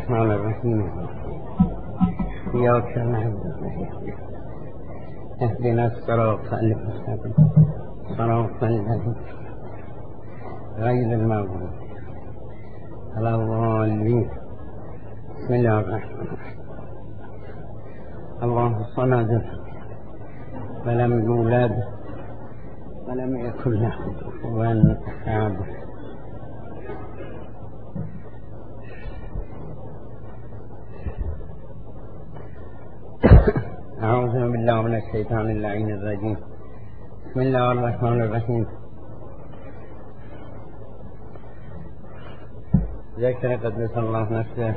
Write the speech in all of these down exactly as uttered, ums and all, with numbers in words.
الرحمن الرحيم إياك نعبد اهدنا الصراط المستقيم صراط الذين غير المغضوب على الضالين. بسم الله الرحمن الرحيم. الله الصمد ولم يولد ولم يكن له كفوا أحد. أعوذ بالله من الشيطان اللعين الرجيم. بسم الله الرحمن الرحيم. ذكر قدس الله نفسه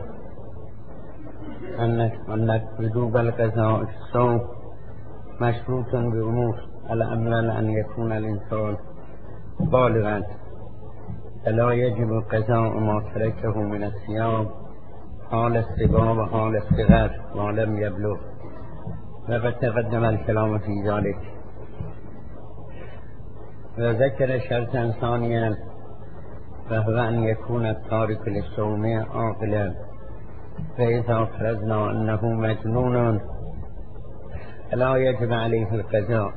أن وجوب القضاء في الصوم مشروط بأمور الأمر أن يكون الإنسان بالغا فلا يجب قضاء ما تركه من الصيام حال الصبا وحال الصغر ما لم يبلغ، وقد تقدم الكلام في ذلك. وذكر شرطا ثانيا وهو أن يكون التارك للصوم عاقلا، فإذا فرضنا أنه مجنون فلا يجب عليه القضاء.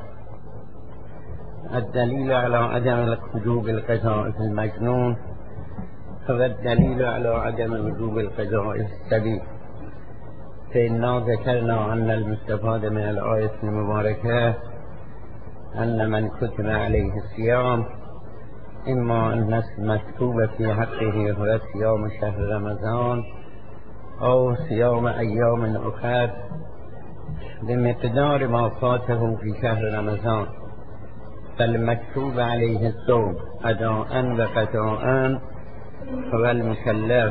الدليل على عدم وجوب القضاء في المجنون هو الدليل على عدم وجوب القضاء في الصبي، فإنا ذكرنا أن المستفاد من الآية المباركة أن من كتب عليه الصيام إما أن المكتوب في حقه هو صيام شهر رمضان أو صيام أيام أخرى بمقدار ما فاته في شهر رمضان، فالمكتوب عليه الصوم أداء وقضاء هو المكلف.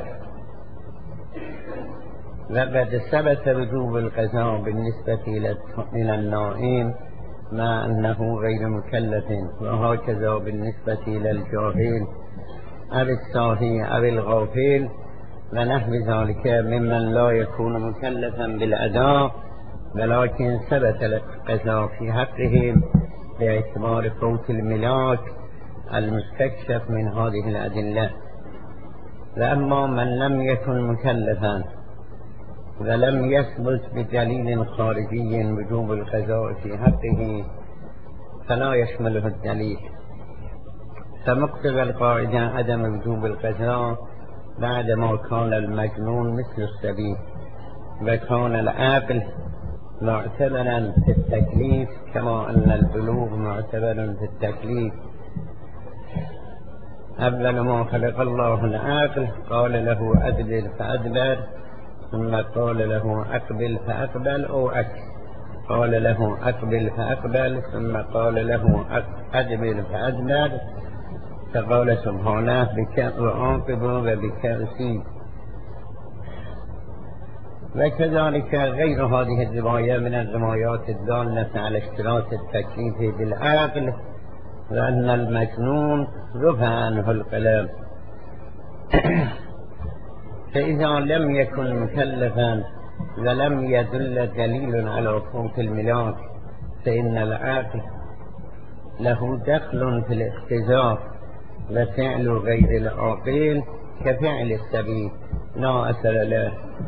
وقد ثبت وجوب القضاء بالنسبة إلى النائم مع أنه غير مكلف، وهكذا بالنسبة إلى الجاهل أو الساهي أو الغافل ونحو ذلك ممن لا يكون مكلفا بالأداء ولكن ثبت القضاء في حقهم باعتبار فوت الملاك المستكشف من هذه الأدلة. وأما من لم يكن مكلفا ولم يثبت بدليل خارجي وجوب القضاء في حقه فلا يشمله الدليل، فمقتضى القاعدة عدم وجوب القضاء بعدما كان المجنون مثل الصبي وكان العقل معتبرا في التكليف كما أن البلوغ معتبر في التكليف. أول ما خلق الله العقل قال له أدبر فأدبر، ثم قال له أقبل فأقبل أو أكل، قال له أقبل فأقبل ثم قال له أدبر فأدبر، فقال سبحانه بك وعاقب وبك أصيب. وكذلك غير هذه الرواية من الروايات الدالة على اشتراط التكليف بالعقل، وأن المجنون رفع عنه القلم. فإذا لم يكن مكلفا ولم يدل دليل على فوت الملاك فإن العقل له دخل في الاقتضاء، وفعل غير العاقل كفعل السبيل لا أثر له،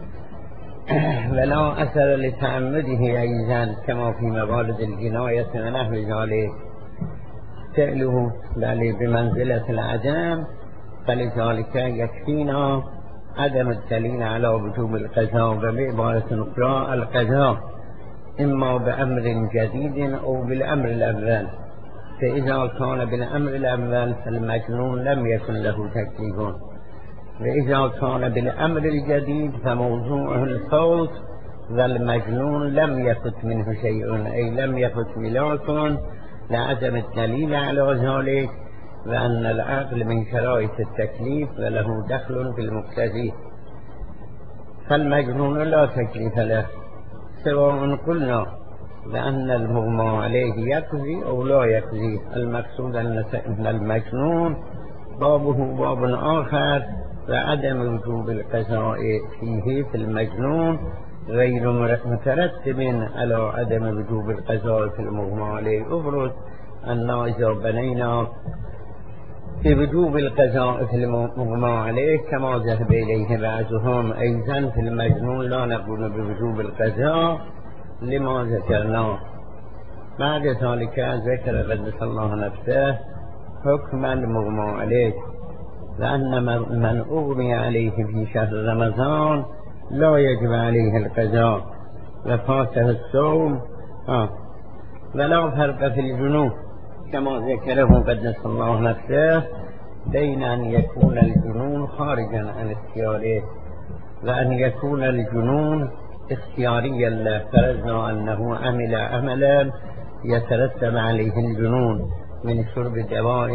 ولا أثر لتعمده أيضا كما في موارد الجناية ونحو ذلك، فعله بل بمنزلة العدم. فلذلك يكفينا عدم الدليل على وجوب القضاء، وبعبارة أخرى القضاء إما بأمر جديد أو بالأمر الأول. فإذا كان بالأمر الأول فالمجنون لم يكن له تكليف، وإذا كان بالأمر الجديد فموضوعه الفوت والمجنون لم يفت منه شيء، أي لم يفت ملاك لعدم الدليل على ذلك، وأن العقل من شرائط التكليف وله دخل في المقتضي. فالمجنون لا تكليف له، سواء قلنا بأن المغمى عليه يقضي أو لا يقضي. المقصود أن المجنون بابه باب آخر، وعدم وجوب القضاء فيه في المجنون غير مترتب على عدم وجوب القضاء في المغمى عليه. أفرض أن إذا بنينا بوجوب القضاء في المغمى عليه كما ذهب إليه بعضهم. أيضا في المجنون لا نقول بوجوب القضاء لما ذكرناه. بعد ذلك ذكر قدس الله نفسه حكم المغمى عليه، لأن من أغمي عليه في شهر رمضان لا يجب عليه القضاء وفاته الصوم آه. ولا فرق في الجنون كما ذكره قدس الله نفسه بين أن يكون الجنون خارجا عن اختياره وأن يكون الجنون اختياريا له، فرضنا أنه عمل عملا يترتب عليه الجنون من شرب دواء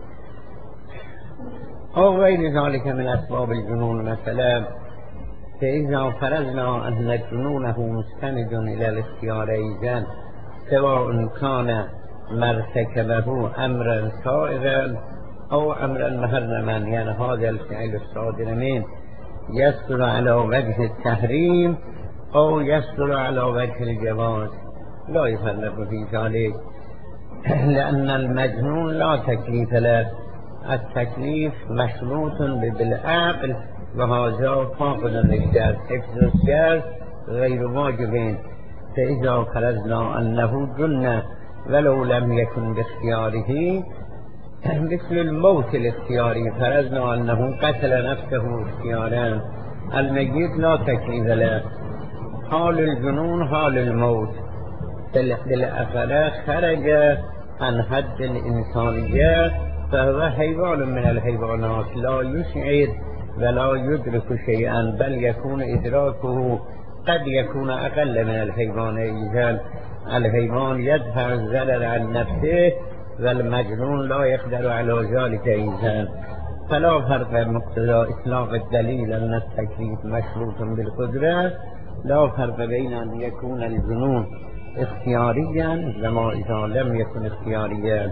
أو غير ذلك من أسباب الجنون مثلا. فإذا فرضنا أن جنونه مستند إلى الاختيار أيضا، سواء كان مرتكبه أمرا سائغا أو أمرا محرما، يعني هذا الفعل الصادر منه يصدر على وجه التحريم أو يصدر على وجه الجواز، لا يفرق في ذلك، لأن المجنون لا تكليف له، التكليف مشروط بالعقل وهذا فاقد للشرع، حفظ الشرع غير واجب. فإذا فرضنا أنه جن ولو لم يكن باختياره مثل الموت الاختياري، فرضنا أنه قتل نفسه اختيارا، الميت لا تكليف له، حال الجنون حال الموت بالأخلاق خرج عن حد الإنسانية، فهو حيوان من الحيوانات لا يشعر ولا يدرك شيئا، بل يكون إدراكه قد يكون أقل من الحيوان. إذن الحيوان يدفع الزلل عن نفسه والمجنون لا يقدر على ذلك. إذن فلا فرق مقتضى إطلاق الدليل أن التكليف مشروط بالقدرة، لا فرق بين أن يكون الجنون اختياريا وما إذا لم يكن اختياريا.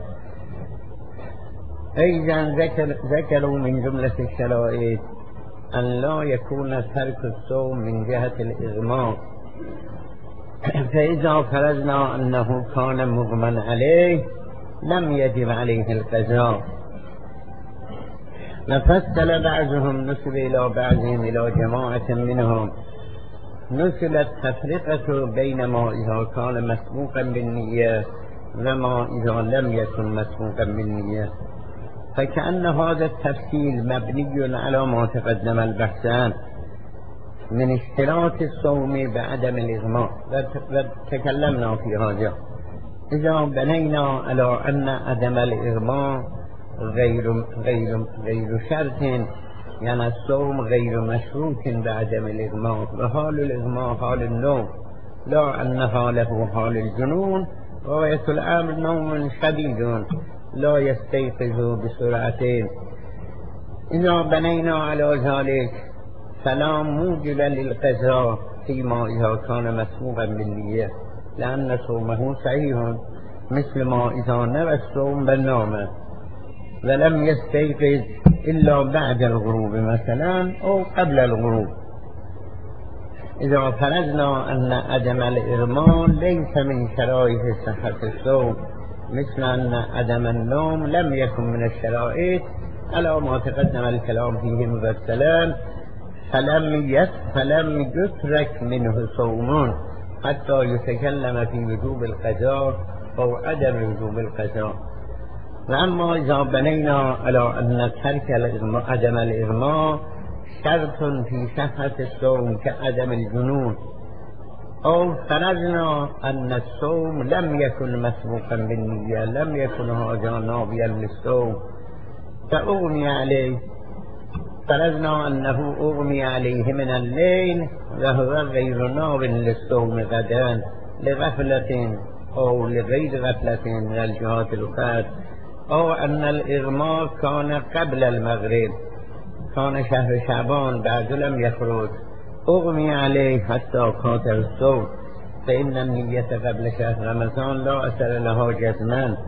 أيضا ذكر ذكروا من جملة الشرائط أن لا يكون ترك الصوم من جهة الإغماء، فإذا فرضنا أنه كان مغمى عليه لم يجب عليه القضاء. ففصل بعضهم نسب إلى بعضهم إلى جماعة منهم، نسب التفرقة بين ما إذا كان مسبوقا بالنية وما إذا لم يكن مسبوقا بالنية، فكأن هذا التفصيل مبني على ما تقدم البحث عنه من اشتراط الصوم بعدم الإغماء، وتكلمنا في هذا. إذا بنينا على أن عدم الإغماء غير غير غير شرط، يعني الصوم غير مشروط بعدم الإغماء، وحال الإغماء حال النوم، لا أن حاله حال الجنون، وغاية الأمر نوم شديد لا يستيقظ بسرعتين. إذا بنينا على ذلك فلا موجب للقضاء فيما إذا كان مسبوقا بالنية، لأن صومه صحيح، مثل ما إذا نوى الصوم بالنوم ولم يستيقظ إلا بعد الغروب مثلا أو قبل الغروب. إذا فرضنا أن عدم الإغماء ليس من شرائط صحة الصوم، مثل أن عدم النوم لم يكن من الشرائط على ما تقدم الكلام فيه مفصلا، فلم يس فلم يترك منه صوم حتى يتكلم في وجوب القضاء أو عدم وجوب القضاء. وأما إذا بنينا على أن ترك عدم الإغماء شرط في صحة الصوم كعدم الجنون، أو فرضنا أن الصوم لم يكن مسبوقا بالنية، لم يكن هذا ناويا للصوم فأغمي عليه، فرضنا أنه أغمي عليه من الليل وهو غير ناو للصوم غدا لغفلة أو لغير غفلة من الجهات الأخرى، أو أن الإغماء كان قبل المغرب، كان شهر شعبان بعد لم يخرج، أغمي عليه حتى قاتل الصوم، فإن النية قبل شهر رمضان لا أثر لها جزما.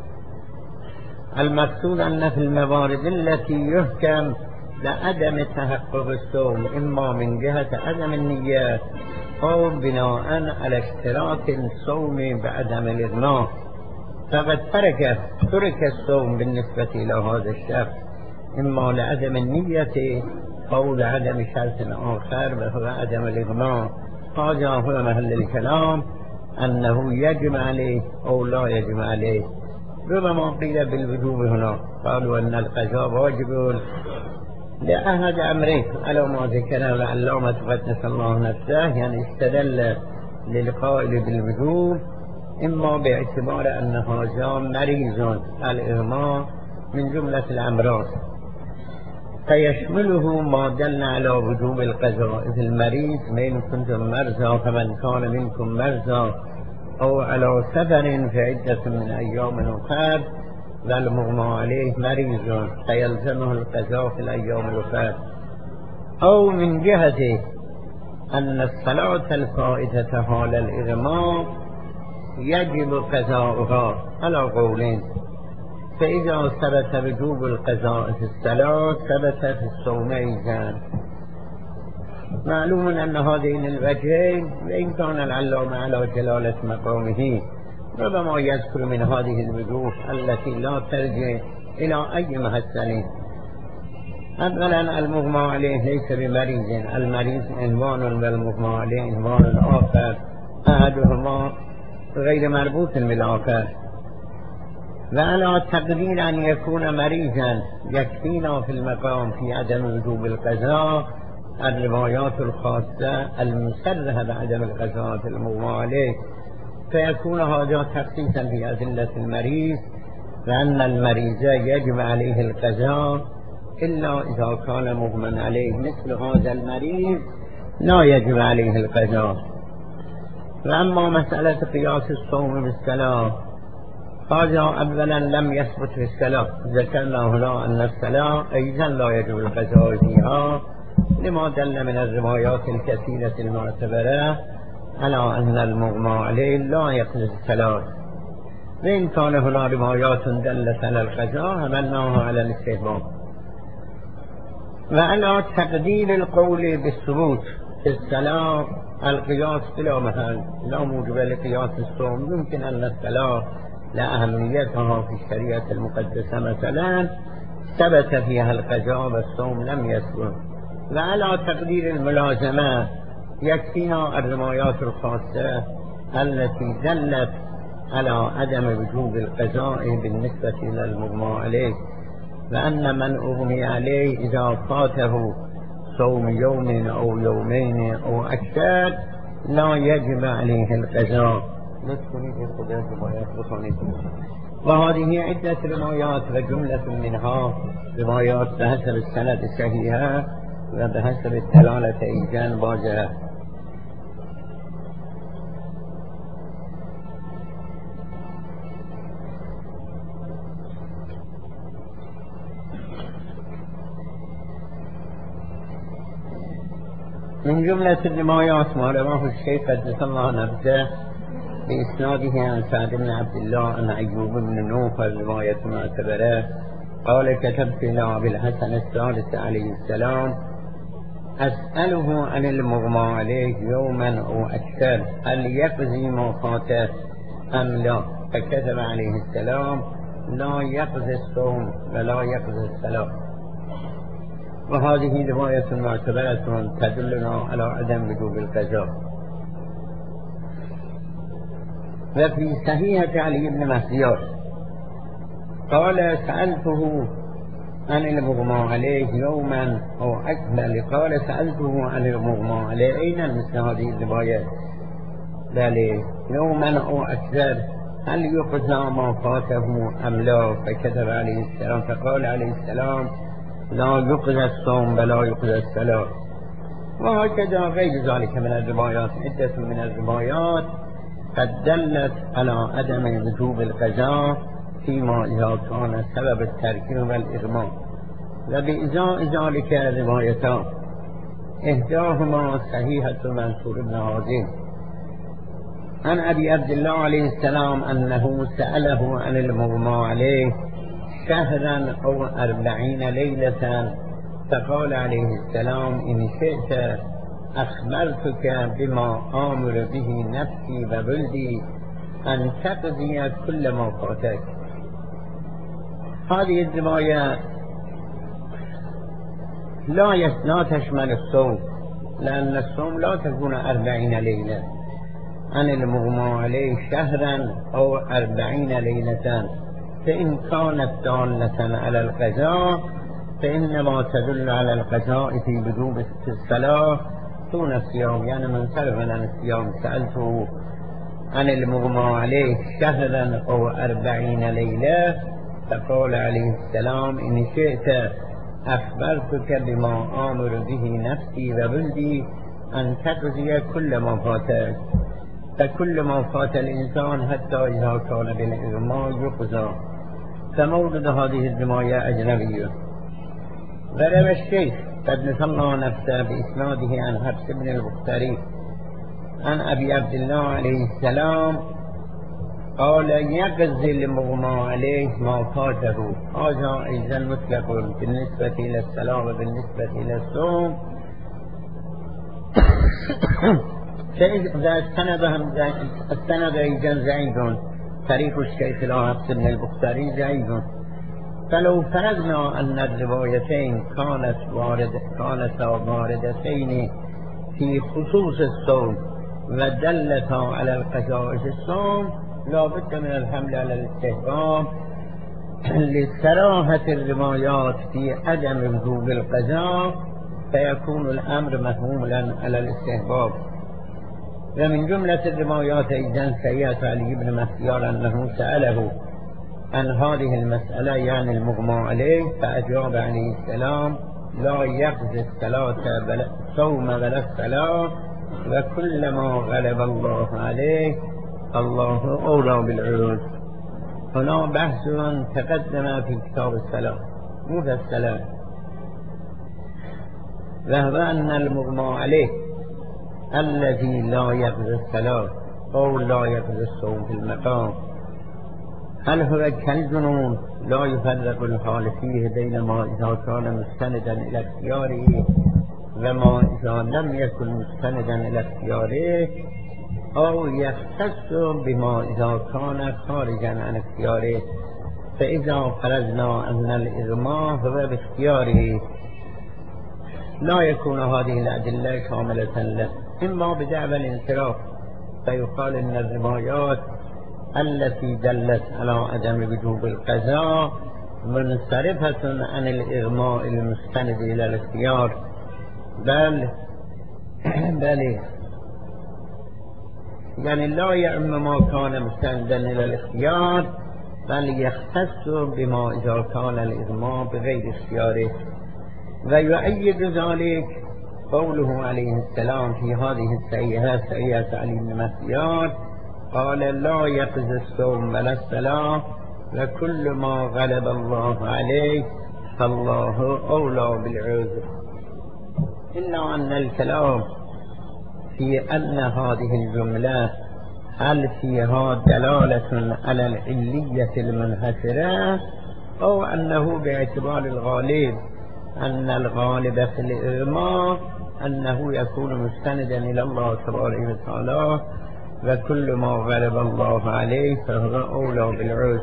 المقصود أن في الموارد التي يحكم لعدم تحقق الصوم إما من جهة عدم النية أو بناء على اشتراط الصوم بعدم الإغماء، فقد ترك ترك الصوم بالنسبة إلى هذا الشخص إما لعدم النية أو لعدم شرط آخر وهو عدم الإغماء. هذا هو محل الكلام، أنه يجب عليه أو لا يجب عليه. ربما قيل بالوجوب هنا، قالوا أن القضاء واجب لأحد أمرين على ما ذكره العلامة قدس الله نفسه، يعني استدل للقائل بالوجوب إما باعتبار أن هذا مريض الإغماء من جملة الأمراض فيشمله ما دل على وجوب القضاء، إذ المريض من كنتم مرضى فمن كان منكم مرضى أو على سفر فعدة من أيام أخر، والمغمى عليه مريض فيلزمه القضاء في الأيام الأخر. أو من جهة أن الصلاة الفائتة حال الإغماء يجب قضاؤها على قولين، فإذا ثبت وجوب القضاء في الصلاة ثبت في الصوم أيضا. معلوم أن هذين الوجهين وإن كان العلامة على جلالة مقامه ربما يذكر من هذه الوجوه التي لا ترجع إلى أي محسن. أولا المغمى عليه ليس بمريض، المريض عنوان والمغمى عليه عنوان آخر، أحدهما غير مربوط بالآخر. وعلى تقدير أن يكون مريضا يكفينا في المقام في عدم وجوب القضاء الروايات الخاصة المصرحة بعدم القضاء في المغمى عليه، فيكون هذا تخصيصا في أدلة المريض، وأن المريض يجب عليه القضاء إلا إذا كان مغمى عليه. مثل هذا المريض لا يجب عليه القضاء. وأما مسألة قياس الصوم بالصلاة هذا أولا لم يثبت في الصلاة، ذكرنا هنا أن الصلاة أيضا لا يجب القضاء فيها لما دل من الروايات الكثيرة المعتبرة على أن المغمى عليه لا يقضي الصلاة، وإن كان هنا روايات دلت على القضاء حملناها على الاستحباب. وعلى تقدير القول بالثبوت في الصلاة القياس بلا محل لا موجب لقياس الصوم. يمكن أن الصلاة لأهميتها في الشريعة المقدسة مثلا ثبت فيها القضاء والصوم لم يثبت. وعلى تقدير الملازمة يكفينا الروايات الخاصة التي دلت على عدم وجوب القضاء بالنسبة إلى المغمى عليه، وأن من أغمي عليه إذا فاته صوم يوم أو يومين أو أكثر لا يجب عليه القضاء. وهذه عدة روايات وجملة منها روايات بحسب السند الصحيحة وبحسب الدلالة إيجان واضحة. من جملة الروايات ما رواه الشيخ قدس الله نفسه بإسناده عن سعد بن عبد الله عن أيوب بن نوح الرواية معتبرة قال كتبت إلى أبي الحسن الثالث عليه السلام أسأله عن المغمى عليه يوما أو أكثر هل يقضي ما فاته أم لا؟ فكتب عليه السلام لا يقضي الصوم ولا يقضي الصلاة. وهذه رواية معتبرة تدلنا على عدم وجوب القضاء. وفي صحيحة علي بن مهديار قال سألته عن المغمى عليه يوما أو أكمل قال سألته عن المغمى عليه أين مثل هذه الروايات بل يوما أو أكثر هل يقضى ما فاته أم لا؟ فكتب عليه السلام فقال عليه السلام لا يقضى الصوم ولا يقضى الصلاة. وهكذا غير ذلك من الروايات عدة من الروايات قد دلت على عدم وجوب القضاء فيما إذا كان سبب الترك والإغماء. وبإزاء ذلك روايتان إحداهما صحيحة منصور بن هازم عن أبي عبد الله عليه السلام أنه سأله عن المغمى عليه شهرا أو أربعين ليلة فقال عليه السلام إن شئت أخبرتك بما آمر به نفسي وولدي أن تقضي كل ما فاتك. هذه الرواية لا لا تشمل الصوم، لأن الصوم لا تكون أربعين ليلة، عن المغمى عليه شهرا أو أربعين ليلة. فإن كانت دالة على القضاء فإنما تدل على القضاء في بدوب الصلاة دون الصيام. يعني من صرف عن الصيام سألته عن المغمى عليه شهرا أو أربعين ليلة، فقال عليه السلام إن شئت أخبرتك بما آمر به نفسي وولدي أن تقضي كل ما فاتك. فكل ما فات الإنسان حتى إذا كان بالإغماء يقضى. فمورد هذه الرواية أجنبي. وروى الشيخ قد صلى نفسه بإسناده عن حفص بن البختري عن أبي عبد الله عليه السلام قال يقضي المغمى عليه ما فاته. هذا أيضا مطلق بالنسبة إلى الصلاة وبالنسبة إلى الصوم. فإذا استندهم استند أيضا زعيد طريق الشيخ حفص بن البختري زعيد. فلو فرضنا أن الروايتين كانت وارد كانتا واردتين في خصوص الصوم ودلتا على القضاء في الصوم لا بد من الحمل على الاستحباب لصراحة الروايات في عدم وجوب القضاء، فيكون الأمر محمولا على الاستحباب. ومن جملة الروايات أيضا سيئة علي بن مهديار أنه سأله عن هذه المسألة يعني المغمى عليه، فأجاب عليه السلام لا يقضي الصلاة بلا صوم ولا الصلاة، وكلما غلب الله عليه الله أولى بالعود. هنا بحث تقدم في كتاب الصلاة مو في الصلاة، وهو أن المغمى عليه الذي لا يقضي الصلاة أو لا يقضي الصوم في المقام هل هو كالجنون لا يفرق الحال فيه بين ما إذا كان مستندا إلى اختياره وما إذا لم يكن مستندا إلى اختياره، أو يختص بما إذا كان خارجا عن اختياره. فإذا فرضنا أن الإغماء هو باختياره لا يكون هذه الأدلة كاملة له، إما بدعوى الانصراف فيقال إن الروايات التي دلت على عدم وجوب القضاء منصرفة عن الإغماء المستند إلى الاختيار، بل بل يعني لا يعم ما كان مستندا إلى الاختيار، بل يختص بما إذا كان الإغماء بغير اختياره. ويؤيد ذلك قوله عليه السلام في هذه السيئة سيئة علي بن مهديار قال لا يقضي الصوم ولا الصلاة وكل ما غلب الله عليه فالله أولى بالعذر. إلا أن الكلام في أن هذه الجملة هل فيها دلالة على العلية المنحسرة أو أنه باعتبار الغالب أن الغالب في الإغماء أنه يكون مستندا إلى الله تبارك وتعالى وكل ما غلب الله عليه فهو أولى بالعذر.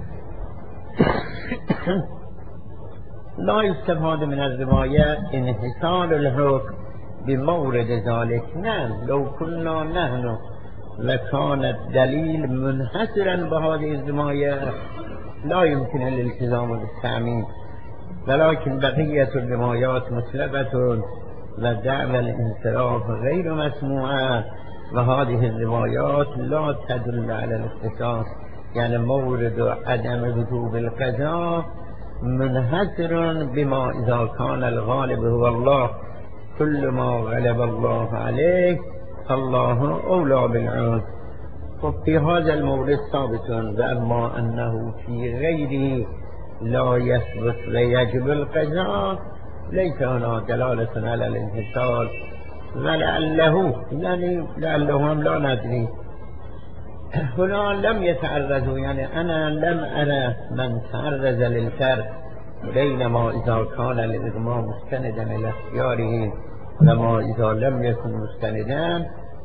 لا يستفاد من الرواية انحصار الحكم بمورد ذلك. نعم لو كنا نحن لكان الدليل منحصرا بهذه الرواية لا يمكن الالتزام بالتعميم، ولكن بقية الروايات مطلقة ودعوى الانصراف غير مسموعة، وهذه الروايات لا تدل على الاختصاص. يعني مورد عدم وجوب القضاء منحصر بما إذا كان الغالب هو الله، كل ما غلب الله عليه الله أولى بالعذر. وفي هذا المورد ثابت، وأما أنه في غيره لا يثبت ويجب القضاء ليس هنا دلالة على الانحصار، ولعله يعني لعله هم لا ندري. هنا لم يتعرضوا، يعني أنا لم أرى من تعرض للفرق بين ما إذا كان الإغماء مستندا إلى اختياره وما إذا لم يكن مستندا،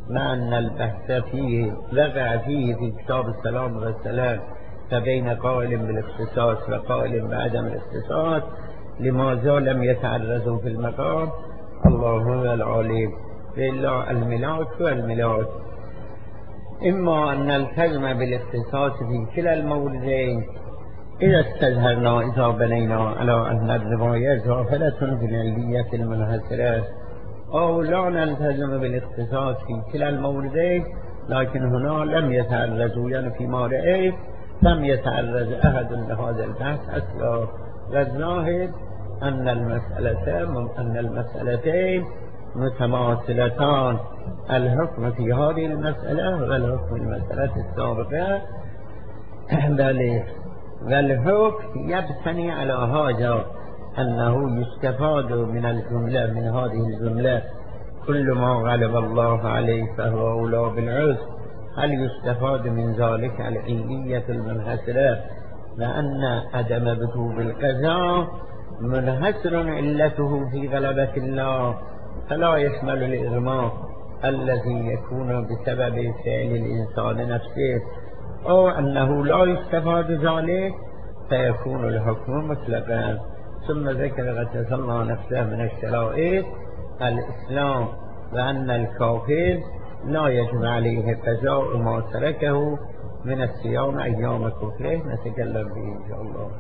وأن البحث فيه وقع فيه في كتاب السلام والسلام فبين قائل بالاختصاص وقائل بعدم الاختصاص لماذا لم يتعرضوا في المقام. الله هو العالم. إلا الملاك والملاك إما أن نلتزم بالاختصاص في كلا الموردين إذا استظهرنا إذا بنينا على أن الرواية زافلة في العلية المنحصرة، أو لا نلتزم بالاختصاص في كلا الموردين لكن هنا لم يتعرضوا، يعني فيما رأيت لم يتعرض أحد لهذا البحث أصلا. والظاهر أن المسألة أن المسألتين متماثلتان، الحكم في هذه المسألة والحكم في المسألة السابقة، بل والحكم يبتني على هذا أنه يستفاد من الجملة من هذه الجملة كل ما غلب الله عليه فهو أولى بالعسر. هل يستفاد من ذلك العلية المنحصرة لأن عدم بطوب القضاء منحصر علته في غلبة الله فلا يشمل الإغماء الذي يكون بسبب فعل الإنسان نفسه، أو أنه لا يستفاد ذلك فيكون الحكم مطلقا. ثم ذكر غسل الله نفسه من الشرائط الإسلام وأن الكافر لا يجب عليه قضاء ما تركه من الصيام أيام كفره، نتكلم به إن شاء الله.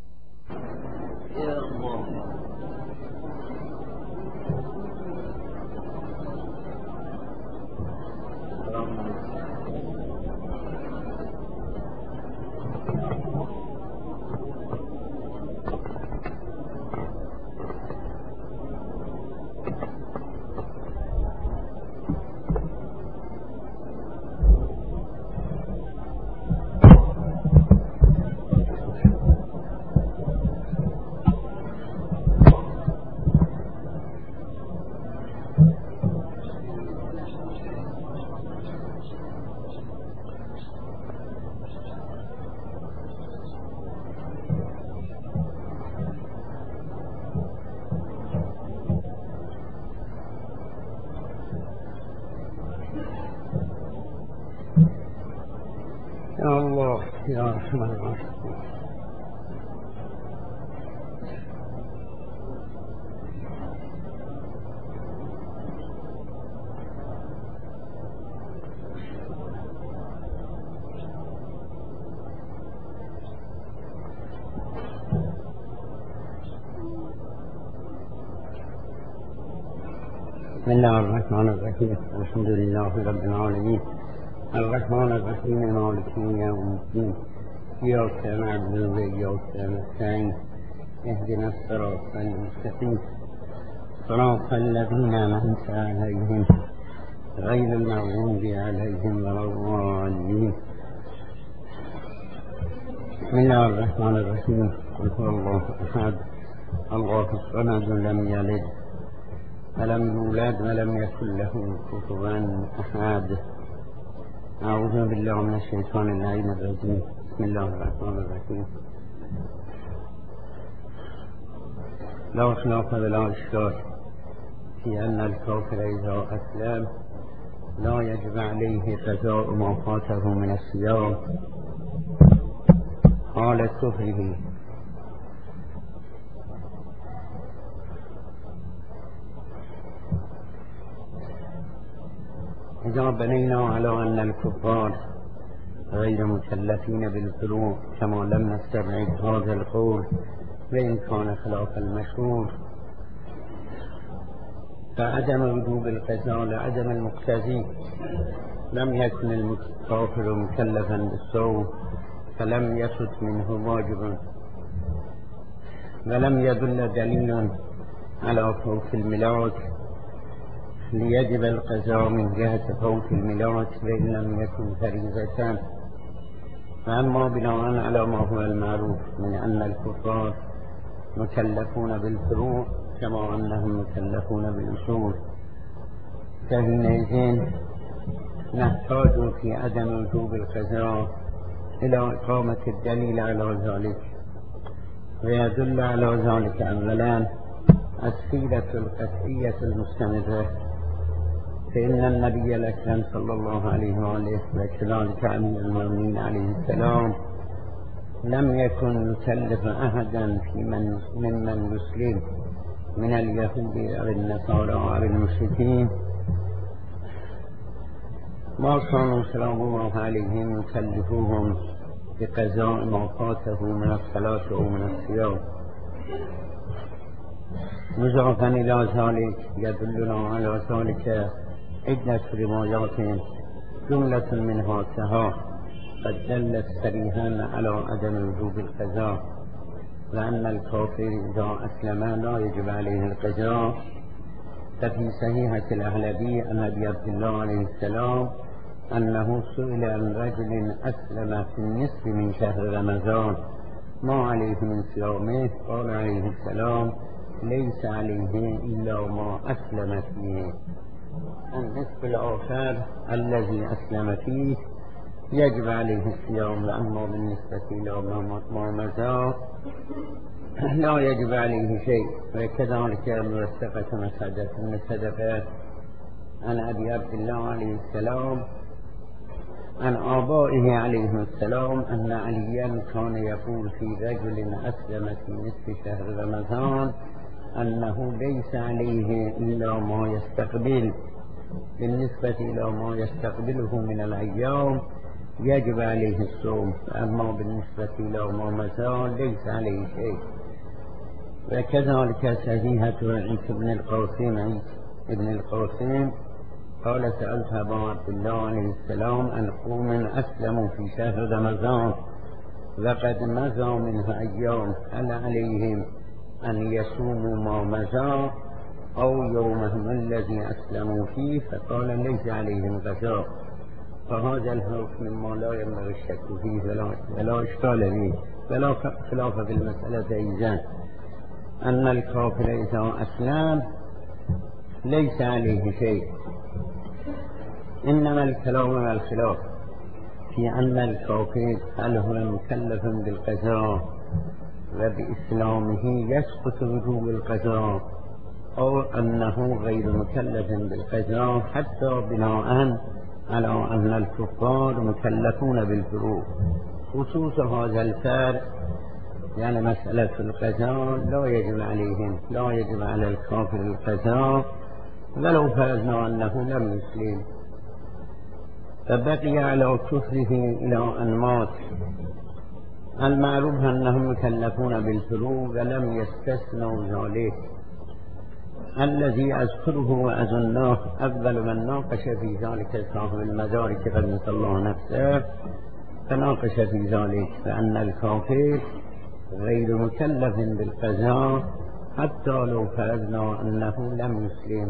يا الله. يا الله يا رحمن الرحيم. بسم الله الرحمن الرحيم. الحمد لله رب العالمين الرحمن الرحيم مالك يوم الدين إياك نعبد وإياك نستعين اهدنا الصراط المستقيم صراط الذين أنعمت عليهم غير المغضوب عليهم ولا الضالين. بسم الله الرحمن الرحيم. قل هو الله أحد الله الصمد لم يلد ولم يولد ولم يكن له كفوا أحد. أعوذ بالله من الشيطان اللعين الرجيم. بسم الله الرحمن الرحيم. لا خلاف ولا إشكال في أن الكافر إذا أسلم لا يجب عليه قضاء ما فاته من الصيام حال كفره، إذا بنينا على أن الكفار غير مكلفين بالفروع كما لم نستبعد هذا القول وإن كان خلاف المشهور، فعدم وجوب القضاء لعدم المقتضي. لم يكن الكافر مكلفا بالصوم فلم يثبت منه واجب، ولم يدل دليل على فوت الميلاد ليجب القضاء من جهة فوت الميلاد وإن لم يكن فريضة. فأما بناء على ما هو المعروف من أن الكفار مكلفون بالفروع كما أنهم مكلفون بالأصول، فحينئذ نحتاج في عدم وجوب القضاء إلى إقامة الدليل على ذلك، ويدل على ذلك أولا السيرة القطعية المستمرة فإن النبي الأكرم صلى الله عليه وآله وكذلك أمير المؤمنين عليه السلام لم يكن يكلف أحدا في من ممن يسلم من اليهود أو النصارى أو المشركين ما كانوا سلام الله عليهم يكلفوهم بقضاء ما فاته من الصلاة أو من الصيام. مضافا إلى ذلك يدلنا على ذلك عدة روايات جملة منها صحاح قد دلت صريحا على عدم وجوب القضاء، وأن الكافر إذا أسلم لا يجب عليه القضاء. ففي صحيحة الأهلبي عن أبي عبد الله عليه السلام أنه سئل عن رجل أسلم في النصف من شهر رمضان ما عليه من صيامه، قال عليه السلام ليس عليه إلا ما أسلم فيه. النصف الآخر الذي أسلم فيه يجب عليه الصيام، وأما بالنسبة إلى ما مضى لا يجب عليه شيء. وكذلك موثقة مسعدة بن صدقة عن أبي عبد الله عليه السلام عن آبائه عليه السلام أن عليا كان يقول في رجل أسلم في نصف شهر رمضان أنه ليس عليه إلا ما يستقبل، بالنسبة إلى ما يستقبله من الأيام يجب عليه الصوم، أما بالنسبة إلى ما مضى ليس عليه شيء. وكذلك صحيحة عيسى بن القاسم عيسى بن القاسم قال سألت أبا عبد الله عليه السلام عن قوم أسلموا في شهر رمضان وقد مضى منها أيام هل عليهم أن يصوموا ما مضى أو يومهم الذي أسلموا فيه؟ فقال ليس عليهم قضاء. فهذا الحكم مما لا ينبغي الشك فيه ولا, ولا إشكال فيه ولا خلاف في المسألة أيضا أن الكافر إذا أسلم ليس عليه شيء، إنما الكلام والخلاف في أن الكافر هل هو مكلف بالقضاء وبإسلامه يسقط وجوب القضاء أو أنه غير مكلف بالقضاء، حتى بناء على أن الكفار مكلفون بالفروض. خصوص هذا الفرق يعني مسألة القضاء لا يجب عليهم، لا يجب على الكافر القضاء ولو فرضنا أنه لم يسلم، فبقي على كفره إلى أن مات. المعروف أنهم مكلفون بالفروض ولم يستثنوا ذلك. الذي أذكره وأظنه أول من ناقش في ذلك صاحب المدارك قدس الله نفسه، فناقش في ذلك فأن الكافر غير مكلف بالقضاء حتى لو فرضنا أنه لم يسلم،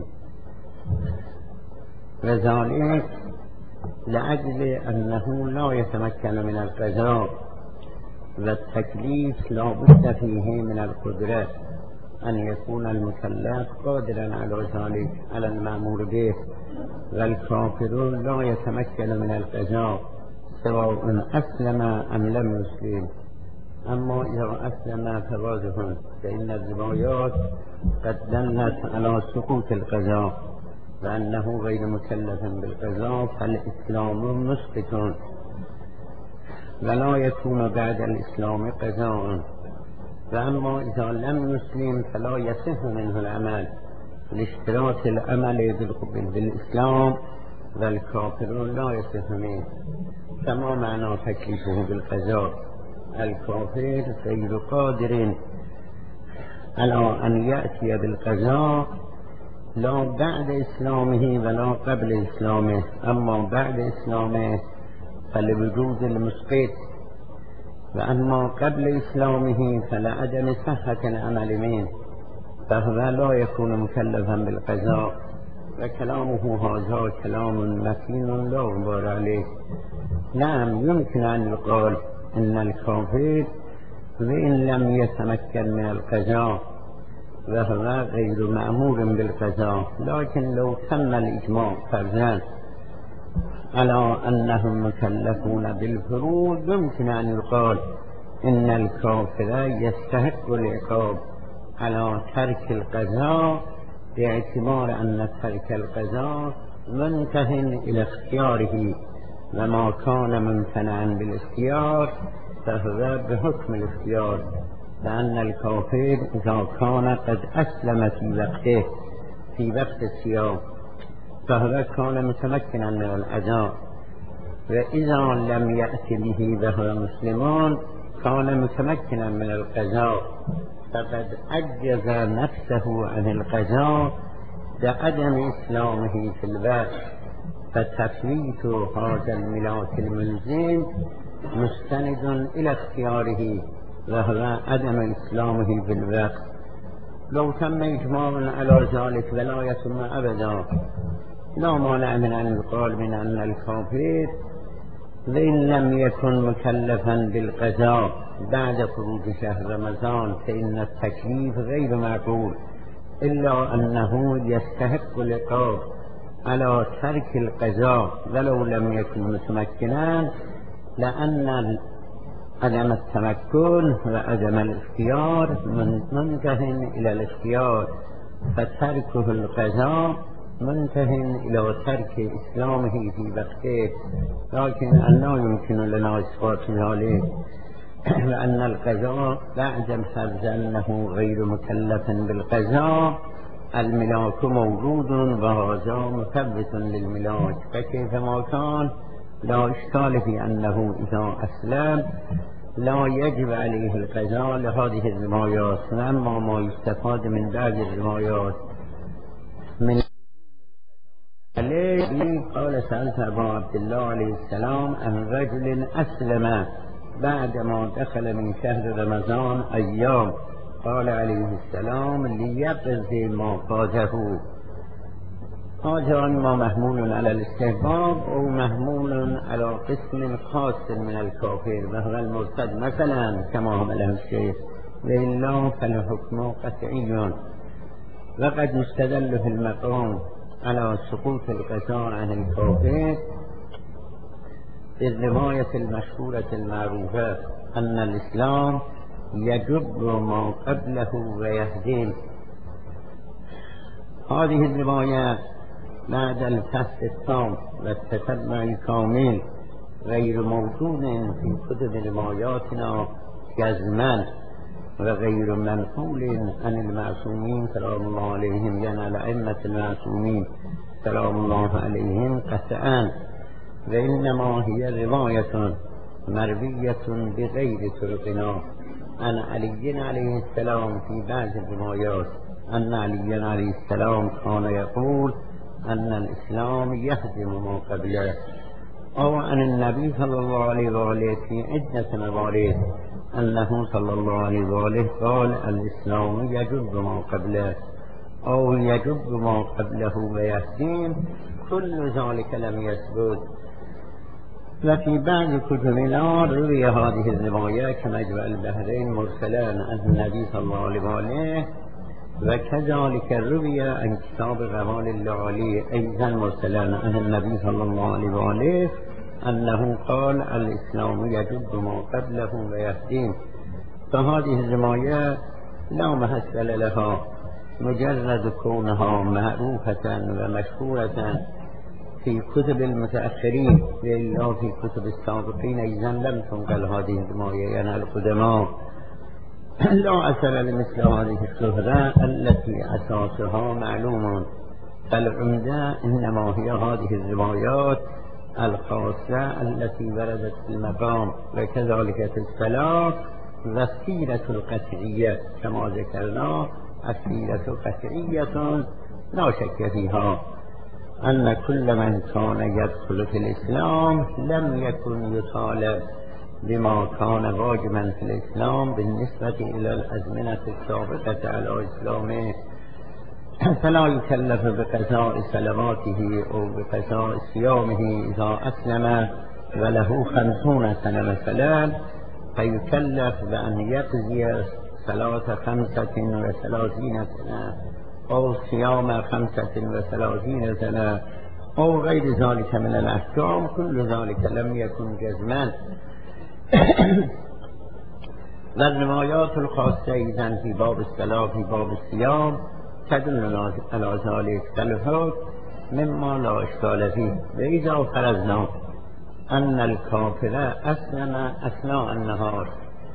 وذلك لأجل أنه لا يتمكن من القضاء، والتكليف لا بد فيه من القدرة، أن يكون المكلف قادرا على ذلك على المأمور به، والكافر لا يتمكن من القضاء سواء أسلم أم لم يسلم. أما إذا أسلم فواضح فإن الروايات قد دلت على سقوط القضاء وأنه غير مكلف بالقضاء، فالإسلام مسقط ولا يكون بعد الإسلام قضاء. وأما إذا لم يسلم فلا يصح منه العمل لاشتراط العمل بالإسلام، والكافر لا يصح منه. فما معنى تكليفه بالقضاء؟ الكافر غير قادر على أن يأتي بالقضاء لا بعد إسلامه ولا قبل إسلامه، أما بعد إسلامه فلوجود المسقط، وأما قبل إسلامه فلعدم صحة العمل منه، فهو لا يكون مكلفا بالقضاء. وكلامه هذا كلام متين لا غبار عليه. نعم يمكن أن يقال إن الكافر وإن لم يتمكن من القضاء وهو غير مأمور بالقضاء، لكن لو تم الإجماع فرضاً على أنهم مكلفون بالفروض يمكن أن يقال إن الكافر يستحق العقاب على ترك القضاء، باعتبار أن ترك القضاء منتهٍ إلى اختياره، وما كان ممتنعا بالاختيار فهو بحكم الاختيار، لأن الكافر إذا كان قد أسلم في وقته في وقت الصيام فهو كان متمكنا من الأداء، وإذا لم يأت به وهو مسلمون كان متمكنا من القضاء، فقد أجز نفسه عن القضاء بعدم إسلامه في الوقت، فتفويت هذا الميلاد الملزم مستند إلى اختياره وهو عدم إسلامه في الوقت. لو تم إجماع على ذلك ولا يتم أبدا، لا مانع من أن يقال من أن الكافر وإن لم يكن مكلفا بالقضاء بعد خروج شهر رمضان فإن التكليف غير معقول، إلا أنه يستحق العقاب على ترك القضاء ولو لم يكن متمكنا، لأن عدم التمكن وعدم الاختيار منتهٍ إلى الاختيار، فتركه القضاء منتهٍ إلى ترك إسلامه في وقته، لكن لا يمكن لنا إثبات ذلك، لأن القضاء بعد الفرض أنه غير مكلف بالقضاء الملاك موجود وهذا مثبت للملاك، فكيفما كان لا إشكال في أنه إذا أسلم لا يجب عليه القضاء لهذه الروايات. وأما ما يستفاد من بعض الروايات من عليه قال سألت أبا عبد الله عليه السلام عن رجل أسلم بعدما دخل من شهر رمضان أيام، قال عليه السلام ليقضي ما فاته. هذا ما محمول على الاستحباب أو محمول على قسم خاص من الكافر وهو المرتد مثلا كما عمله الشيخ، وإلا فالحكم قطعي. وقد يستدل في المقام على سقوط القضاء عن الكافر بالرواية المشهورة المعروفة أن الإسلام يجب ما قبله ويهدم. هذه الرواية بعد الفحص التام والتتبع الكامل غير موجود في كتب رواياتنا جزما، وغير منقول عن المعصومين سلام الله عليهم، يعني الأئمة المعصومين سلام الله عليهم قطعا، وإنما هي رواية مروية بغير طرقنا عن علي عليه السلام في بعض الروايات أن علي عليه السلام كان يقول أن الإسلام يهدم ما قبله، أو عن النبي صلى الله عليه وآله في عدة موارد أنه صلى الله عليه وآله قال الإسلام يجب ما قبله أو يجب ما قبله ويهدم. كل ذلك لم يثبت. وفي بعض كتبنا روي هذه الرواية كمجمع البحرين مرسلا عن النبي صلى الله عليه وآله، وكذلك روي عن كتاب غوال اللعالي أيضا مرسلا عن النبي صلى الله عليه وآله أنه قال الإسلام يجب ما قبله ويهدم. فهذه الرواية لا محصل لها، مجرد كونها معروفة ومشهورة في كتب المتأخرين وإلا في كتب السابقين أيضا لم تنقل هذه الرواية، يعني القدماء لا أثر لمثل هذه الشهرة التي أساسها معلوم. فالعمدة إنما هي هذه الروايات الخاصة التي وردت في المقام، وكذلك في الصلاة والسيرة القطعية كما ذكرنا. السيرة قطعية لا شك فيها أن كل من كان يدخل في الإسلام لم يكن يطالب بما كان واجبا في الإسلام بالنسبة إلى الأزمنة السابقة على إسلامه، فلا يكلف بقضاء صلواته أو بقضاء صيامه إذا أسلم وله خمسون سنة مثلا، فيكلف بأن يقضي صلاة خمسة وثلاثين سنة أو صيام خمسة وثلاثين سنة أو غير ذلك من الأحكام. كل ذلك لم يكن جزما. والروايات الخاصة إذن في باب الصلاة في باب الصيام تدل على ذلك. فالحكم مما لا اشکال فيه و اذا فرضنا ان الكافر اسلم اثناء النهار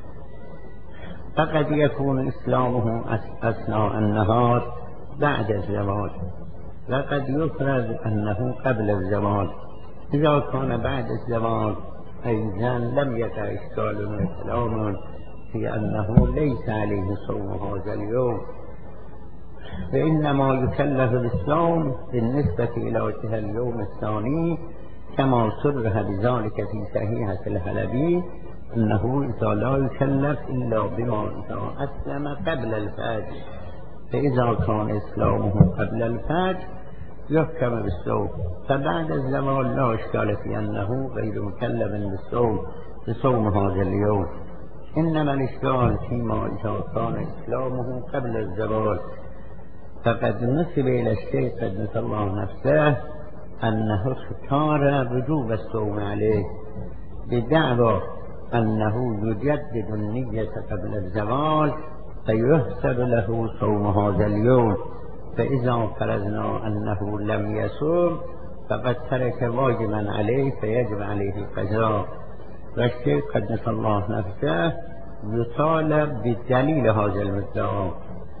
فقد يكون اسلامه اثناء النهار بعد الزوال وقد يفرض انه قبل الزوال. اذا كان بعد الزوال ايضا لم يقع اشكال وكلام في انه ليس عليه صوم هذا اليوم، فإنما يكلف بالصوم بالنسبة إلى اليوم الثاني كما صرح بذلك في صحيحة الحلبي أنه إذا لا يكلف إلا بما إذا أسلم قبل الفجر، فإذا كان إسلامه قبل الفجر يحكم بالصوم، فبعد الزوال لا إشكال في أنه غير مكلف بالصوم بصوم هذا اليوم، إنما الإشكال فيما إذا كان إسلامه قبل الزوال. فقد نسب إلى الشيخ قدس الله نفسه أنه اختار وجوب الصوم عليه بدعوى أنه يجدد النية قبل الزوال فيحسب له صوم هذا اليوم، فإذا فرضنا أنه لم يصوم فقد ترك واجبا عليه فيجب عليه القضاء. والشيخ قدس الله نفسه يطالب بدليل هذا المدعى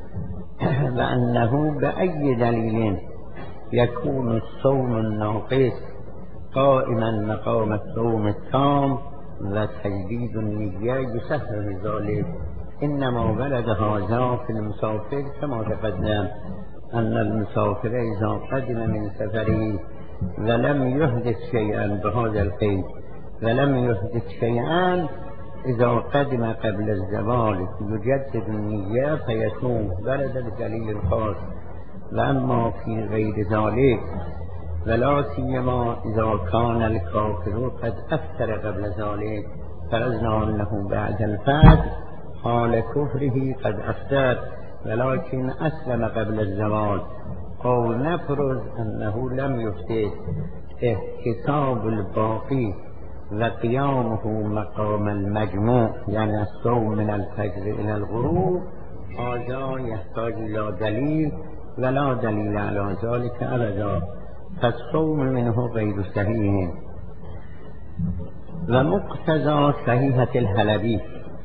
وأنه بأي دليل يكون الصوم الناقص قائما مقام الصوم التام وتجديد النية يسهل ذلك. إنما ولد هذا في المسافر كما تقدم أن المسافر إذا قدم من سفره ولم يحدث شيئا بهذا القيد ولم يحدث شيئا إذا قدم قبل الزوال يجدد النية فيصوم ولد بدليل خاص. وأما في غير ذلك ولا سيما إذا كان الكافر قد أفطر قبل ذلك فرضنا أنه بعد الفجر حال كفره قد أفطر ولكن أسلم قبل الزوال، أو نفرض أنه لم يفطر احتساب الباقي وقيامه مقام المجموع يعني الصوم من الفجر إلى الغروب، هذا يحتاج إلى دليل ولا دليل على ذلك أبدا، فالصوم منه غير صحيح. ومقتضى صحيحة الحلبي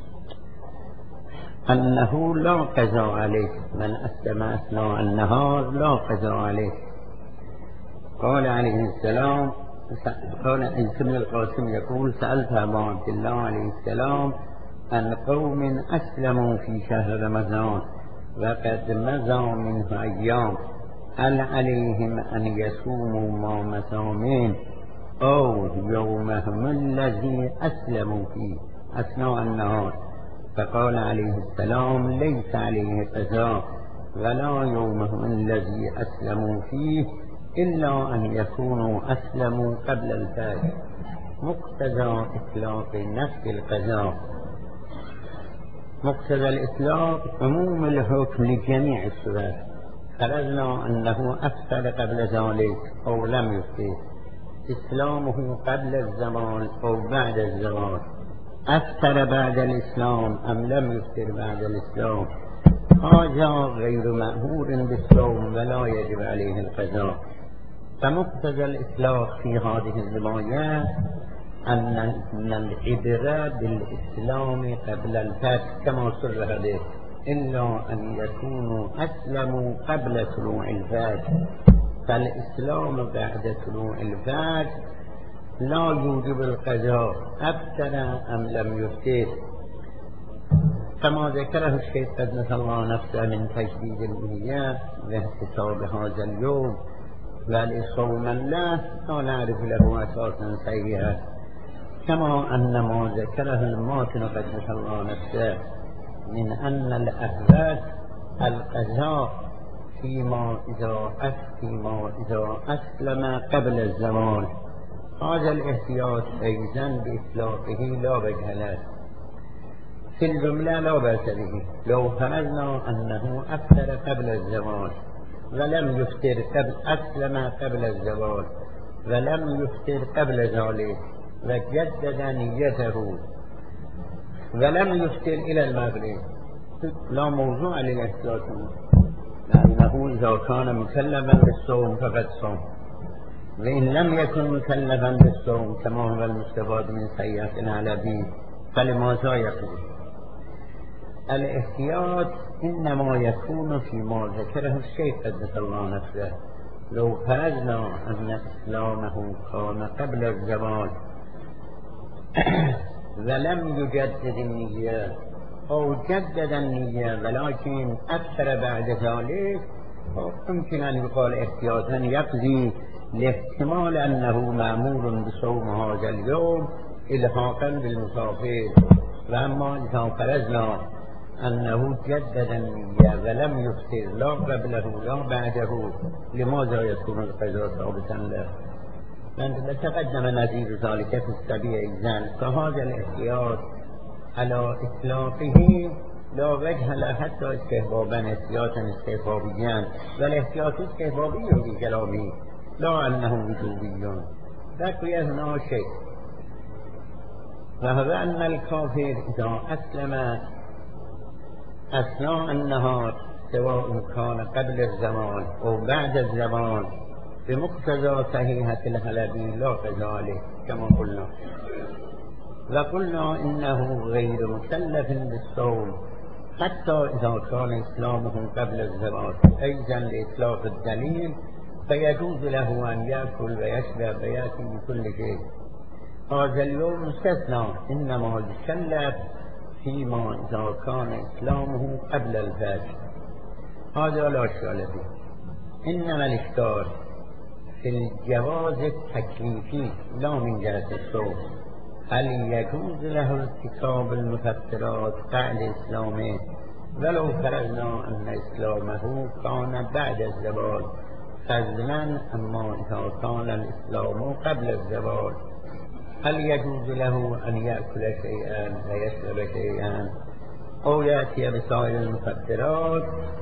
أنه لا قضاء عليه من أسلم أثناء النهار لا قضاء عليه. قال عليه السلام قال عيسى بن القاسم يقول سألت أبا عبد الله عليه السلام عن قوم أسلموا في شهر رمضان وقد مضى منه أيام هل عليهم أن يصوموا ما مسامين أو يومهم الذي أسلموا فيه أثناء النهار؟ فقال عليه السلام ليس عليه قضاء ولا يومهم الذي أسلموا فيه إلا أن يكونوا أسلموا قبل الفجر. مقتضى إطلاق نفس القضاء مقتضى الإطلاق عموم الحكم لجميع الصور. فرضنا أنه أفطر قبل ذلك أو لم يفطر، إسلامه قبل الزمان أو بعد الزمان، أفطر بعد الإسلام أم لم يفطر بعد الإسلام، هذا غير مأمور بالصوم ولا يجب عليه القضاء. فمقتضى الإطلاق في هذه الرواية أن العبرة بالإسلام قبل الفجر كما صرح به إلا أن يكونوا أسلموا قبل طلوع الفجر، فالإسلام بعد طلوع الفجر لا يوجب القضاء أفطر أم لم يفطر، كما ذكره الشيخ قدس الله نفسه من تجديد النية واحتساب هذا اليوم ولصوم له لا نعرف له أساسا صحيحا، كما أن ما ذكره الماتن قدس الله نفسه من أن الأهل القضاء فيما إذا فيما إذا أسلم قبل الزوال، هذا الاحتياط أيضا بإطلاقه لا وجه له، في الجملة لا بأس به. لو فرضنا أنه أفطر قبل الزوال ولم يفطر قبل أسلم قبل الزوال ولم يفطر قبل ذلك وجدد نيته ولم يفطر إلى المغرب لا موضوع للاحتياط، لأنه إذا كان مكلفا بالصوم فقد صام و این لم یکن مکلفا بالصوم كما هو المستفاد من سیئة العلبی فلماذا یقول الاحتیاط انما يكون فيما ذكره الشيخ قدس الله نفسه لو فرضنا ان اسلامه كان قبل الزوال ولم يجدد النية او جدد النية ولكن اكثر بعد ذلك يمكن ان يقال احتياطا يقضي لاحتمال انه مأمور بصوم هذا اليوم الحاقا بالمسافر. واما اذا فرضنا انه جدد النية ولم يفطر لا قبله لا بعده لماذا يكون القضاء ثابتا له؟ من تقدم نظير ذلك في السبيع إذن فهذا الاحتياط على إطلاقه لا وجه له حتى استحبابا احتياطا استحبابيا والاحتياط استحبابي بكلامه لا أنه وجوبي. بقي هنا شيء وهو أن الكافر إذا أسلم أثناء النهار سواء كان قبل الزمان أو بعد الزمان بمقتضى صحيحة الحلبي لا كذلك كما قلنا. وقلنا إنه غير مكلف بالصوم حتى إذا كان إسلامه قبل الزواج أيضا لإطلاق الدليل فيجوز له أن يأكل ويشرب ويأتي بكل شيء. هذا اليوم مستثنى إنما يكلف فيما إذا كان إسلامه قبل الفجر هذا لا إشكال فيه. إنما الإشكال في الجواز التكليفي لا من جهة الصوم. هل يجوز له ارتكاب المفطرات بعد إسلامه ولو فرضنا أن إسلامه كان بعد الزواج فضلا أما إذا كان الإسلام قبل الزواج هل يجوز له أن يأكل شيئا ويشرب شيئا أو يأتي بسائر المفطرات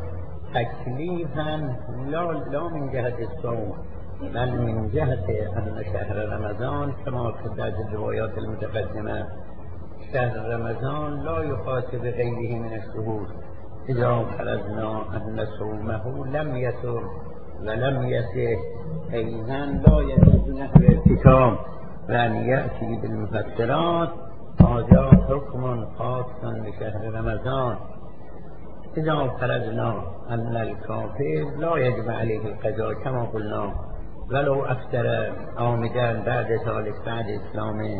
تكليفا لا, لا من جهة الصوم بل من جهة أن شهر رمضان كما في الروايات المتقدمة شهر رمضان لا يقاس بغيره من الشهور. إذا فرضنا أن صومه لم يتم ولم يصح أيضا لا يجوز له الارتكاب وأن يأتي بالمفطرات هذا حكم خاص بشهر رمضان. إذا فرضنا أن الكافر لا يجب عليه القضاء كما قلنا ولو أفتر عامدا بعد ذلك بعد إسلامه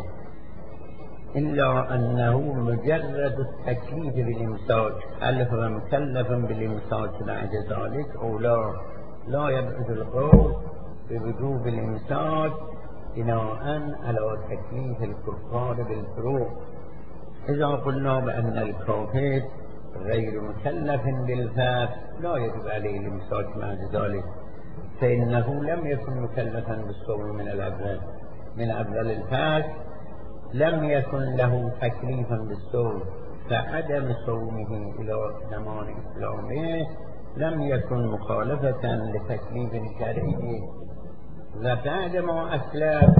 إلا أنه مجرد التكليف بالإمساك هل هو مكلف بالإمساك بعد ذلك أو لا لا يبعد القول بوجوب الإمساك بناء على تكليف الكفار بالفروع. إذا قلنا بأن الكافر غير مكلف بالفاس لا يجب عليه الإمساك بعد ذلك فإنه لم يكن مكلفا بالصوم من الأول من أول الفاس لم يكن له تكليفا بالصوم فعدم صومه إلى زمان إسلامه لم يكن مخالفة لتكليف شرعي. وبعد ما أسلم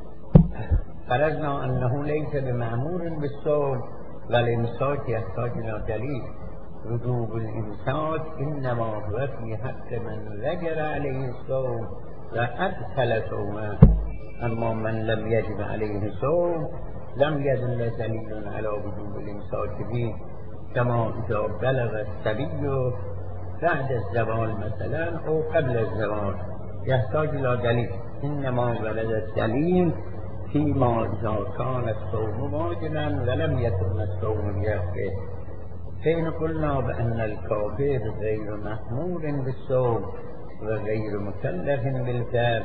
فرضنا أنه ليس بمأمور بالصوم والإمساك يحتاج إلى دليل. وجوب الإمساك إنما هو في حق من وجب عليه الصوم وأدخل صومه. أما من لم يجب عليه الصوم لم يدل دليل على وجوب الإمساك به كما إذا بلغ الصبي بعد الزوال مثلا أو قبل الزوال يحتاج إلى دليل. إنما ورد الدليل فيما إذا كان الصوم واجبا ولم يتم الصوم بيده. فإن قلنا بأن الكافر غير مأمور بالصوم وغير مكلف بالفعل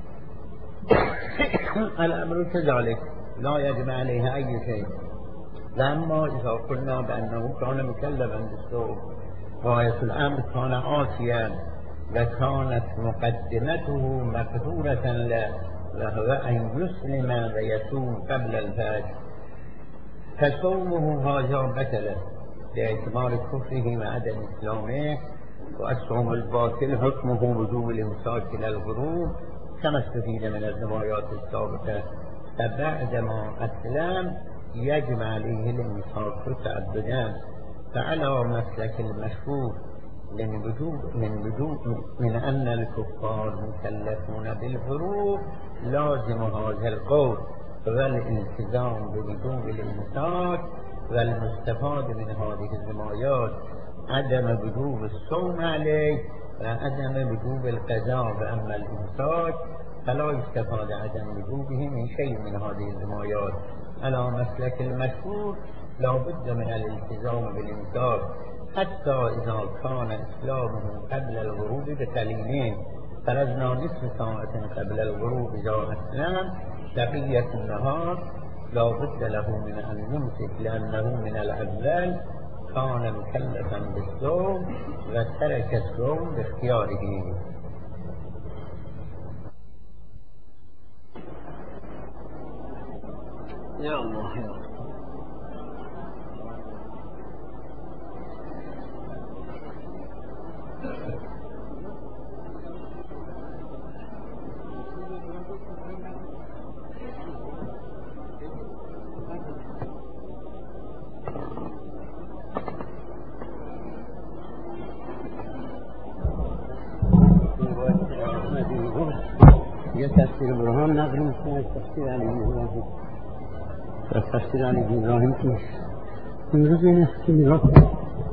الأمر كذلك لا يجب عليه أي شيء. لما إذا قلنا بأنه كان مكلفا بالصوم غاية الأمر كان عاصيا وكانت مقدمته مقدورة له وهو أن يسلم ويصوم قبل الفجر فصومه هذا بطل باعتبار كفره وعدم إسلامه. والصوم الباطل حكمه وجوب الإمساك إلى الغروب كما استفيد من الروايات السابقة. فبعدما أسلم يجب عليه الإمساك تعبدا فعلى مسلك المشهور من وجود من وجود من أن الكفار مكلفون بالحروب لازم هذا القول والالتزام بوجوب الإمساك والمستفاد من هذه الحمايات عدم وجوب الصوم عليه وعدم وجوب القضاء. وأما الإمساك فلا يستفاد عدم وجوبه من شيء من هذه الحمايات. على مسلك المشهور لا بد من الالتزام بالإمساك حتى إذا كان إسلامه قبل الغروب بقليلين، فرزنا نصف ساعة قبل الغروب إذا أسلم بقية النهار لا بد له من أن يمسك، لأنه من الأول كان مكلفا بالصوم وترك الصوم باختياره. يا الله يا الله. يا تفسير برهان نقل مثل تفسير علي إبراهيم تفسير علي إبراهيم كيف نرجع نحكي ربنا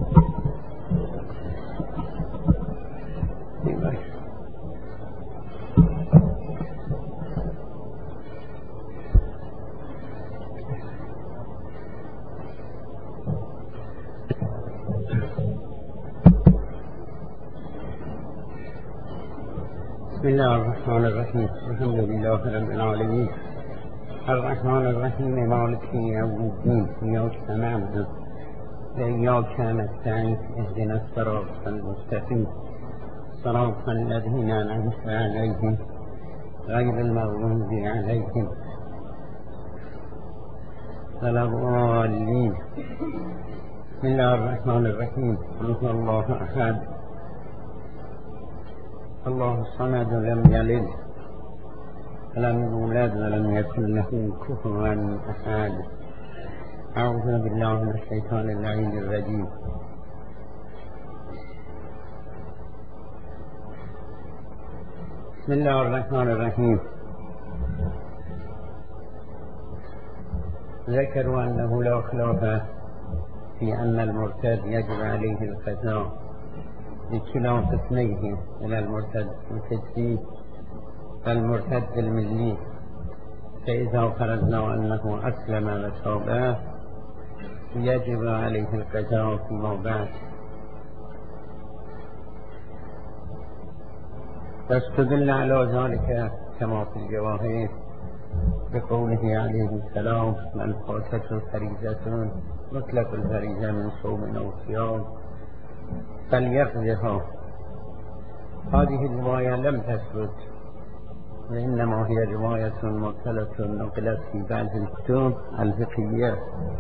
بسم الله الرحمن الرحيم. الحمد لله رب العالمين الرحمن الرحيم مالك يوم الدين إياك نعبد وإياك نستعين اهدنا الصراط المستقيم صراط الذين أنعمت عليهم غير المغضوب عليهم ولا الضالين. بسم الله الرحمن الرحيم. قل هو الله أحد الله الصمد لم يلد ولم يولد ولم يكن له كفوا أحد. أعوذ بالله من الشيطان اللعين الرجيم. بسم الله الرحمن الرحيم. ذكروا أنه لا خلاف في أن المرتد يجب عليه القضاء بخلاف اثنين من المرتد الكسبي والمرتد الملي. فإذا فرضنا أنه أسلم وتاب يجب عليه القضاء فيما بعد. واستدل على ذلك كما في الجواهر بقوله عليه السلام: من فاتته فريضة مطلق الفريضة من صوم أو صيام فليقضها. هذه الرواية لم تثبت، وإنما هي رواية مرسلة نقلت في بعض الكتب الفقهية،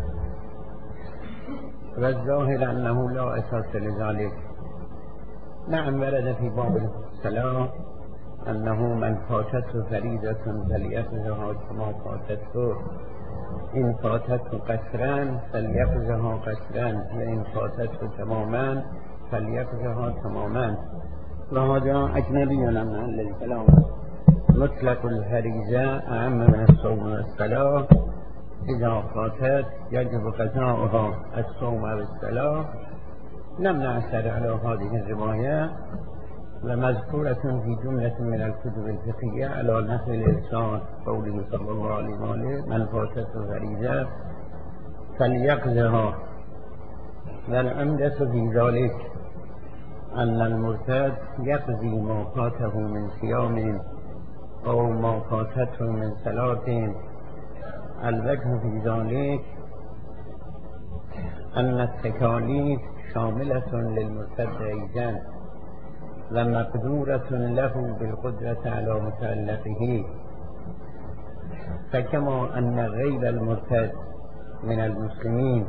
والظاهر أنه لا أساس لذلك. نعم ورد في باب الصلاة أنه من فاتته فريضة فليقضها كما فاتته، إن فاتته قصرا فليقضها قصرا، وإن فاتته تماما فليقضها تماما. وهذا أجنبي عن محل الكلام. مطلق الفريضة أعم من الصوم والصلاة. إذا فاتت يجب قضاؤها الصوم والصلاة. لم نعثر على هذه الرواية، ومذكورة في جملة من الكتب الفقهية على نحو الإرشاد قوله صلى الله عليه وسلم: من فاتته فريضة فليقضها. والعمدة في ذلك أن المرتد يقضي ما فاته من صيام أو ما فاتته من صلاة. الوجه في ذلك أن التكاليف شاملة للمرتد أيضا ومقدورة له بالقدرة على متعلقه. فكما أن غير المرتد من المسلمين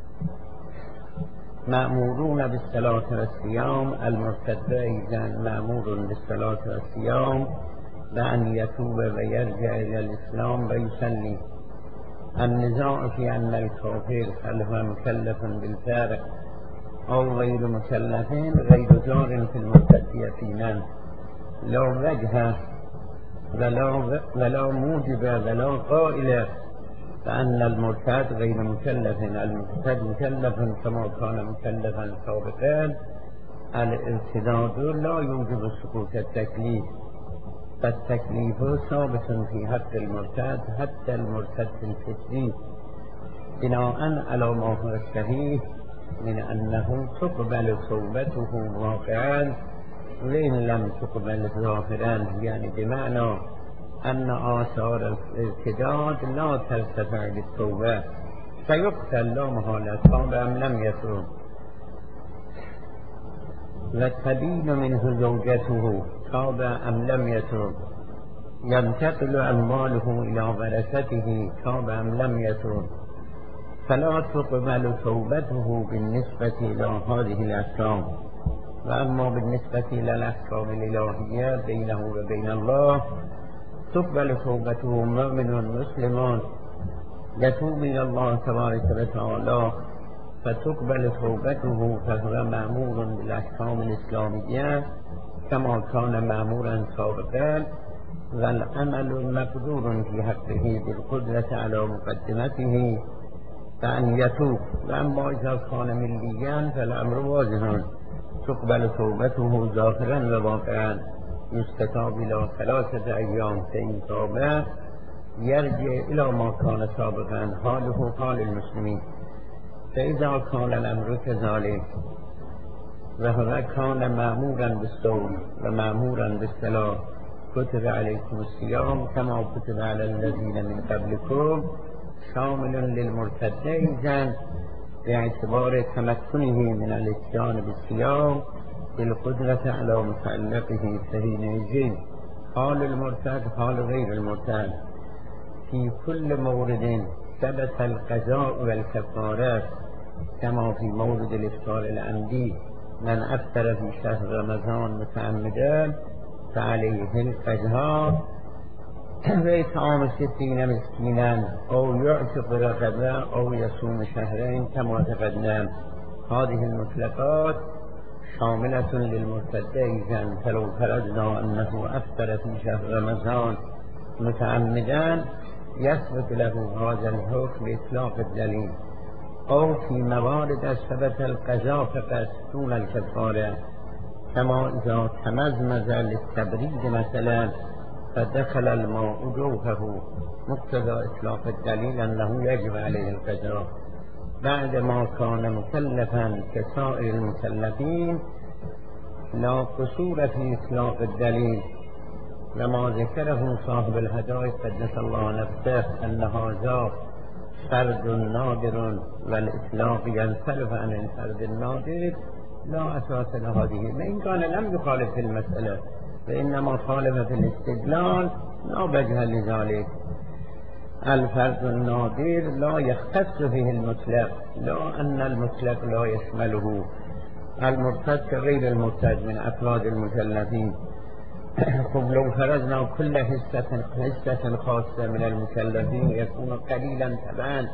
مأمورون بالصلاة والصيام، المرتد أيضا مأمور بالصلاة والصيام بأن يتوب ويرجع إلى الإسلام ويصلي. النزاع في أن الكافر هل هو مكلف بالفارق او غیر مکلف غیر جار فی المرتد یقینا لا وجه ولا ولا موجب ولا قائل فان المرتد غیر مکلف المرتد مکلف كما كان مکلفا سابقا الارتداد لا يوجب سقوط التكليف فالتكليف ثابت في حق المرتد حتى المرتد الفطري بناء على ما هو الصحيح من أنه تقبل توبته واقعا وإن لم تقبل ظاهرا، يعني بمعنى أن آثار الارتداد لا ترتفع بالتوبة فيقتل لا محالة تاب أم لم يتوب. وتبين منه زوجته تاب أم لم يتوب، ينتقل أمواله إلى ورثته تاب أم لم يتوب، فلا تقبل توبته بالنسبة إلى هذه الأحكام. وأما بالنسبة إلى الأحكام الإلهية بينه وبين الله تقبل توبته مؤمن مسلم يتوب إلى الله تبارك وتعالى فتقبل توبته فهو مأمور بالأحكام الإسلامية كما كان مأمورا سابقا، والعمل مقدور في حقه بالقدرة على مقدمته فأن يتوب. وأما إذا كان مليا فالأمر واضح تقبل توبته ظاهرا وواقعا يستتاب إلى ثلاثة أيام فإن تاب يرجع إلى ما كان سابقا حاله حال المسلمين. فإذا كان الأمر كذلك وهو كان مأمورا بالصوم ومأمورا بالصلاة كتب عليكم الصيام كما كتب على الذين من قبلكم شامل للمرتد إذن باعتبار تمكنه من الاتيان بالصيام بالقدرة على متعلقه فحينئذ حال المرتد حال غير المرتد في كل مورد ثبت القضاء والكفارات كما في مورد الإفطار العمدي من أفطر في شهر رمضان متعمدا فعليه القضاء وإطعام ستين مسكينا أو يعتق رقبة أو يصوم شهرين كما تقدم. هذه المطلقات شاملة للمرتد إذن، فلو فرضنا أنه أفطر في شهر رمضان متعمدا يثبت له هذا الحكم بإطلاق الدليل، أو في موارد ثبت القضاء فقط دون الكفارة كما إذا تمزمز للتبريد مثلا فدخل الماء جوفه مقتضى إطلاق الدليل أنه يجب عليه القضاء بعدما كان مكلفا كسائر المكلفين لا قصور في إطلاق الدليل. لما ذكره صاحب الهداية قدس الله نفسه أن هذا فرد نادر والإطلاق ينصرف عن الفرد النادر لا أساس لهذه، وإن كان لم يخالف في المسألة فإنما خالف في الاستدلال لا وجه لذلك. الفرد النادر لا يختص فيه المطلق، لا أن المطلق لا يشمله المرتد كغير المرتد من أفراد المكلفين. خب لو فرضنا كل حصة حصة خاصة من المكلفين يكون قليلا تبعا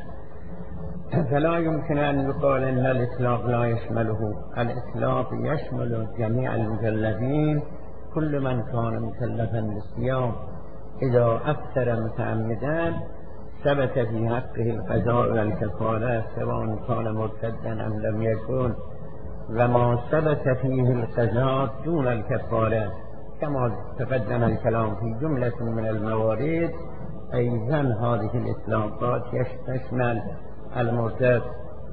فلا يمكن أن يقال أن الإطلاق لا يشمله. الإطلاق يشمل جميع المكلفين كل من كان مكلفا بالصيام إذا أفطر متعمدا ثبت في حقه القضاء والكفارة سواء كان مرتدا أم لم يكن، وما ثبت فيه القضاء دون الكفارة كما تقدم الكلام في جملة من الموارد. أيضا هذه الإطلاقات تشمل المرتد.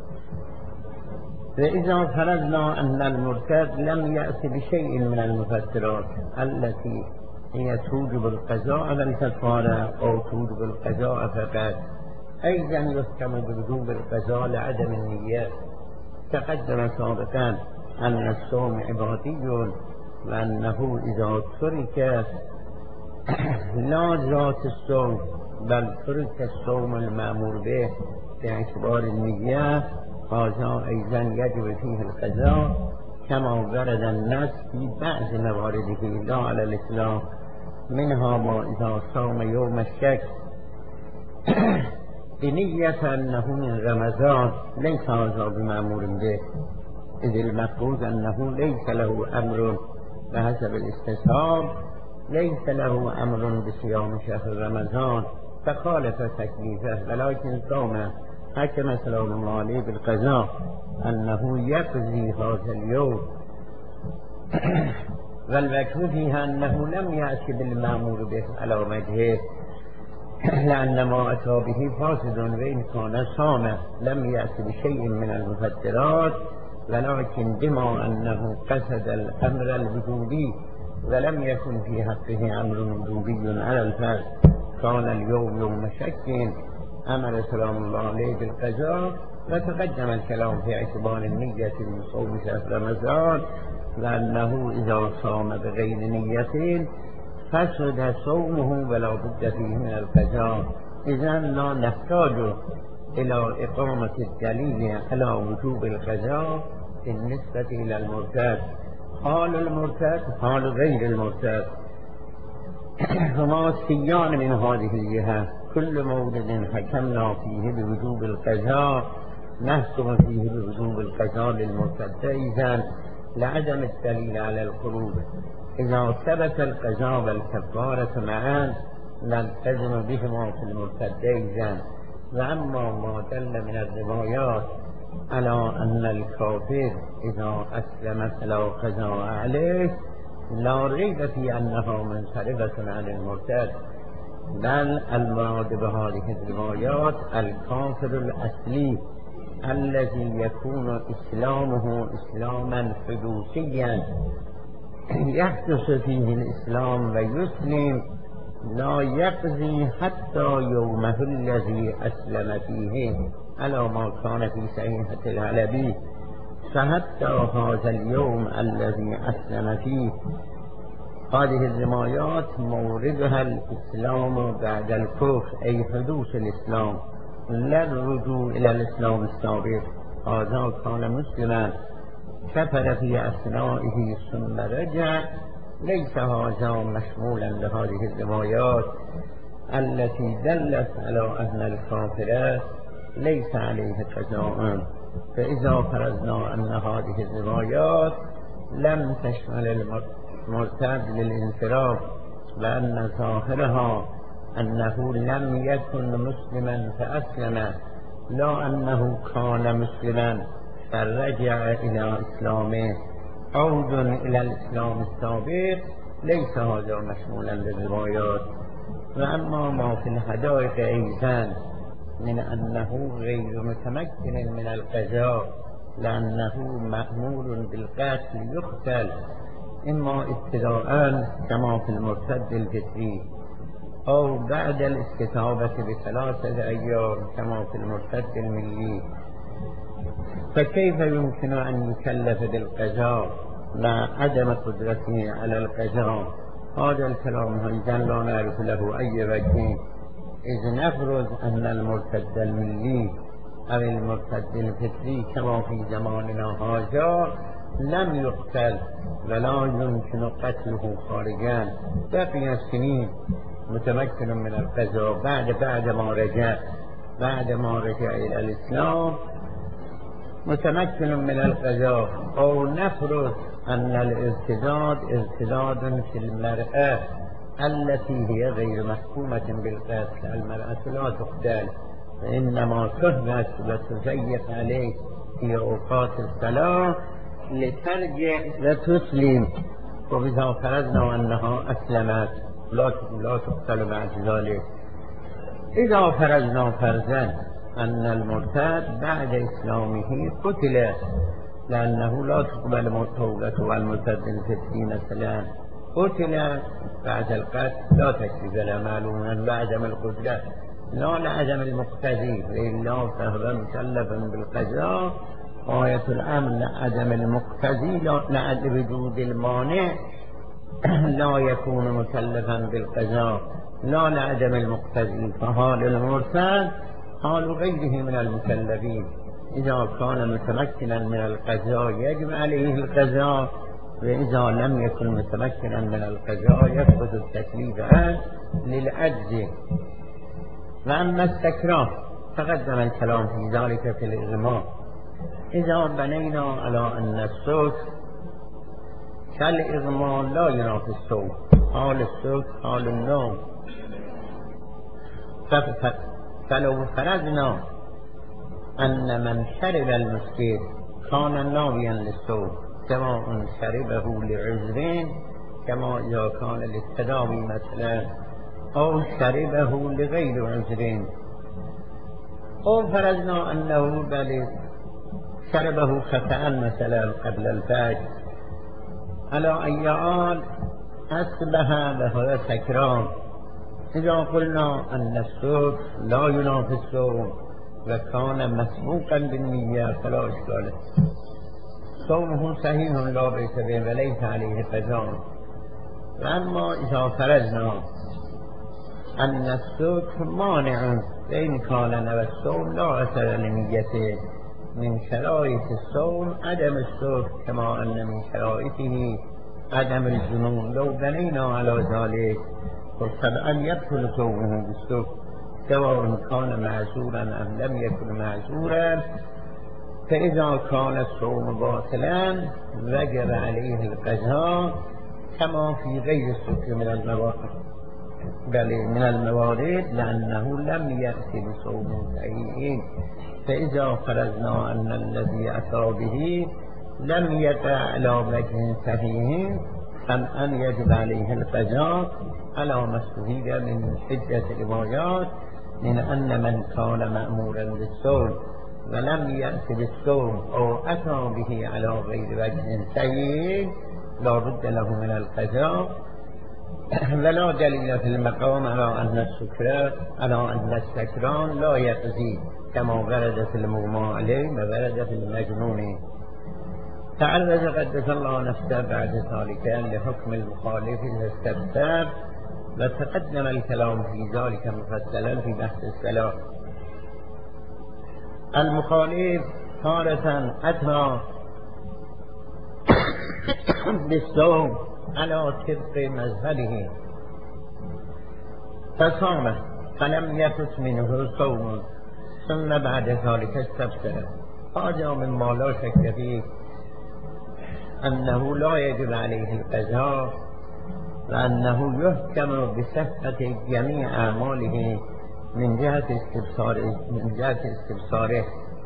فإذا فرضنا أن المرتد لم يأتي بشيء من المفسرات التي هي توجب القضاء على الكفارة أو توجب القضاء فقط، أيضا يحكم بوجوب القضاء لعدم النية. تقدم سابقا أن الصوم عبادي وأنه إذا ترك لا ذات الصوم بل ترك الصوم المأمور به باعتبار النية هذا أيضا يجب فيه القضاء كما ورد النص في بعض موارده لا على الإطلاق، منها ما إذا صام يوم الشك بنية أنه من رمضان ليس هذا بمأمور به، إذ المفروض أنه ليس له أمر بحسب الاستصحاب، ليس له أمر بصيام شهر رمضان فخالف تكليفه، ولكن صام حكم سلام الله عليه بالقضاء أنه يقضي هذا اليوم. والوجه فيها أنه لم يأتي بالمأمور به على وجهه، لأن ما أتى به فاسد، وإن كان صام لم يأتي بشيء من المفطرات، ولكن بما أنه قصد الأمر الوجوبي ولم يكن في حقه أمر وجوبي على الفرد، كان اليوم يوم شك، أمر سلام الله عليه بالقضاء. وتقدم الكلام في اعتبار النية من صوم شهر رمضان، لأنه إذا صام بغير نية فسد صومه ولا بد فيه من القضاء. إذن لا نحتاج إلى إقامة الدليل على وجوب القضاء بالنسبة إلى المرتد. حال المرتد حال غير المرتد، هما سيان من هذه الجهة. كل مورد حكمنا فيه بوجوب القضاء نحكم فيه بوجوب القضاء للمرتد إذن لعدم الدليل على الخروج. إذا ثبت القضاء والكفارة معا نلتزم بهما في المرتد إذن. وأما ما دل من الروايات على أن الكافر إذا أسلم فلا قضاء عليه لا ريب في أنها منصرفة عن المرتد، بل المراد بهذه الروايات الكافر الأصلي الذي يكون إسلامه إسلاما حدوثيا يحدث فيه الإسلام ويسلم، لا يقضي حتى يومه الذي أسلم فيه على ما كان في صحيحة العلبي. فحتى هذا اليوم الذي أسلم فيه هذه الروايات موردها الإسلام بعد الكفر، أي حدوث الإسلام، لا الرجوع إلى الإسلام السابق. هذا كان مسلما كفر في أثنائه ثم رجع، ليس هذا مشمولا لهذه الروايات التي دلت على أن الكافر ليس عليه قضاء. فإذا فرضنا أن هذه الروايات لم تشمل المرتد للانصراف، لأن ظاهرها أنه لم يكن مسلما فأسلم، لا أنه كان مسلما فرجع إلى إسلامه، عود إلى الإسلام السابق، ليس هذا مشمولا للروايات. وأما ما في الحدائق أيضا من أنه غير متمكن من القضاء لأنه مأمور بالقتل يقتل، إما ابتداء كما في المرتد الفطري، أو بعد الاستتابة بثلاثة أيام كما في المرتد الملي. فكيف يمكن أن يكلف بالقضاء مع عدم قدرته على القضاء؟ هذا الكلام أيضا لا نعرف له أي وجه. إذ نفرض أن المرتد الملي أو المرتد الفطري كما في زماننا هذا لم يقتل ولا يمكن قتله خارجا، بقي سنين متمكن من القضاء بعد بعد ما رجع بعد ما رجع إلى الإسلام متمكن من القضاء. أو نفرض أن الارتداد ارتداد في المرأة التي هي غير محكومة بالقتل، المرأة لا تقتل وإنما تهبط وتضيق عليه في أوقات الصلاة لترجع وتسلم، وبذا فرضنا أنها أسلمت لا تقتل بعد ذلك. إذا فرضنا فرضا أن المرتد بعد إسلامه قتل لأنه لا تقبل توبته، والمرتد الفطري مثلا قتل بعد القتل لا تكفي له معلوما بعدم القدرة، لا لعدم المقتدي، لأنه فهو مكلف بالقضاء. آية الأمر لعدم المقتدي لعدم وجود المانع لا يكون مكلفا بالقضاء، لا لعدم المقتدي. فحال المرتد حال غيره من المكلفين، إذا كان متمكنا من القضاء يجب عليه القضاء، وإذا لم يكن متمكنا من القضاء يثبت التكليف عنه للعجز. وأما السكران تقدم الكلام في ذلك في الإغماء، اذا بنینا علی ان السکر کالاغما لا ینافی الصوم، حال السکر حال النوم. فلو فرضنا ان من شرب المسکر کان ناویا للصوم سواء شربه لعذر كما اذا كان للتداوی مثلا او شربه لغیر عذر، او فرضنا انه بل شربه خطأ مثلا قبل الفجر على أي حال أصبح بهذا سكران. إذا قلنا أن السكر لا ينافي الصوم وكان مسبوقا بالنية فلا إشكال، صومه صحيح لا بأس به وليس عليه قضاء. وأما إذا فرضنا أن السكر مانع فإن كان والصوم لا أثر لنيته، من شرائط الصوم عدم السكر كما أن من شرائطه عدم الجنون. لو بنينا على ذلك فطبعا يدخل صومه بالسكر سواء كان معذورا أم لم يكن معذورا، فإذا كان الصوم باطلا وجب عليه القضاء كما في غير السكر من الموارد، بل من الموارد لأنه لم يأتي بصوم صحيح. فإذا فرضنا أن الذي أتى به لم يقع على وجه صحيح أم أن يجب عليه القضاء على ما استفيد من عدة روايات من أن من كان مأمورا بالصوم ولم يأت بالصوم أو أتى به على غير وجه صحيح لا بد له من القضاء. ولا دليل في المقام على أن السكر على أن السكران لا يقضي كما ورد في المغمى عليه وورد في المجنون. تعرض قدس الله نفسه بعد ذلك لحكم المخالف إذا استبتاب، وتقدم الكلام في ذلك مفصلا في بحث الصلاة. المخالف تارة أتى بالصوم على طبق مذهبه فصام فلم يفت منه صوم ثم بعد ذلك استبصر، هذا مما لا شك فيه أنه لا يجب عليه القضاء، وأنه يحكم بصحة جميع أعماله من جهة استبصاره من جهة استبصاره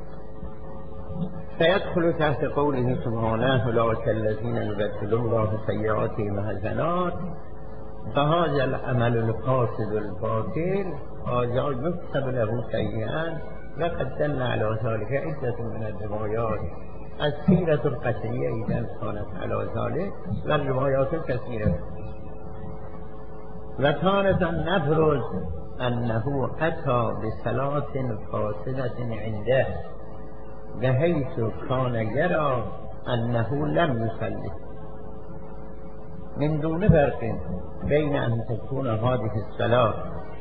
فيدخل تحت قوله سبحانه أولئك الذين يبدل الله سيئاتهم حسنات، فهذا العمل الفاسد الباطل هذا يكتب له سيئا. وقد دل على ذلك عدة من الروايات السيرة القصرية إذا كانت على ذلك والروايات الكثيرة. وتارة نفرض أنه أتى بصلاة فاسدة عنده بحيث كان يرى أنه لم يصلي، من دون فرق بين أن تكون هذه الصلاة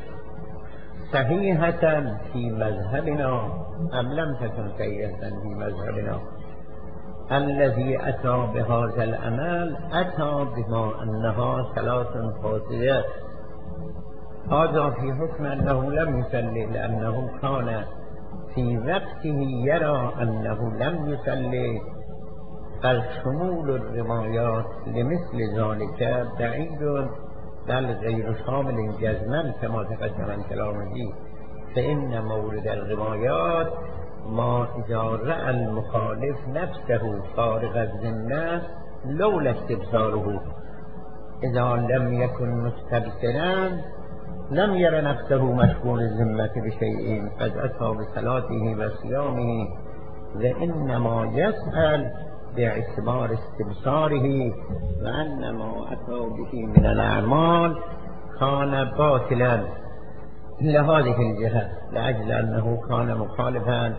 صحيحة في مذهبنا أم لم تكن صحيحة في مذهبنا. الذي أتى بهذا العمل أتى بما أنها صلاة فاسدة، هذا في حكم أنه لم يصلي لأنه كان في وقته يرى أنه لم يصلي. فالشمول الروايات لمثل ذلك بعيد بل غير شامل جزما كما تقدم الكلام فيه، فإن مورد الروايات ما إذا رأى المخالف نفسه فارغ الذمة لولا استبصاره، إذا لم يكن مستبصرا لم ير نفسه مشغول الذمة بشيء قد أتى بصلاته وصيامه، وإنما يسأل باعتبار استبصاره وأن ما أتى به من الأعمال كان باطلا لهذه الجهة لأجل أنه كان مخالفا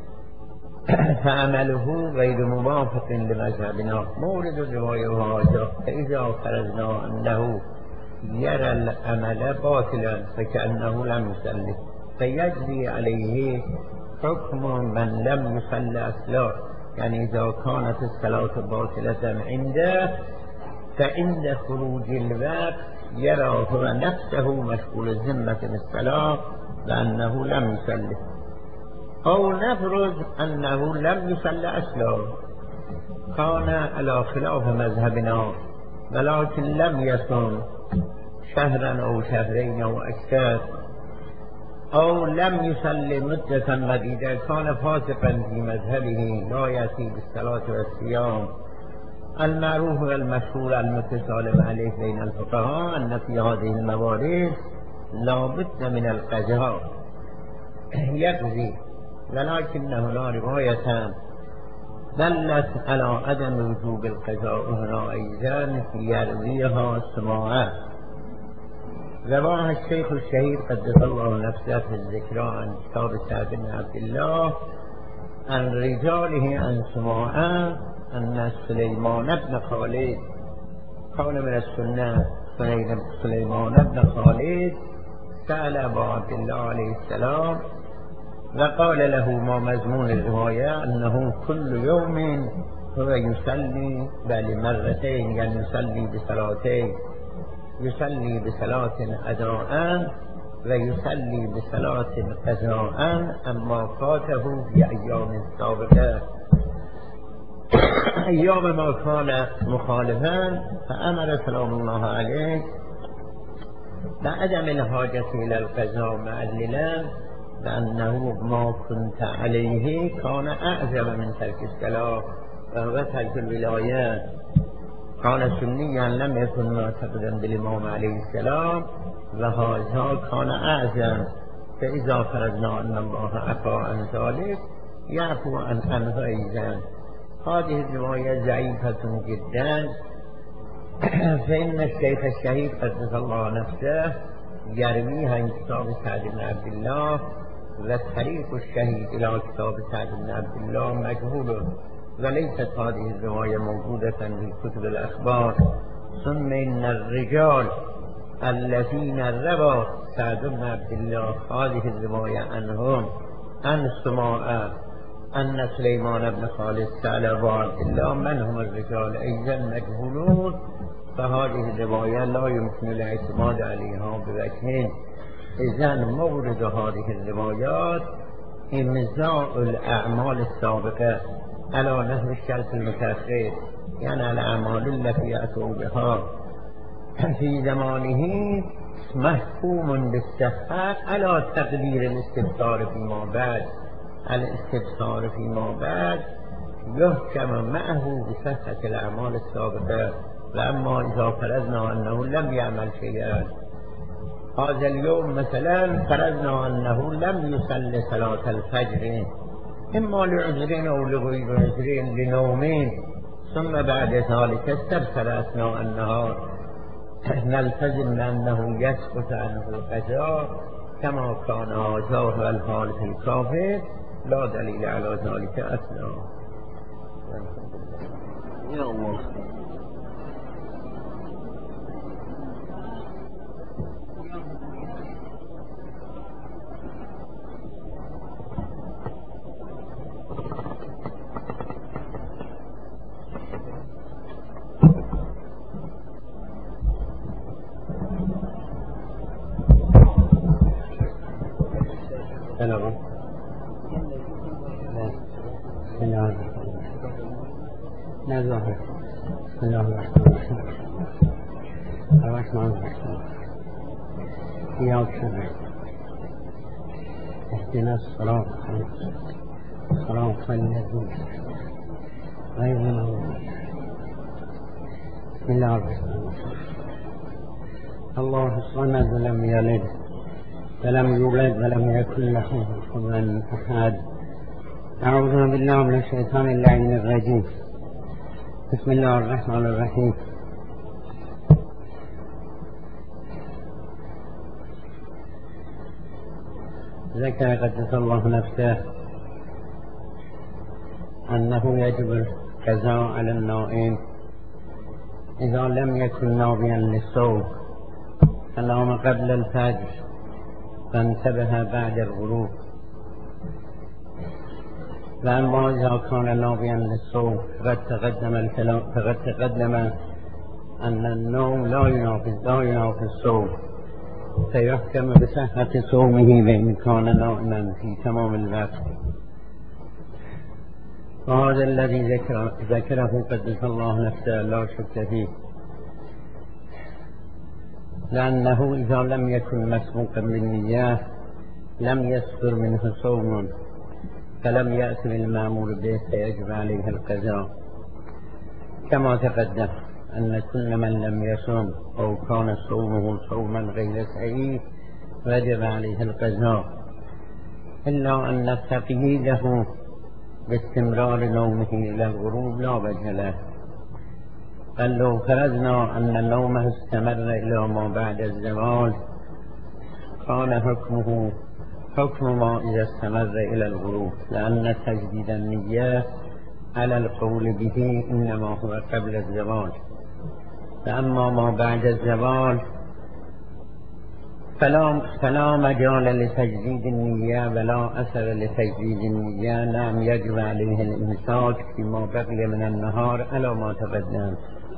فعمله غير موافق لمذهبنا. مورد الرواية هذا، فإذا فرضنا أنه يرى العمل باطلا فكأنه لم يصلي فيجري عليه حكم من لم يصلي أصلا، يعني إذا كانت الصلاة باطلة عنده فعند خروج الوقت يرى هو نفسه مشغول الذمة بالصلاة لأنه لم يصلي. او نفرض انه لم يصلي اصلا كان على خلاف مذهبنا ولكن لم يصم شهرا او شهرين او اكثر او لم يصلي مدة مديدة كان فاسقا في مذهبه لا يأتي بالصلاة والصيام. المعروف والمشهور المتسالم عليه بين الفقهاء أن في هذه الموارد لا بد من القضاء يقضي، ولكن هنا رواية دلت على عدم وجوب القضاء هنا أيضا يرويها سماعة. رواها الشيخ الشهيد قدس الله نفسه في الذكرى عن كتاب سعد بن عبد الله عن رجاله عن سماعة أن سليمان بن خالد كان من السنة سليمان بن خالد سأل أبا عبد الله عليه السلام وقال له ما مضمون الرواية أنه كل يوم هو يصلي بل مرتين يعني يصلي بصلاتين، يصلي بصلاة أداء ويصلي بصلاة قضاء أما فاته في أيام سابقة. أيام ما كان مخالفا فأمر سلام الله عليه بعدم الحاجة إلى القضاء معللا لأنه ما كنت عليه كان أعظم من ترك الصلاة وهو ترك الولايات. كان سنيا لم يكن معتقدا بالإمام عليه السلام وهذا كان أعظم، فإذا فرضنا أن الله عفا عن ذلك يعفو عن عنه أيضا. هذه الرواية ضعيفة جدا، فإن الشيخ الشهيد قدس الله نفسه يرويها من كتاب سعد بن عبد الله وطريق الشهيد إلى كتاب سعد بن عبد الله مجهول وليست هذه الرواية موجودة في كتب الأخبار. ثم إن الرجال الذين روى سعد بن عبد الله هذه الرواية عنهم عن سماعة أن سليمان بن خالد سأل أبا عبد الله من هم الرجال أيضا مجهولون، فهذه الرواية لا يمكن الاعتماد عليها بوجهين. إذن مورد هذه الروايات امضاء الأعمال السابقة على نحو الشرط المتأخر، يعني على الأعمال التي أتوا بها في زمانه محكوم بالصحة على تقدير الاستبصار فيما بعد. الاستبصار فيما بعد يحكم معه بصحة الأعمال السابقة، لأما إذا فرضنا أنه لم يعمل شيئا هذا اليوم مثلا فرضنا أنه لم يصلي صلاة الفجر إما لعذرين أو لغير عذرين لنومين ثم بعد ذلك استبصر أثناء النهار نلتزم بأنه يسقط عنه القضاء كما كان هذا هو الحال في الكافر، لا دليل على ذلك أصلا. يا الله سلام. بسم الله الرحمن بسم الله الرحمن الرحيم. إياك نعبد اهدنا الصراط صراط الذين غير المغضوب. بسم الله الرحمن الرحيم. الله الصمد لم يلد ولم يولد ولم يكن له كفوا أحد. أعوذ بالله من الشيطان اللعين الرجيم. بسم الله الرحمن الرحيم. ذكر قدس الله نفسه أنه يجب القضاء على النائم إذا لم يكن ناويا للصوم فنام قبل الفجر فانتبه بعد الغروب، لأنه إذا كان ناويا للصوم فقد تقدم الكلام فقد تقدم أن النوم لا ينافي لا ينافي الصوم، فيحكم بصحة صومه وإن كان نائما في تمام الوقت. وهذا الذي ذكر ذكره قدس الله نفسه لا شك فيه، لأنه إذا لم يكن مسبوقا بالنية لم يصدر منه صوم فلم يأت بالمأمور به فيجب عليه القضاء، كما تقدم أن كل من لم يصم أو كان صومه صوما غير صحيح وجب عليه القضاء، إلا أن تقييده باستمرار نومه إلى الغروب لا وجه له. بل لو فرضنا أن نومه استمر إلى ما بعد الزوال كان حكمه حكم ما إذا استمر إلى الغروب، لأن تجديد النية على القول به إنما هو قبل الزوال، فأما ما بعد الزوال فلا, فلا مجال لتجديد النية ولا أثر لتجديد النية. نعم يجب عليه الإمساك فيما بقي من النهار على ما تقدم.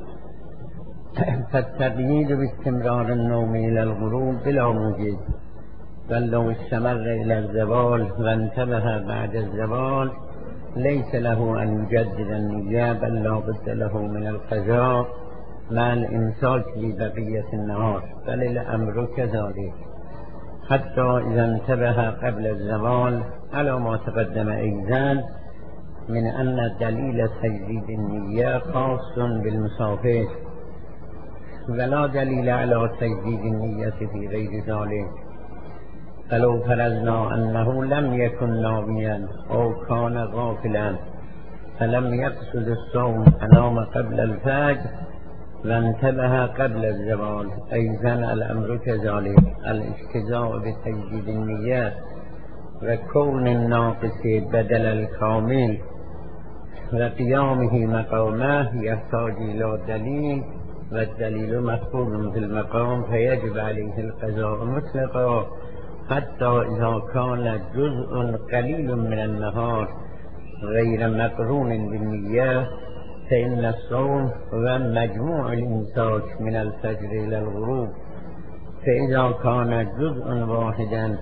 فالتقييد باستمرار النوم إلى الغروب بلا موجب، بل لو استمر إلى الزوال وانتبه بعد الزوال ليس له أن يجدد النية، بل لا بد له من القضاء مع الإمساك ببقية النهار، بل الأمر كذلك حتى إذا انتبه قبل الزوال على ما تقدم أيضا من أن دليل تجديد النية خاص بالمسافر، ولا دليل على تجديد النية في غير ذلك. فلو فرضنا أنه لم يكن ناويا أو كان غافلا فلم يقصد الصوم فنام قبل الفجر وانتبه قبل الزوال أيضا الأمر كذلك، الاجتزاء بتجديد النية وكون الناقص بدل الكامل وقيامه مقامه يحتاج إلى دليل، والدليل مفقود في المقام فيجب عليه القضاء مطلقا، حتى إذا كان جزء قليل من النهار غير مقرون بالنية فإن الصوم هو مجموع الإمساك من الفجر إلى الغروب. فإذا كان جزء واحدا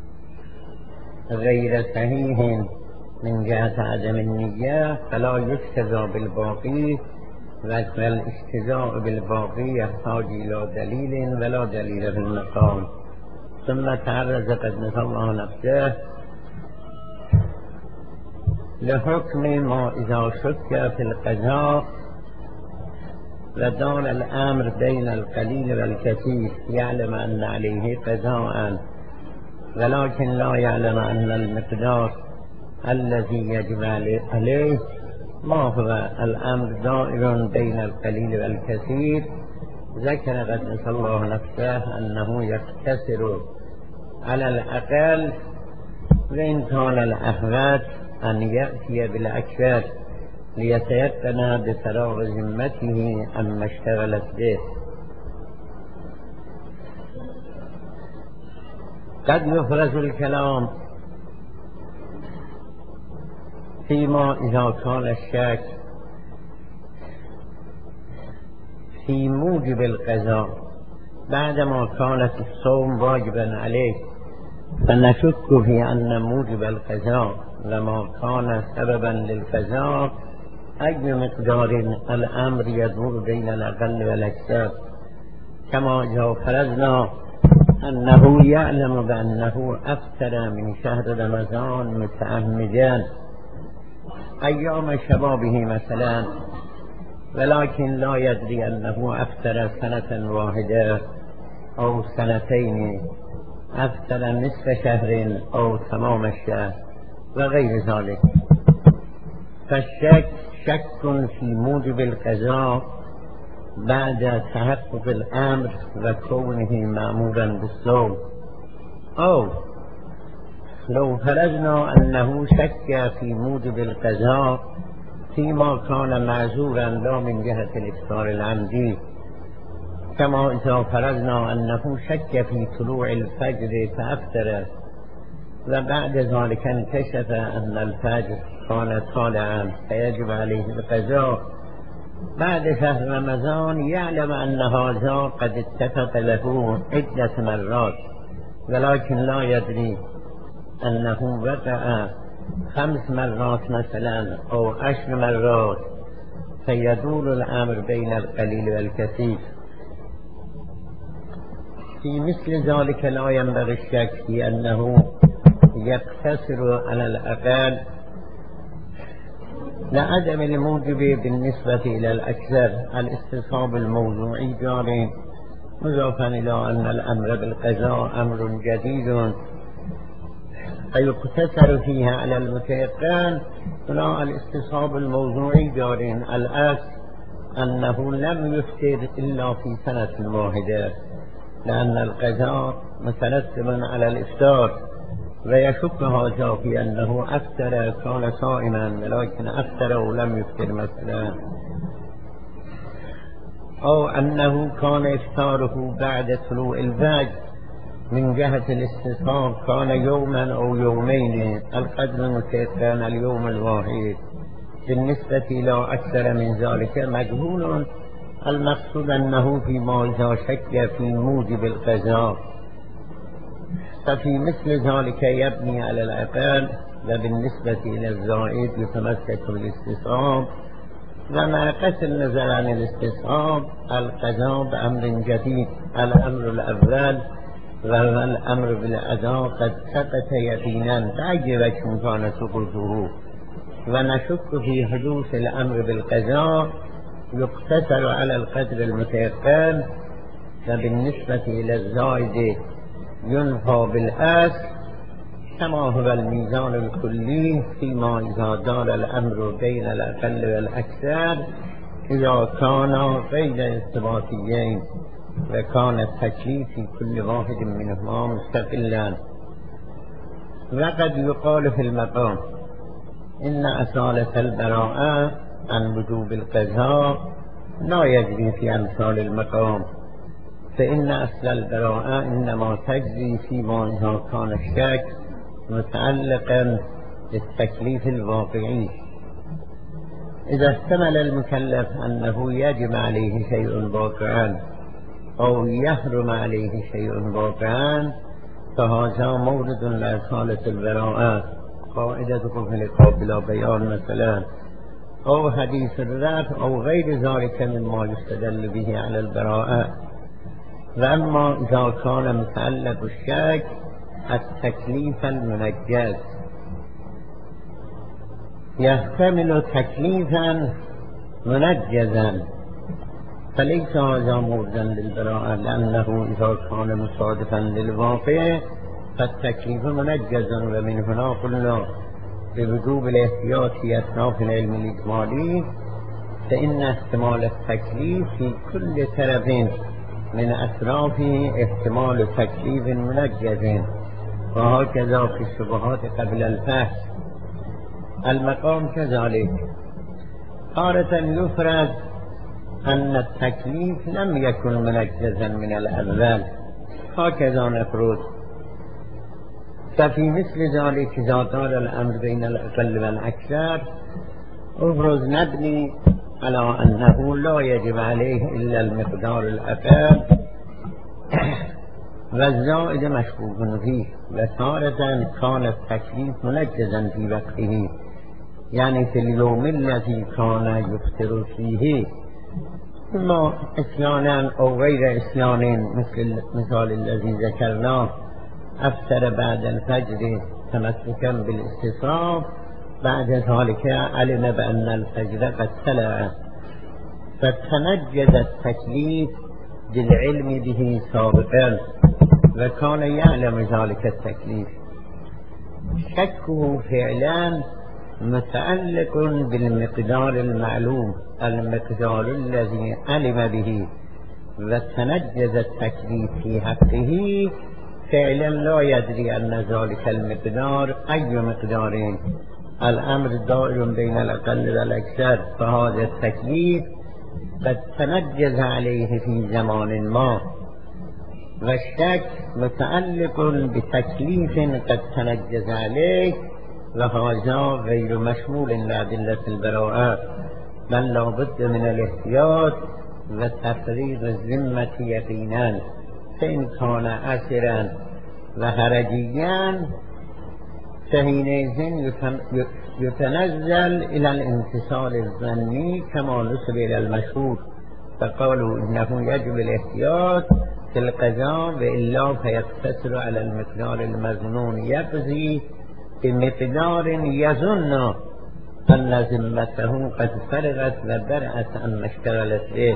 غير صحيح من جهة عدم النية فلا يجتزى بالباقي، والاجتزاء بالباقي يحتاج إلى دليل ولا دليل في المقام. ثم تعرض قدس الله نفسه لحكم ما إذا شك في القضاء ودار الأمر بين القليل والكثير، يعلم أن عليه قضاء ولكن لا يعلم أن المقدار الذي يجب عليه ما هو. الأمر دائر بين القليل والكثير. ذكر قدس الله نفسه أنه يقتصر على الأقل، وإن كان الأحوات أن يأتي بالأكثر ليتيقن بفراغ ذمته عما اشتغلت به. قد يفرز الكلام فيما إذا كان الشك في موجب القضاء بعدما كانت الصوم واجبا عليه، فنشك في أن موجب القضاء لما كان سببا للقضاء أي مقدار الأمر يدور بين الأقل والأكثر، كما إذا فرضنا أنه يعلم بأنه أفطر من شهر رمضان متعمدا أيام شبابه مثلا، ولكن لا يدري أنه أفطر سنة واحدة أو سنتين، أفطر نصف شهر أو تمام الشهر وغير ذلك. فالشك شك في موجب القضاء بعد تحقق الأمر وكونه مأمورا بالصوم. أو لو فرضنا أنه شك في موجب القضاء فيما كان معذورا لا من جهة الإفطار العمدي، كما إذا فرضنا أنه شك في طلوع الفجر فأفطر وبعد ذلك انكشف أن الفجر كان طالعا فيجب عليه القضاء، بعد شهر رمضان يعلم أن هذا قد اتفق له عدة مرات، ولكن لا يدري أنه وقع خمس مرات مثلا أو عشر مرات، فيدور الأمر بين القليل والكثير. في مثل ذلك لا ينبغي الشك في أنه يقتصر على الأقل لعدم الموجب بالنسبة إلى الأكثر. الاستصحاب الموضوعي جاري، مضافا إلى أن الأمر بالقضاء أمر جديد فيقتصر فيها على المتيقن. هنا الاستصحاب الموضوعي جاري، الأصل أنه لم يفطر إلا في سنة واحدة، لأن القضاء مترتب على الإفطار، ويشك هذا في أنه أفطر كان صائما ولكن أفطر ولم يفطر مثلا، أو أنه كان إفطاره بعد طلوع الفجر. من جهة الاستصحاب كان يوما أو يومين، القدر المتيقن اليوم الواحد. بالنسبة إلى أكثر من ذلك مجهول. المقصود أنه فيما إذا شك في موجب القضاء، ففي مثل ذلك يبني على الأقل، وبالنسبة إلى الزائد يتمسك بالاستصحاب. وما قصر النظر عن الاستصحاب القضاء بأمر جديد. الأمر الأول وهو الأمر بالأداء قد ثبت يقينا بأي وجه كان سقوطه، ونشك في حدوث الأمر بالقضاء يقتصر على القدر المتيقن، وبالنسبة إلى الزائد ينفى بالأصل، كما هو الميزان الكلي فيما إذا دار الأمر بين الأقل والأكثر إذا كان غير ارتباطيين، وكان التكليف في كل واحد منهما مستقلا. وقد يقال في المقام إن أصالة البراءة عن وجوب القضاء لا يجري في أمثال المقام، فإن أصل البراءة إنما تجري فيما إذا كان الشك متعلقا بالتكليف الواقعي. إذا احتمل المكلف أنه يجب عليه شيء واقعا أو يحرم عليه شيء واقعا، فهذا مورد لأصالة البراءة، قاعدة كفر قابل بيان مثلا، أو حديث الرفع أو غير ذلك مما يستدل به على البراءة. وأما إذا كان متعلق الشك التكليف المنجز يحتمل تكليفا منجزا، فليس هذا موردا للبراءة، لأنه إذا كان مصادفا للواقع فالتكليف منجز. ومن هنا قلنا بوجوب الاحتياط في أصناف العلم الإجمالي، فإن احتمال التكليف في كل طرف من أطرافه احتمال تكليف منجز، وهكذا في الشبهات قبل الفحص. المقام كذلك تارة يفرض أن التكليف لم يكن منجزا من الأول، هكذا نفرض. ففي مثل ذلك إذا دار الأمر بين الأقل والأكثر أفرض نبني على أنه لا يجب عليه إلا المقدار الأقل والزائد مشكوك فيه. وتارة كان التكليف منجزا في وقته، يعني في اليوم الذي كان يفطر فيه، إما إسيانا أو غير إسيان، مثل المثال الذي ذكرناه، أفطر بعد الفجر تمسكا بالاستصحاب، بعد ذلك علم بأن الفجر قد طلع، فتنجز التكليف بالعلم به سابقا، وكان يعلم ذلك التكليف. شكه فعلا متعلق بالمقدار المعلوم، المقدار الذي علم به، وتنجز التكليف في حقه فعلا لا يدري أن ذلك المقدار أي مقدارين. الأمر دائر بين الأقل والأكثر، فهذا التكليف قد تنجز عليه في زمان ما، والشك متعلق بتكليف قد تنجز عليه، وهذا غير مشمول لأدلة البراءة. بل لابد من الاحتیاط و تفریق ذمت یقینا، فإن کان عسرا و حرجیا فحینئذ یتنزل الى الامتثال الظنی کما نسب الى المشهور، فقالوا انه يجب الاحتیاط في القضاء والا فيقتصر على المقدار المظنون يقضي بمقدار يظن ان ذمته قد فرغت و برأت عن اشتغلت به،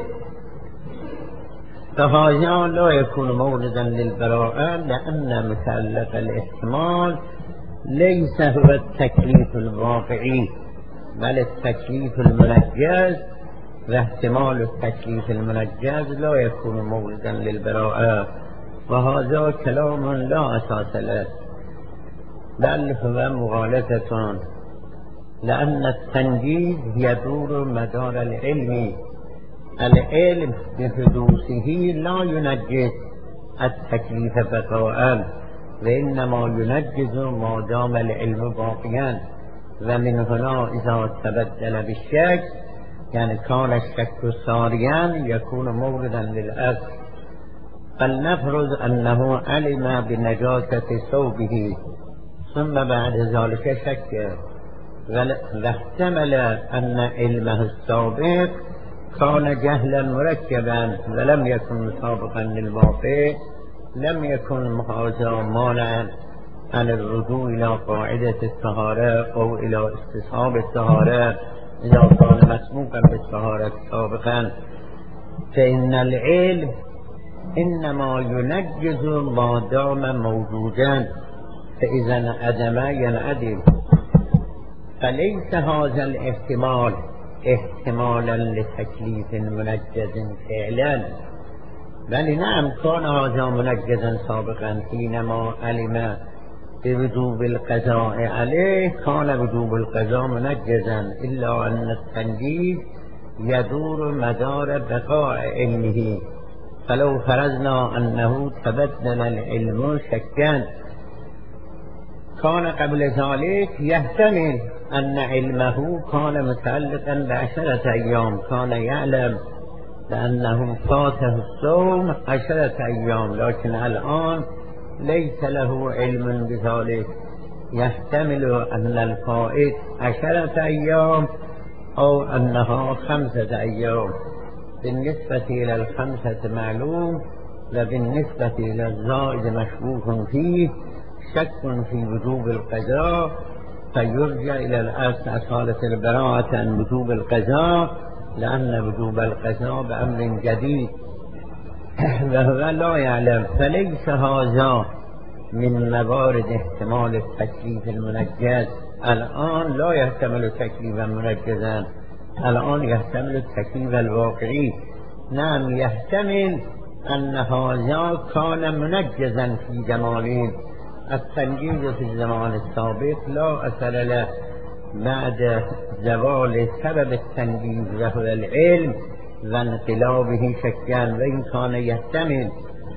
فهذا لا يكون موردا للبراءة لأن متعلق الاحتمال ليس هو التكليف الواقعي بل التكليف المنجز، واحتمال التكليف المنجز لا يكون موردا للبراءة، وهذا كلام لا أساس له بل هو مغالطة، لأن التنجيز يدور مدار العلم، العلم بحدوثه لا ينجز التكليف بقاء، وإنما ينجز ما دام العلم باقيا، ومن هنا إذا تبدل بالشك يعني كان الشك ساريا يكون موردا للأصل. فلنفرض أنه علم بنجاسة ثوبه ثم بعد ذلك شك، واحتمل أن علمه السابق كان جهلا مركبا ولم يكن سابقا للواقع، لم يكن هذا مانعا عن الرجوع إلى قاعدة الطهارة أو إلى استصحاب الطهارة إذا كان مسبوقا بالطهارة سابقا، فإن العلم إنما ينجز ما دام موجودا، فإذا انعدم ينعدم، فليس هذا الاحتمال احتمالا لتكليف منجز فعلا، بل نعم كان هذا منجزا سابقا حينما علم بوجوب القضاء عليه، كان وجوب القضاء منجزا، إلا أن التنجيز يدور مدار بقاء علمه، فلو فرضنا أنه تبدل العلم شكا كان قبل ذلك يحتمل أن علمه كان متعلقا بعشرة أيام، كان يعلم لأنه فاته الصوم عشرة أيام، لكن الآن ليس له علم بذلك، يحتمل أن الفائت عشرة أيام أو أنها خمسة أيام، بالنسبة إلى الخمسة معلوم، وبالنسبة إلى الزائد مشكوك فيه شك في وجوب القضاء، فيرجع إلى الأصل أصالة البراءة عن وجوب القضاء، لأن وجوب القضاء بأمر جديد وهو لا يعلم، فليس هذا من موارد احتمال التكليف المنجز. الآن لا يحتمل تكليفا منجزا، الآن يحتمل التكليف الواقعي. نعم يحتمل أن هذا كان منجزا في زمانه، التنجيز في الزمان السابق لا أثر له بعد زوال سبب التنجيز وهو العلم وانقلابه شكا، وإن كان يحتمل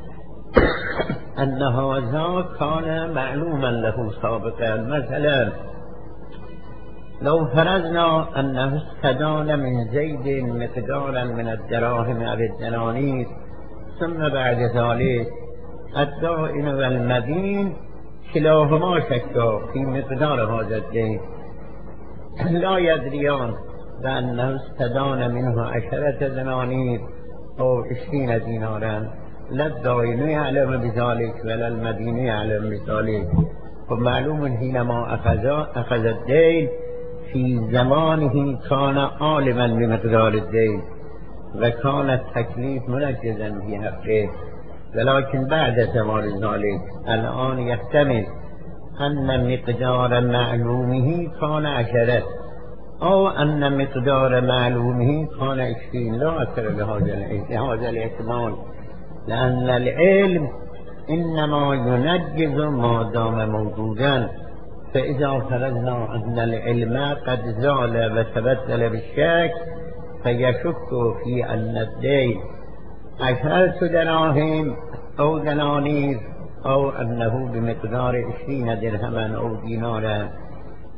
أن هذا كان معلوما له سابقا. مثلا لو فرضنا أنه استدان من زيد مقدارا من الدراهم أو الدنانير، ثم بعد ذلك الدائن والمدين كلاهما شكا في مقدار هذا الدين، لا يدريان بأنه استدان منه عشرة دنانير أو عشرين دينارا، لا الدائن يعلم بذلك ولا المدين يعلم بذلك. ومعلوم حينما أخذ, أخذ الدين في زمانه كان عالما بمقدار الدين وكان التكليف منجزا في حقه، ولكن بعد زوال ذلك الآن يحتمل أن مقدار معلومه كان عشرة أو أن مقدار معلومه كان عشرين، لا أثر لهذا الاحتمال، لأن العلم إنما ينجز ما دام موجودا. فإذا فرضنا أن العلم قد زال وتبدل بالشك فيشك في أن الدين عشرة دراهم أو دنانير أو أنه بمقدار عشرين درهما أو دينارا،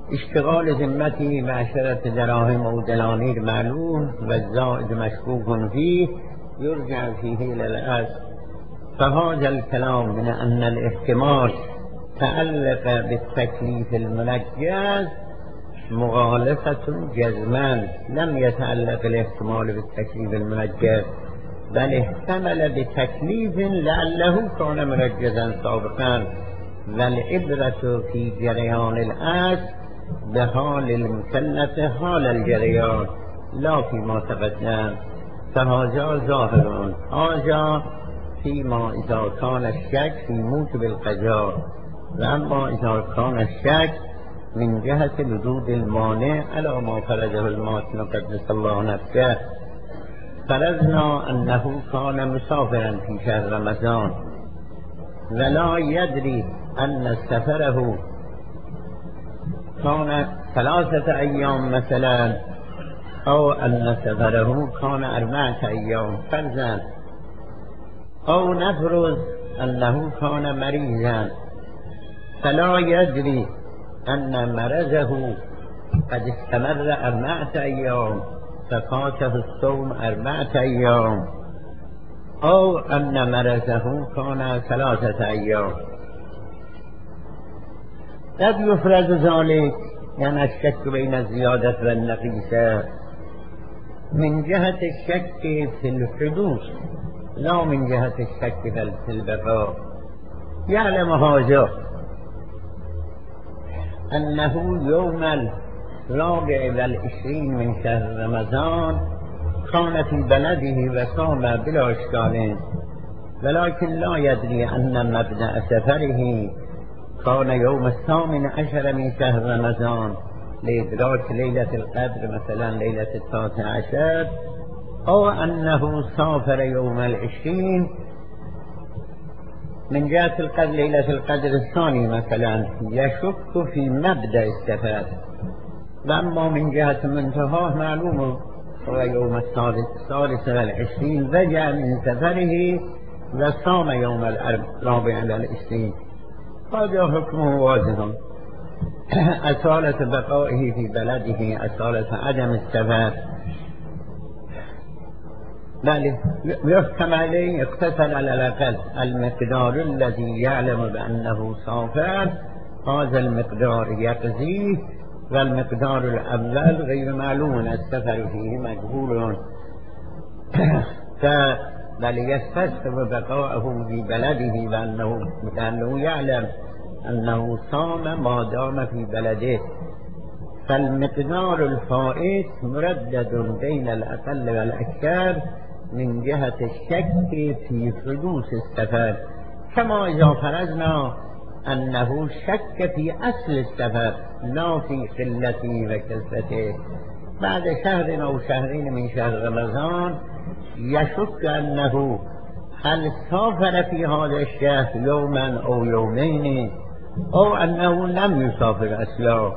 اشتغال ذمتی بعشرة دراهم او دنانیر معلوم و الزائد مشکوک فيه يرجع فيه الى الاصل. فهذا الكلام من ان الاحتمال تعلق بالتكليف المنجز مغالطة جزما، لم يتعلق الاحتمال بالتكليف المنجز بل احتمل بتكليف لعله كان منجزا سابقا، والعبرة في جريان الأصل بحال المكلف حال الجريان لا فيما تقدم. فهذا ظاهر هذا فيما إذا كان الشك في موجب القضاء، وأما إذا كان الشك من جهة وجود المانع على ما فرضه الماتن قدس الله نفسه. فرضنا أنه كان مسافرا في شهر رمضان ولا يدري أن سفره كان ثلاثة أيام مثلا، أو أن سفره كان أربعة أيام فرضا، أو نفرض أنه كان مريضا فلا يدري أن مرضه قد استمر أربعة أيام ففاته الصوم أربعة أيام، أو أن مرضه كان ثلاثة أيام. قد يفرض ذلك، يعني الشك بين الزيادة والنقيصة من جهة الشك في الحدوث لا من جهة الشك في البقاء. يعلم هذا أنه يوم الرابع والعشرين من شهر رمضان كان في بلده وصام بلا إشكال، ولكن لا يدري أن مبدأ سفره كان يوم الثامن عشر من شهر رمضان لإدراك ليلة القدر مثلا ليلة التاسع عشر، أو أنه سافر يوم العشرين من جهة القدر ليلة القدر الثاني مثلا، يشك في مبدأ السفر. وأما من جهة منتهاه معلومه هو يوم الثالث والعشرين رجع من سفره وصام يوم الرابع والعشرين. هذا حكمه واضح، أصالة بقائه في بلده، أصالة عدم السفر. بل يحكم عليه اقتصر على الأقل المقدار الذي يعلم بأنه سافر، هذا المقدار يقضيه، والمقدار الأول غير معلوم السفر فيه مجهول. بل يستصحب بقاءه في بلده بأنه, بأنه يعلم أنه صام ما دام في بلده. فالمقدار الفائت مردد بين الأقل والأكثر من جهة الشك في حدوث السفر، كما إذا فرضنا أنه شك في أصل السفر لا في قلته وكثرته. بعد شهر أو شهرين من شهر رمضان يشك أنه هل سافر في هذا الشهر يوما أو يومين، أو أنه لم يسافر أصلا.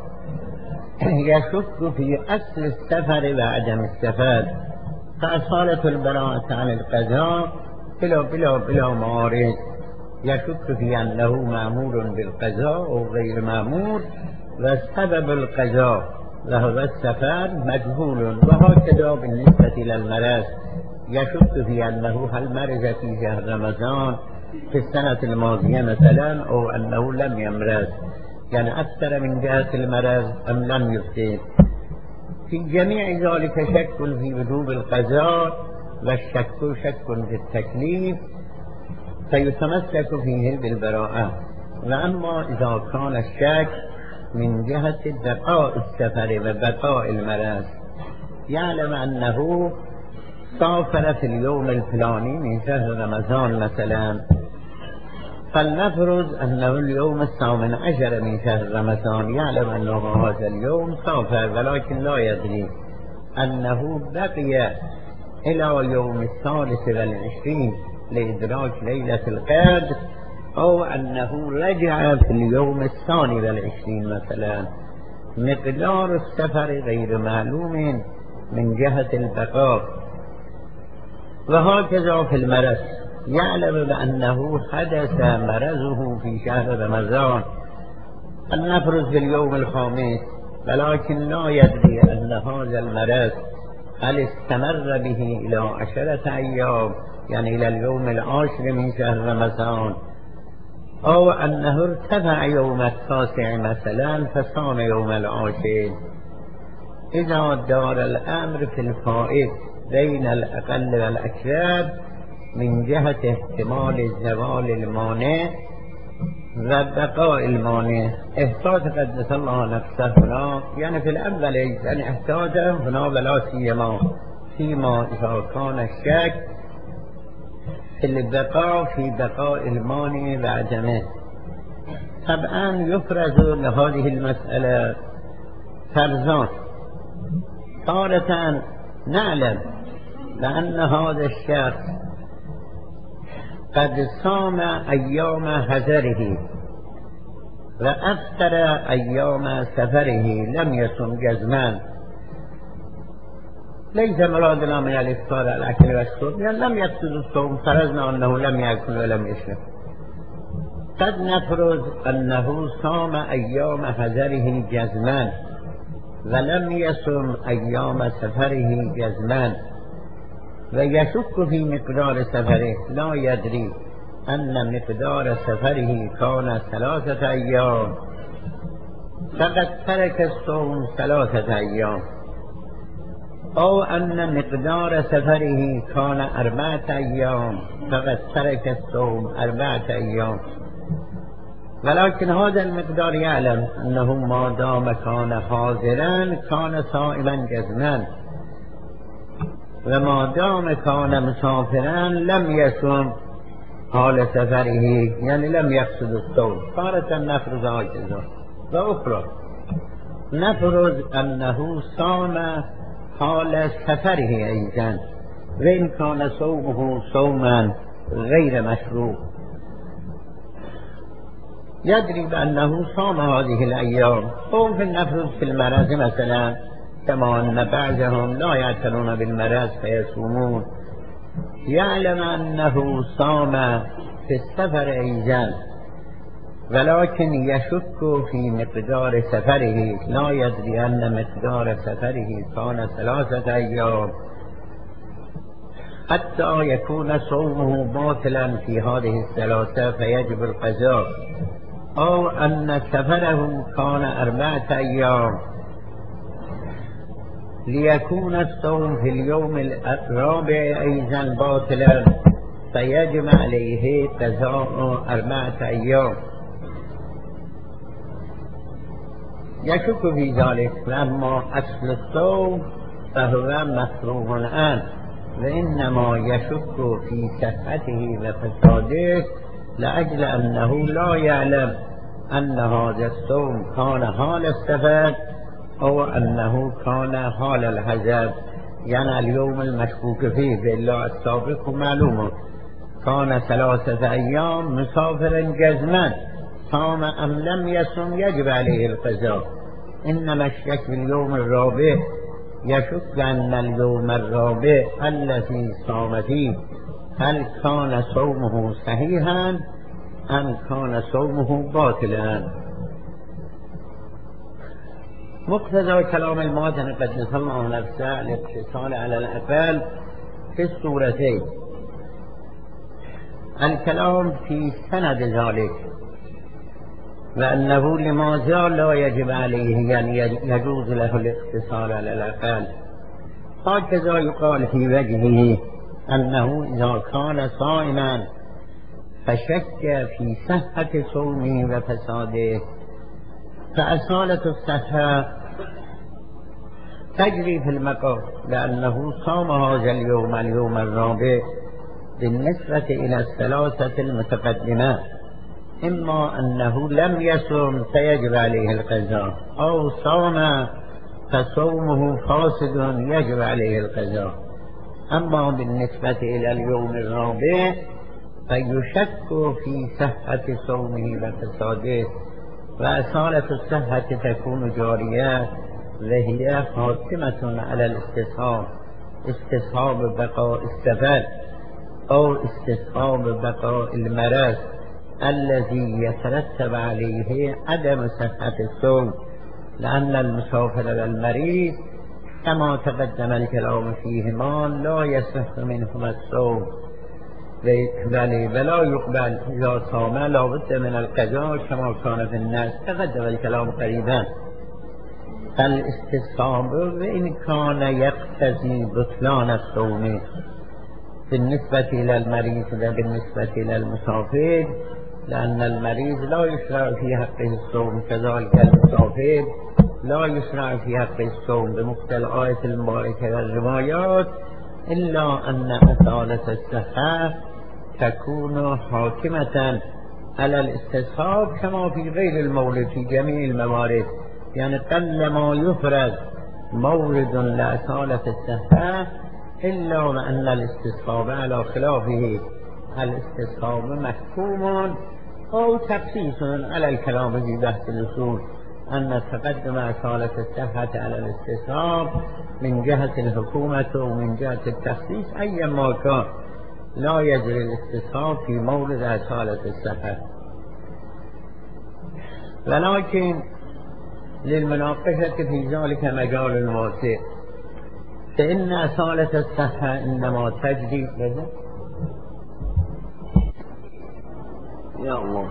يشك في أصل السفر وعدم السفر، فأصالة البراءة عن القضاء بلا بلا بلا معارض. يشك في أنه مأمور بالقضاء أو غير مأمور، وسبب القضاء وهو السفر مجهول. وهكذا بالنسبة إلى المرض يشك في أنه هل مرض في شهر رمضان في السنة الماضية مثلا، أو أنه لم يمرض، يعني أكثر من جهة المرض أم لم يفطر. في جميع ذلك شك في وجوب القضاء، والشك شك في التكليف فيتمسك فيه بالبراءة. وأما إذا كان الشك من جهة بقاء السفر وبقاء المرض، يعلم أنه سافر في اليوم الفلاني من شهر رمضان مثلا، فلنفرض أنه اليوم الثامن عشر من شهر رمضان، يعلم أنه هذا اليوم سافر، ولكن لا يدري أنه بقي إلى يوم الثالث والعشرين لإدراك ليلة القدر، أو أنه رجع في اليوم الثاني والعشرين مثلا. مقدار السفر غير معلوم من جهة البقاء. وهكذا في المرض، يعلم بأنه حدث مرضه في شهر رمضان، فلنفرض في اليوم الخامس ولكن لا يدري أن هذا المرض هل استمر به إلى عشرة أيام يعني إلى اليوم العاشر من شهر رمضان، أو أنه ارتفع يوم التاسع مثلا فصام يوم العاشر. إذا دار الأمر في الفائت بين الأقل والأكثر من جهة احتمال زوال المانع و بقاء المانع، احتاج قدس الله نفسه هنا، يعني في الأول يعني احتاج هنا ولا سيما فيما إذا كان الشك في البقاء في بقاء المانع وعدمه. طبعا يفرز لهذه المسألة فرزان. تارة نعلم لأن هذا الشخص قد صام أيام حضره وأفطر أيام سفره لم يصم جزما. ليس مرادنا من الإفطار الأكل والشرب، يعني لم يفسد الصوم، فرضنا أنه لم يأكل ولم يشرب. قد نفرض أنه صام أيام حضره جزما ولم يصم أيام سفره جزما، ويشك في مقدار سفره، لا يدري أن مقدار سفره كان ثلاثة أيام فقد ترك الصوم ثلاثة أيام، أو أن مقدار سفره كان أربعة أيام فقد ترك الصوم أربعة أيام. ولكن هذا المقدار يعلم أنه ما دام كان حاضرا كان صائما جزما، وما دام كان مسافرا لم يصم حال سفره، يعني لم يقصد الصوم. تارة نفرض عاجزا، وأخرى نفرض أنه صام حال سفره أيضا، وإن كان صومه صوما غير مشروع. يدري بأنه صام هذه الأيام، أو في النفرض في المرض مثلا، كما أن بعضهم لا يعتنون بالمرض فيصومون، يعلم أنه صام في السفر أيضا ولكن يشك في مقدار سفره، لا يدري أن مقدار سفره كان ثلاثة أيام، حتى يكون صومه باطلا في هذه الثلاثة فيجب القضاء، أو أن سفره كان أربعة أيام ليكون الصوم في اليوم الرابع أيضا باطلا فيجب عليه قضاء أربعة أيام. يشك في ذلك، لما أصل الصوم فهو مكروه الآن، وإنما يشك في صحته وفساده لأجل أنه لا يعلم أن هذا الصوم كان حال السفر أو أنه كان حال الحضر، يعني اليوم المشكوك فيه بالله السابق معلومه كان ثلاثة أيام مسافرا جزما، صام أم لم يصم يجب عليه القضاء. إنما الشك في اليوم الرابع، يشك أن اليوم الرابع الذي صام فيه هل كان صومه صحيحا أم كان صومه باطلا. مقتضى كلام المؤذن قدس الله نفسه الاتصال على الأقل في الصورتين. الكلام في سند ذلك، وأنه لماذا لا يجب عليه، يعني يجوز له الاتصال على الأقل. هكذا يقال في وجهه أنه إذا كان صائما فشك في صحة صومه وفساده فأصالة الصحة تجري في المقام، لأنه صام هذا اليوم اليوم الرابع بالنسبة إلى الثلاثة المتقدمة، إما أنه لم يصم فيجب عليه القضاء، أو صام فصومه فاسد يجب عليه القضاء. أما بالنسبة إلى اليوم الرابع فيشك في صحة صومه وفساده، وأصالة الصحة تكون جارية وهي حاكمة على الاستصحاب، استصحاب بقاء السفر أو استصحاب بقاء المرض الذي يترتب عليه عدم صحة الصوم، لأن المسافر والمريض كما تقدم الكلام فيهما لا يصح منهما الصوم بل ولا يقبل إذا صام لا بد من القضاء كما كان في الناس. تقدم الكلام قريبا. الاستصحاب وإن كان يقتضي بطلان الصوم بالنسبة إلى المريض وبالنسبة إلى المسافر، لأن المريض لا يشرع في حقه الصوم كذلك المسافر لا يشرع في حقه الصوم بمقتضى الآية المباركة والروايات، إلا أن أصالة الصحة تكون حاكمة على الاستصحاب كما في غير المولد في جميع الموارد. يعني قل ما يفرد مورد لأصالة الصحة إلا وأن الاستصحاب على خلافه الاستصحاب محكوم أو تخصيص على الكلام في بحث الأصول أن تقدم أصالة الصحة على الاستصحاب من جهة الحكومة ومن جهة التخصيص أي ما كان لا يجري الاستصحاب في مورد أصالة الصحة. ولكن للمناقشة في ذلك مجال واسع، فإن أصالة الصحة إنما تجري يا الله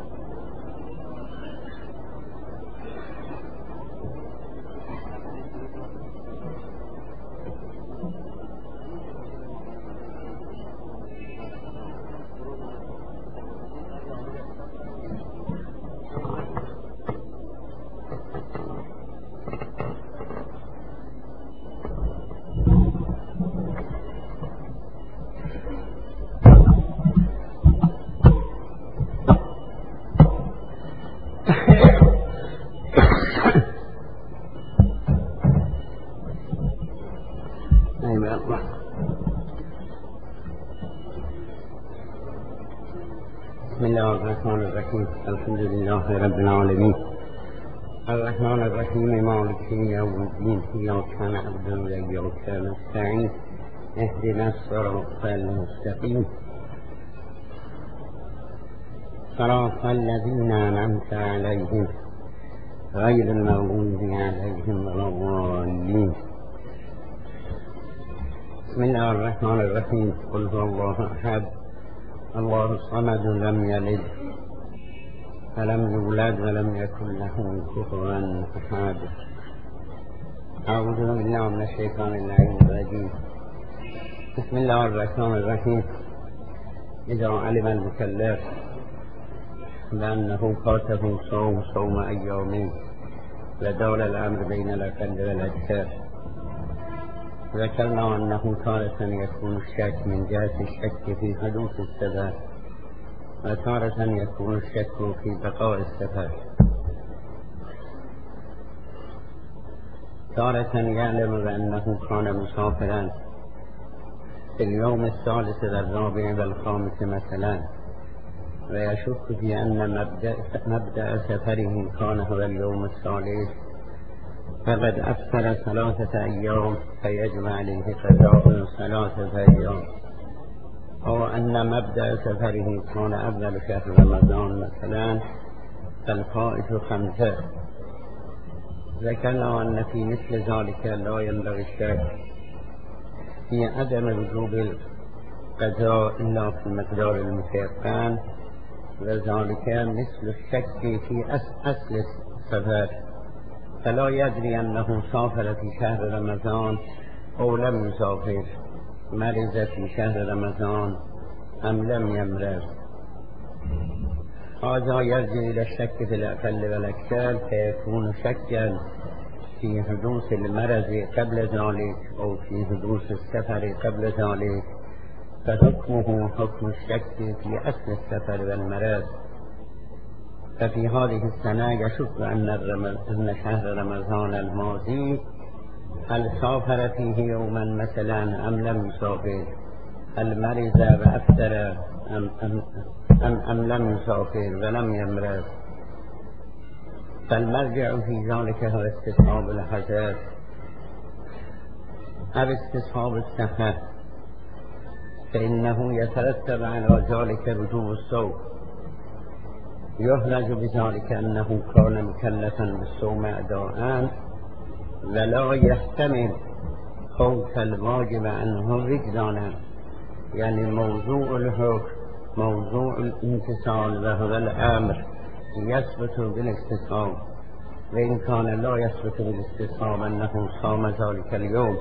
بسم الله الرحمن الرحيم. الحمد لله رب العالمين الرحمن الرحيم مالك يوم الدين إياك نعبد وإياك نستعين اهدنا الصراط المستقيم صراط الذين أنعمت عليهم غير المغضوب عليهم ولا الضالين. بسم الله الرحمن الرحيم. قل هو الله أحد الله الصمد لم يلد ولم يولد ولم يكن له كفوا أحد. أعوذ بالله من الشيطان اللعين الرجيم. بسم الله الرحمن الرحيم. إذا علم المكلف بأنه فاته صوم صوم أيام لدول الأمر بين الأقل والأكثر. ذكرنا أنه تارة يكون الشك من جهة الشك في حدوث السبب، وتارة يكون الشك في بقاء السبب. تارة يعلم بأنه كان مسافرا في اليوم الثالث والرابع والخامس مثلا، ويشك في أن مبدأ, مبدأ سفره كان هو اليوم الثالث، فقد أفطر ثلاثة أيام فيجب عليه قضاء ثلاثة أيام، أو أن مبدأ سفره كان أول شهر رمضان مثلا فالفائت خمسة. ذكرنا أن في مثل ذلك لا ينبغي الشك في عدم وجوب القضاء إلا في المقدار المتيقن، وذلك مثل الشك في أصل السفر، فلا يدري أنه سافر في شهر رمضان أو لم يسافر، مرض في شهر رمضان أم لم يمرض. هذا يرجع إلى الشك في الأقل والأكثر، فيكون شكا في حدوث المرض قبل ذلك أو في حدوث السفر قبل ذلك، فحكمه حكم الشك في أصل السفر والمرض. ففي هذه السنة يشك أن, أن شهر رمضان الماضي هل سافر فيه يوما مثلا أم لم يسافر، هل مرض وأفطر أم, أم, أم, أم لم يسافر ولم يمرض. فالمرجع في ذلك هو استصحاب الحدث أو استصحاب الصحة، فإنه يترتب على ذلك وجوب الصوم. يهرج بذلك أنه كان مكلفا بالصوم أداء ولا يحتمل فوت الواجب عنه وجدانا، يعني موضوع الحكم موضوع الامتثال وهو الأمر يثبت بالاستصحاب، وإن كان لا يثبت بالاستصحاب أنه صام ذلك اليوم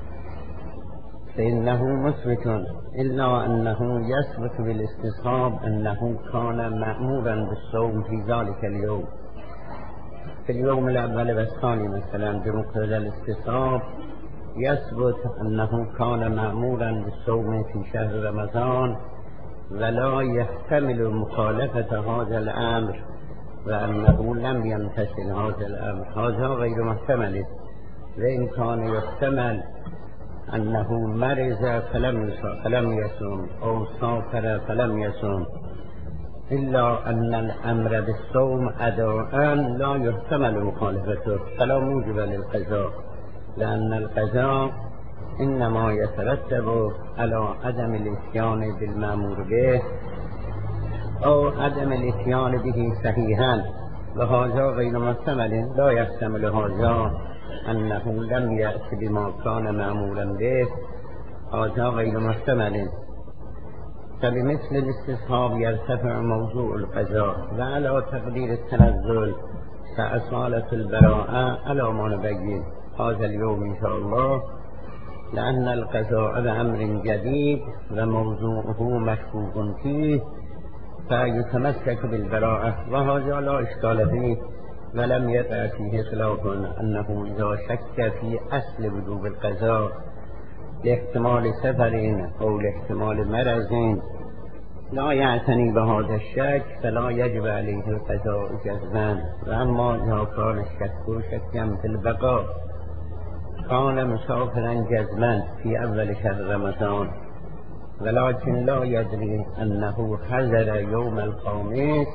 فإنه مثبت، إلا أنه يثبت بالاستصحاب أنه كان مأمورا بالصوم في ذلك اليوم. في اليوم الأول والثاني مثلا بمقتضى الاستصحاب يثبت أنه كان مأمورا بالصوم في شهر رمضان ولا يحتمل مخالفة هذا الأمر وأنه لم يمتثل هذا الأمر، هذا غير محتمل. وإن كان يحتمل أنه مرض فلم فلم يصوم أو سافر فلم يصوم، إلا أن الأمر بالصوم أداء لا يحتمل مخالفته فلا موجب للقضاء، لأن القضاء إنما يترتب على عدم الاتيان بالمأمور به أو عدم الاتيان به صحيحا، وهذا غير محتمل. لا يحتمل هذا أنه لم يأت بما كان مأمورا به، هذا غير محتمل. فبمثل الاستصحاب يرتفع موضوع القضاء، وعلى تقدير التنزل فأصالة البراءة على ما نبين هذا اليوم إن شاء الله، لأن القضاء بأمر جديد وموضوعه مشكوك فيه فيتمسك بالبراءة، وهذا لا إشكال فيه، ولم يقع فيه خلاف أنه إذا شك في أصل وجوب القضاء لاحتمال سفر أو لاحتمال مرض لا يعتني بهذا الشك فلا يجب عليه القضاء جزما. وأما إذا كان الشك شكا في البقاء كان مسافرا جزما في أول شهر رمضان ولكن لا يدري أنه حضر يوم الخامس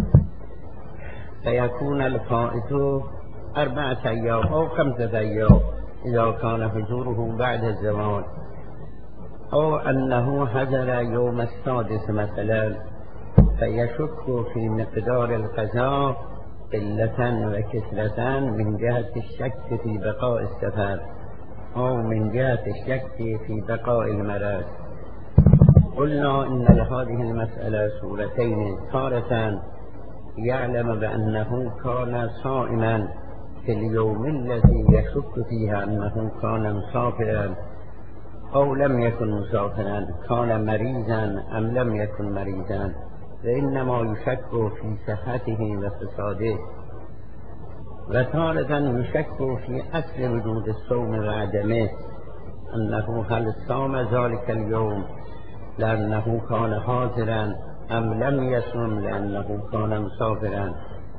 فيكون الفائت أربعة أيام أو خمسة أيام إذا كان حضوره بعد الزواج، أو أنه حضر يوم السادس مثلا فيشك في مقدار القضاء قلة وكثرة من جهة الشك في بقاء السفر أو من جهة الشك في بقاء المرض. قلنا إن لهذه المسألة صورتين: تارة يعلم بأنه كان صائما في اليوم الذي يشك فيها أنه كان مسافرا أو لم يكن مسافرا، كان مريضا أم لم يكن مريضا، وإنما يشك في صحته وفساده. وتارة يشك في أصل وجود الصوم وعدمه، أنه هل صام ذلك اليوم لأنه كان حاضرا أم لم يصم لأنه كان مسافرا،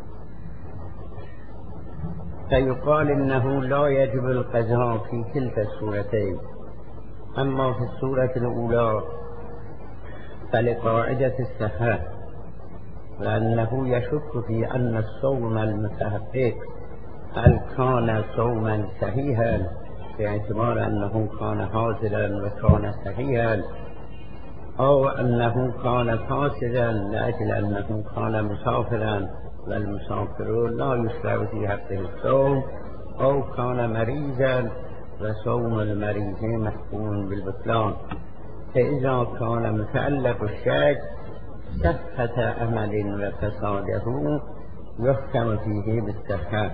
فيقال إنه لا يجب القضاء في كلتا الصورتين. أما في الصورة الأولى فلقاعدة الصحة، لأنه يشك في أن الصوم المتحقق هل كان صوما صحيحا باعتبار أنه كان حاضرا وكان صحيحا، أو أنه كان فاسدا لأجل أنه كان مسافرا والمسافر لا يشرع في حقه الصوم، أو كان مريضا وصوم المريض محكوم بالبطلان. فإذا كان متعلق الشك صحة عمل وفساده يحكم فيه بالصحة.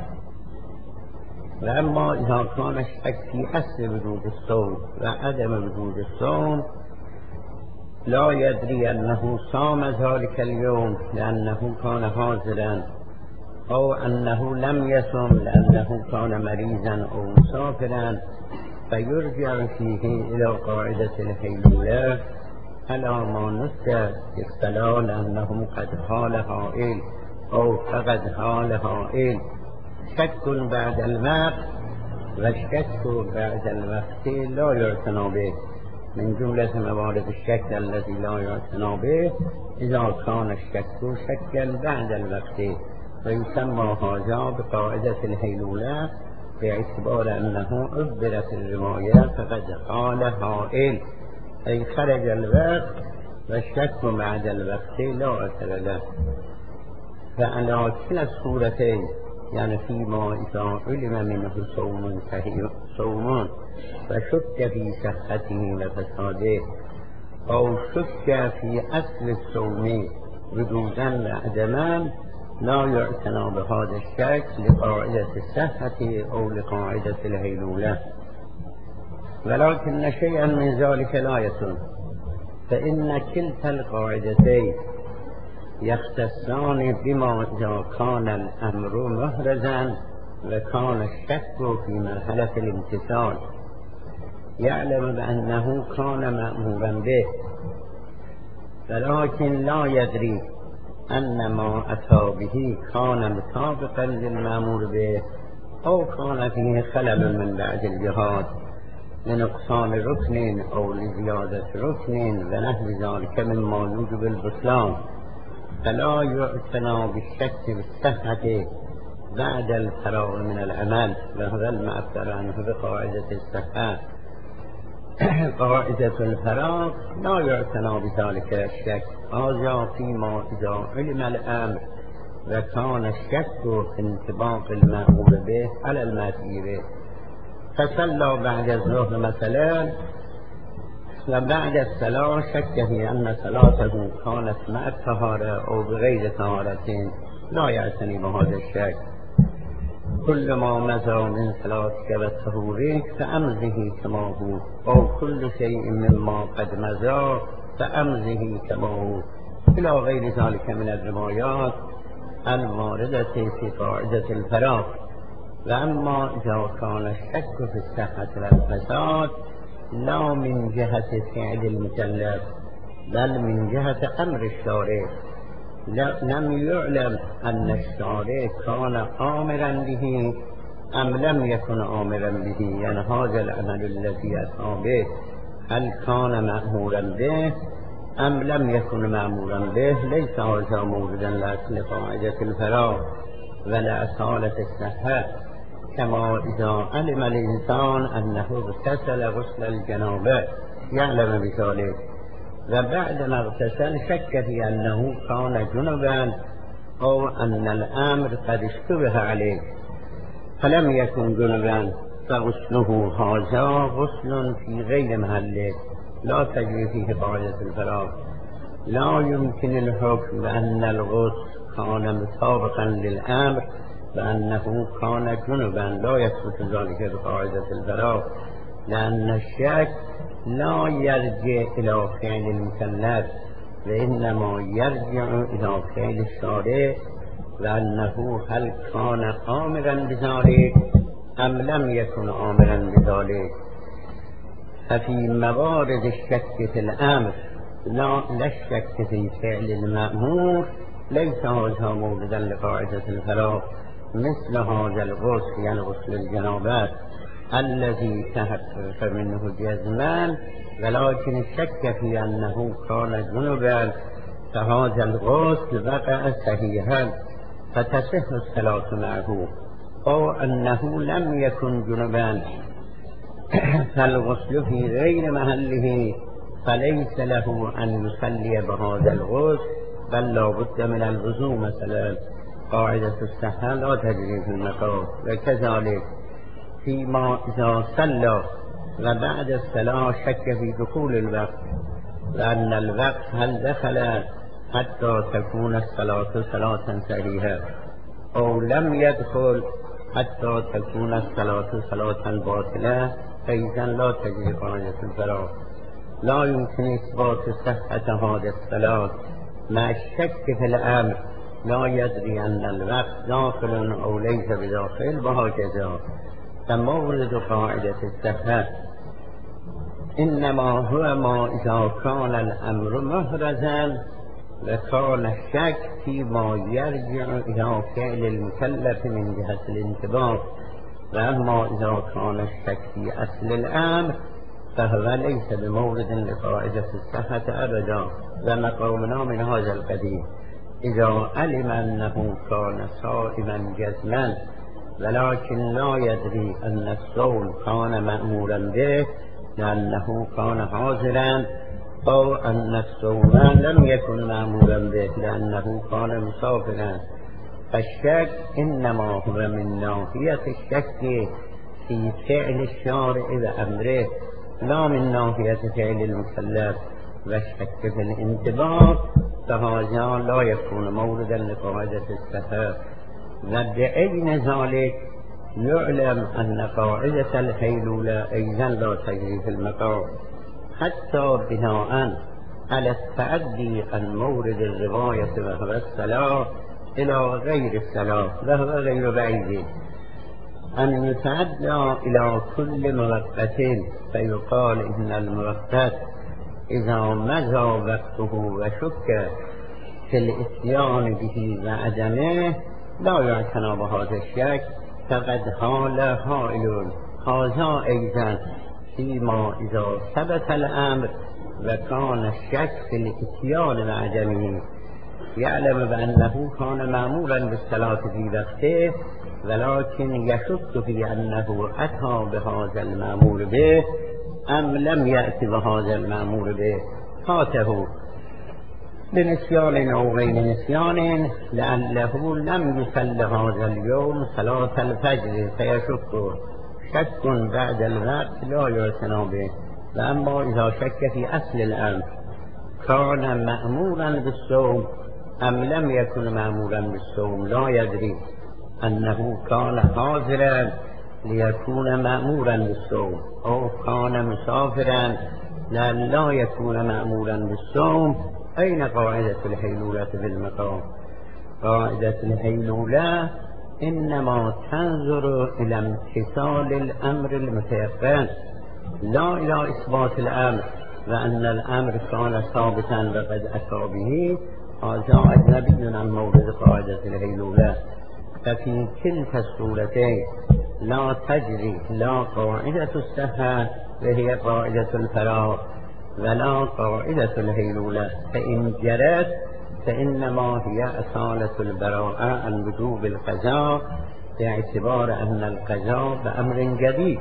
وأما إذا كان الشك في أصل وجود الصوم وعدم وجود الصوم لا يدري أنه صام ذلك اليوم لأنه كان حاضرا أو أنه لم يصم لأنه كان مريضا أو مسافرا، فيرجع فيه إلى قاعدة الحيلولة على ما نسى استدلال أنه قد حال حائل أو فقد حال حائل. شك بعد الوقت والشك بعد الوقت لا يعتنى به، من جملة موارد الشك الذي لا يعتنى به إذا كان الشك شكا بعد الوقت، ويسمى هذا بقاعدة الحيلولة باعتبار أنه عبرت الرواية فقد قال حائل، أي خرج الوقت والشك بعد الوقت لا أثر له. فعلا كلا الصورتين يعني فيما إذا علم منه صوم صوم فشك في صحته وفساده أو شك في أصل الصوم وجودا وعدما لا يعتنى بهذا الشك لقاعدة الصحة أو لقاعدة الهيلولة، ولكن شيئا من ذلك لا يتم، فإن كلتا القاعدتين يختصان بما إذا كان الأمر محرزا وكان الشك في مرحلة الامتثال، يعلم بأنه كان مأمورا به ولكن لا يدري أن ما أتى به كان مطابقا للمأمور به أو كان فيه خلل من بعد الجهاد لنقصان ركن أو لزيادة ركن ونحو ذلك مما يوجب البطلان، فلا يعتنى بالشك بالصحة بعد الفراغ من العمل، وهذا المعبر عنه بقاعدة الصحة. قاعدة الفراغ لا يعتنى بذلك الشك، هذا فيما إذا علم الأمر وكان الشك في انطباق المأمور به على المأتي به، فصلى بعد الظهر مثلا وبعد الصلاة شك في أن صلاته كانت مع الطهارة أو بغير طهارة، لا يعتني بهذا الشك. كل ما مضى من صلاتك والطهور فأمضه كما هو، أو كل شيء مما قد مضى فأمضه كما هو، إلى غير ذلك من الروايات الواردة في قاعدة الفراغ. وأما إذا كان الشك في الصحة والفساد لا من جهة فعل المكلف بل من جهة أمر الشارع، لم يعلم أن الشارع كان آمرا به أم لم يكن آمرا به، يعني هذا العمل الذي أتى به هل كان مأمورا به أم لم يكن مأمورا به، ليس هذا موردا لأصل قاعدة الفراغ ولا أصالة الصحة. كما إذا علم الإنسان أنه اغتسل غسل الجنابة يعلم بذلك وبعد ما اغتسل شك في أنه كان جنبا أو أن الأمر قد اشتبه عليه فلم يكن جنبا، فغسله هذا غسل في غير محله لا تجري فيه قاعدة الفراغ. لا يمكن الحكم بأن الغسل كان مطابقا للأمر بأنه كان جنبا، لا يثبت ذلك بقاعدة الفراغ، لأن الشك لا يرجع إلى فعل المكلف وإنما يرجع إلى فعل الشارع، لأنه هل كان آمرا بذلك أم لم يكن آمرا بذلك. ففي موارد الشك في الأمر لا, لا الشك في فعل المأمور ليس هذا موردا لقاعدة الفراغ، مثل هذا الغسل يعني غسل الجنابات الذي تحقق منه جزمان ولكن الشك في أنه كان جنبا، فهذا الغسل وقع صحيحا فتصح الصلاة معه، أو أنه لم يكن جنبا فالغسل في غير محله فليس له أن يصلي بهذا الغسل بل لا بد من الوضوء مثلا. قاعدة الصحة لا تجري في المقام. وكذلك فيما إذا صلى وبعد الصلاة شك في دخول الوقت، لأن الوقت هل دخل حتى تكون الصلاة صلاة صحيحة أو لم يدخل حتى تكون الصلاة صلاة باطلة، فإذا لا تجري قاعدة الفراغ. لا يمكن إثبات صحة هذه الصلاة مع الشك في الأمر، لا يدري أن الوقت داخل أو ليس بداخل، وهكذا. فمورد قاعدة الصحة إنما هو ما إذا كان الأمر محرزا وكان الشك فيما يرجع إلى فعل المكلف من جهة الانتباه، وأما إذا كان الشك في أصل الأمر فهو ليس بمورد لقاعدة الصحة أبدا. ومقامنا من هذا القديم إذا علم أنه كان صائما جزما ولكن لا يدري أن الصوم كان مأمورا به لأنه كان حاضرا، أو أن الصوم لم يكن مأمورا به لأنه كان مسافرا، فالشك انما هو من ناحیت الشك في فعل الشارع وامره لا من ناحیت فعل المكلف والشك في الانضباط، فهذا لا يكون موردا لقاعدة السفر. وبعين ذلك يعلم أن قاعدة الحيلولة أيضا لا تجري في المقام، حتى بناء على التعدي عن مورد الرواية وهو الصلاة إلى غير الصلاة وهو غير بعيد، أن يتعدى إلى كل موقت فيقال إن الموقت إذا مضى وقته وشك في الإتيان به وعدمه لا يعتنى بهذا الشك، فقد حال حائل هذا أيضا فيما إذا ثبت الأمر وكان الشك في الإتيان وعدمه، يعلم بأنه كان مأمورا بالصلاة في وقته ولكن يشك في أنه أتى بهذا المأمور به أم لم يأتي بهذا المأمور به، فاته بنسيان أو غير نسيان لأنه لم يصل هذا اليوم صلاة الفجر فيشك شك بعد الوقت لا يعتنى به. وأما إذا شك في أصل الأمر كان مأمورا بالصوم أم لم يكن مأمورا بالصوم لا يدري، أنه كان حاضرا ليكون مأمورا بالصوم أو كان مسافرا لا يكون مأمورا بالصوم. أين قاعدة الحيلولة في المقام؟ قاعدة الحيلولة إنما تنظر إلى امتثال الأمر المتيقن لا إلى إثبات الأمر، وأن الأمر كان ثابتا وقد أتى به، هذا أجنبي عن مورد قاعدة الحيلولة. ففي كلتا الصورتين لا تجري لا قاعدة السهى وهي قاعدة الفراغ ولا قاعدة الحيلولة، فإن جرت فإنما هي أصالة البراءة عن وجوب القضاء باعتبار أن القضاء بأمر جديد،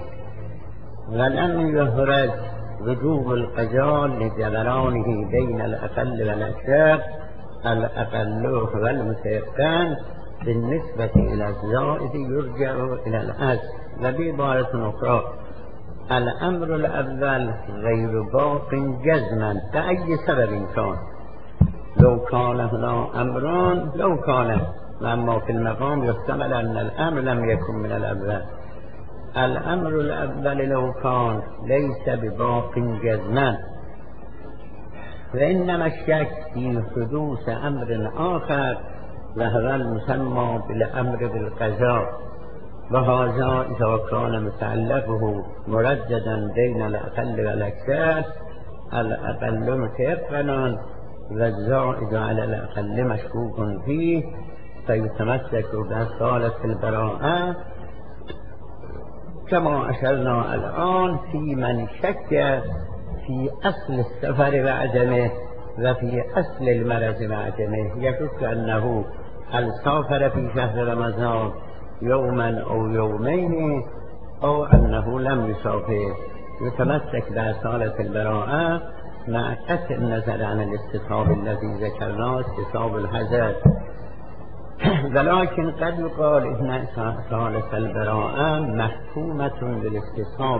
ولم يهرج وجوب القضاء لجبرانه بين الأقل والأكثر، الأقل هو المتيقن بالنسبة إلى الزائد يرجع إلى الأصل. وبعبارة أخرى الأمر الأول غير باق جزما بأي سبب كان، لو كان هنا أمران لو كان، أما في المقام يحتمل أن الأمر لم يكن من الأول. الأمر الأول لو كان ليس بباق جزما، وإنما الشك في حدوث أمر آخر وهو المسمى بالأمر بالقضاء، وهذا إذا كان متعلقه مرددا بين الأقل والأكثر، الأقل متيقنا والزائد على الأقل مشكوك فيه، فيتمسك بأصالة البراءة كما أشرنا الآن في من شك في أصل السفر وعدمه وفي أصل المرض وعدمه، يشك أنه هل سافر في شهر رمضان يوما أو يومين أو أنه لم يسافر، يتمسك بأصالة البراءة مع قطع النظر عن الاستثاب الذي ذكرناه استثاب الحذر. ولكن قد يقال إن أصالة البراءة محكومة بالاستثاب،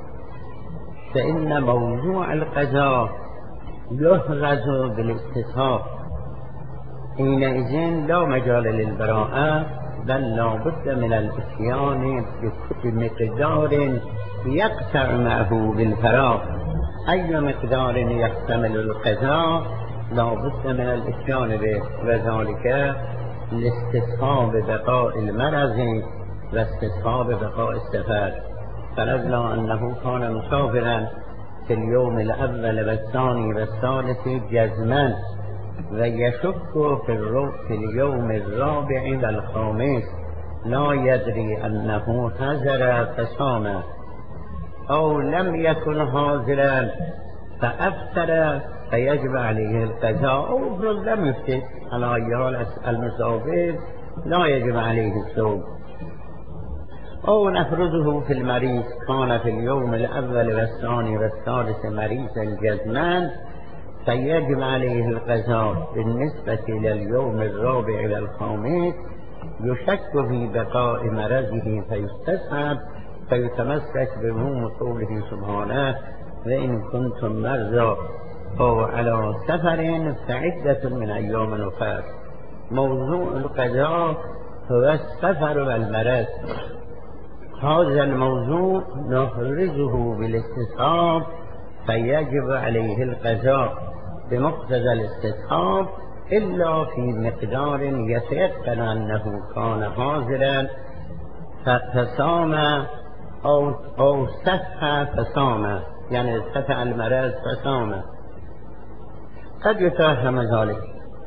فإن موضوع القضاء يحرز بالاستثاب، حينئذ لا مجال للبراءة بل لا بد من الاتيان بمقدار يقطع معه بالفراغ. أي مقدار يحتمل القضاء لا بد من الاتيان به، وذلك لاستصحاب بقاء المرض واستصحاب بقاء السفر. فلولا أنه كان مسافرا في اليوم الأول والثاني والثالث جزما ويشك في, في اليوم الرابع والخامس لا يدري أنه حضر فصام، أو لم يكن حاضرا فأفطر فيجب عليه القضاء، أو لم يفطر على أيام المسافر لا يجب عليه الصوم. أو نفرضه في المريض كان في اليوم الأول والثاني والثالث مريضا جزما فيجب عليه القضاء بالنسبة إلى اليوم الرابع والخامس يشك في بقاء مرضه فيستصحب فيتمسك بمفهوم قوله سبحانه وإن كنتم مرضى أو على سفر فعدة من أيام أخر. موضوع القضاء هو السفر والمرض. هذا الموضوع نخرجه بالاستصحاب فيجب عليه القضاء بمقتضى الاستصحاب إلا في مقدار يتيقن أنه كان حاضرا فصام أو أو صح فصام، يعني صح المرض فصام. قد يتوهم ذلك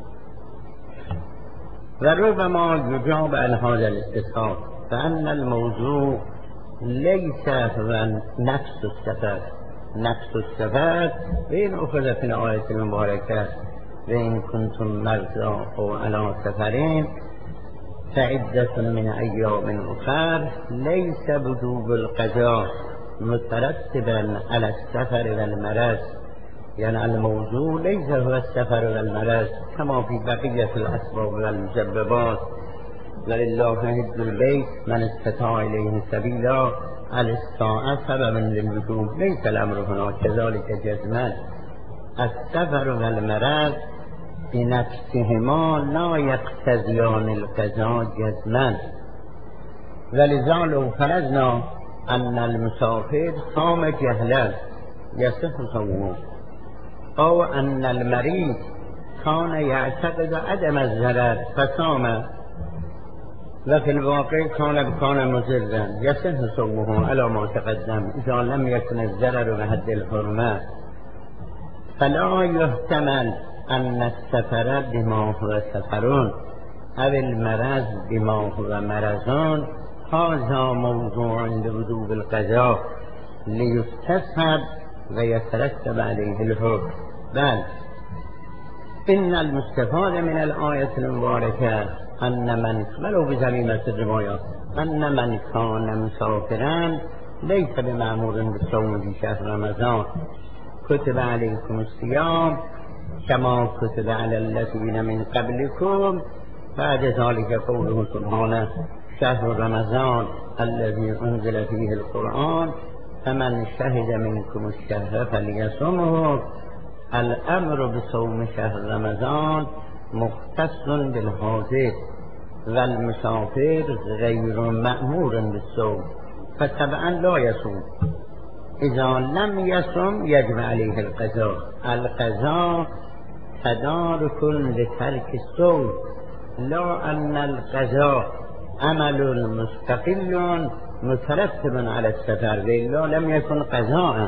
وربما يجاب عن هذا الاستصحاب فأن الموضوع ليس هو نفس السفر. نفس السفر وإن أخذ في الآية المباركة وإن كنتم مرضى أو على سفرين فعدة من أيام أخر ليس وجوب القضاء مترتبا على السفر والمرض، يعني الموضوع ليس هو السفر والمرض كما في بقية الأسباب والمسببات. ولله حج البيت من استطاع إليه سبيلا الاستطاعة سببا للوجوب، ليس الأمر هنا كذلك جزما. السفر والمرض بنفسهما لا يقتضيان القضاء جزما، ولذا لو فرضنا أن المسافر صام جهلا يصح صومه، أو أن المريض كان يعتقد عدم الضرر فصام وفي الواقع كان كان مضرا يصح صومه على ما تقدم إذا لم يكن الضرر بحد الحرمة. فلا يحتمل أن السفر بما هو سفرون أو المرض بما هو مرضون هذا موضوع لوجوب القضاء ليستصحب ويترتب عليه الحكم. بل إن المستفاد من الآية المباركة أن من ولو بزميمة الروايات أن من كان مسافرا ليس بمأمور بالصوم في شهر رمضان كتب عليكم الصيام كما كتب على الذين من قبلكم بعد ذلك قوله سبحانه شهر رمضان الذي أنزل فيه القرآن فمن شهد منكم الشهر فليصمه. الأمر بصوم شهر رمضان مختص بالحاضر والمسافر غير مأمور بالصوم فطبعا لا يصوم. إذا لم يصم يجب عليه القضاء. القضاء تدارك لترك الصوم، لا أن القضاء عمل مستقل مترتب على السفر، لأنه لم يكن قضاء.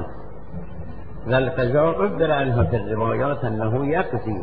والقضاء عبر عنه في الروايات أنه يقضي.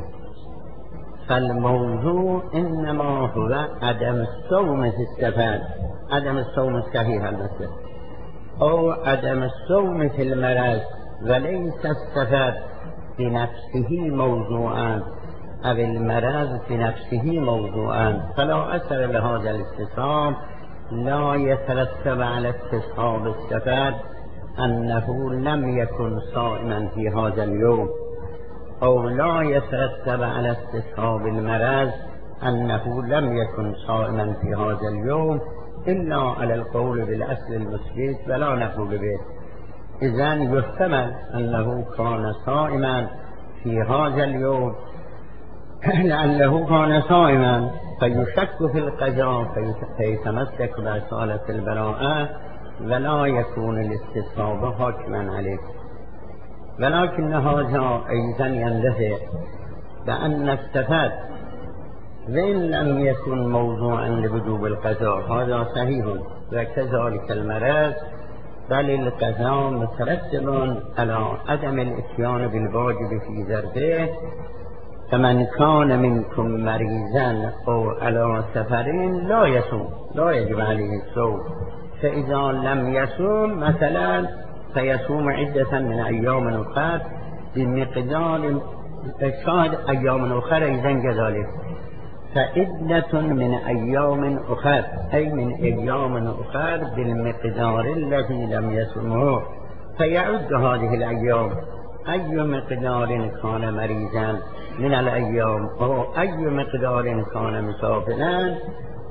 فالموضوع إنما هو عدم الصوم في السفر، عدم الصوم الصحيح المسلم، أو عدم الصوم في المرض، وليس السفر بنفسه موضوعا أو المرض بنفسه موضوعا. فلا أثر لهذا الاستصحاب، لا يترتب على استصحاب السفر أنه لم يكن صائما في هذا اليوم، أو لا يترتب على استصحاب المرض أنه لم يكن صائما في هذا اليوم، إلا على القول بالأصل المثبت ولا نقول به. إذن يحتمل أنه كان صائما في هذا اليوم لأنه كان صائما فيشك في القضاء فيتمسك بأصالة البراءة ولا يكون الاستصحاب حاكما عليه. ولكن هذا أيضا يندفع بأن السفر وإن لم يكن موضوعا لوجوب القضاء هذا صحيح، وكذلك المرض، بل القضاء مترتب على عدم الاتيان بالواجب في ظرفه. فمن كان منكم مريضا أو على سفر لا يصوم، لا يجب عليه الصوم. فإذا لم يصوم مثلا فيصوم عدة من أيام أخرى بمقدار شاهد أيام أخرى إذن كذلك فعدة من أيام أخرى أي من أيام أخرى بالمقدار الذي لم يصومه، فيعد هذه الأيام أي مقدار كان مريضا من الأيام أو أي مقدار كان مسافرا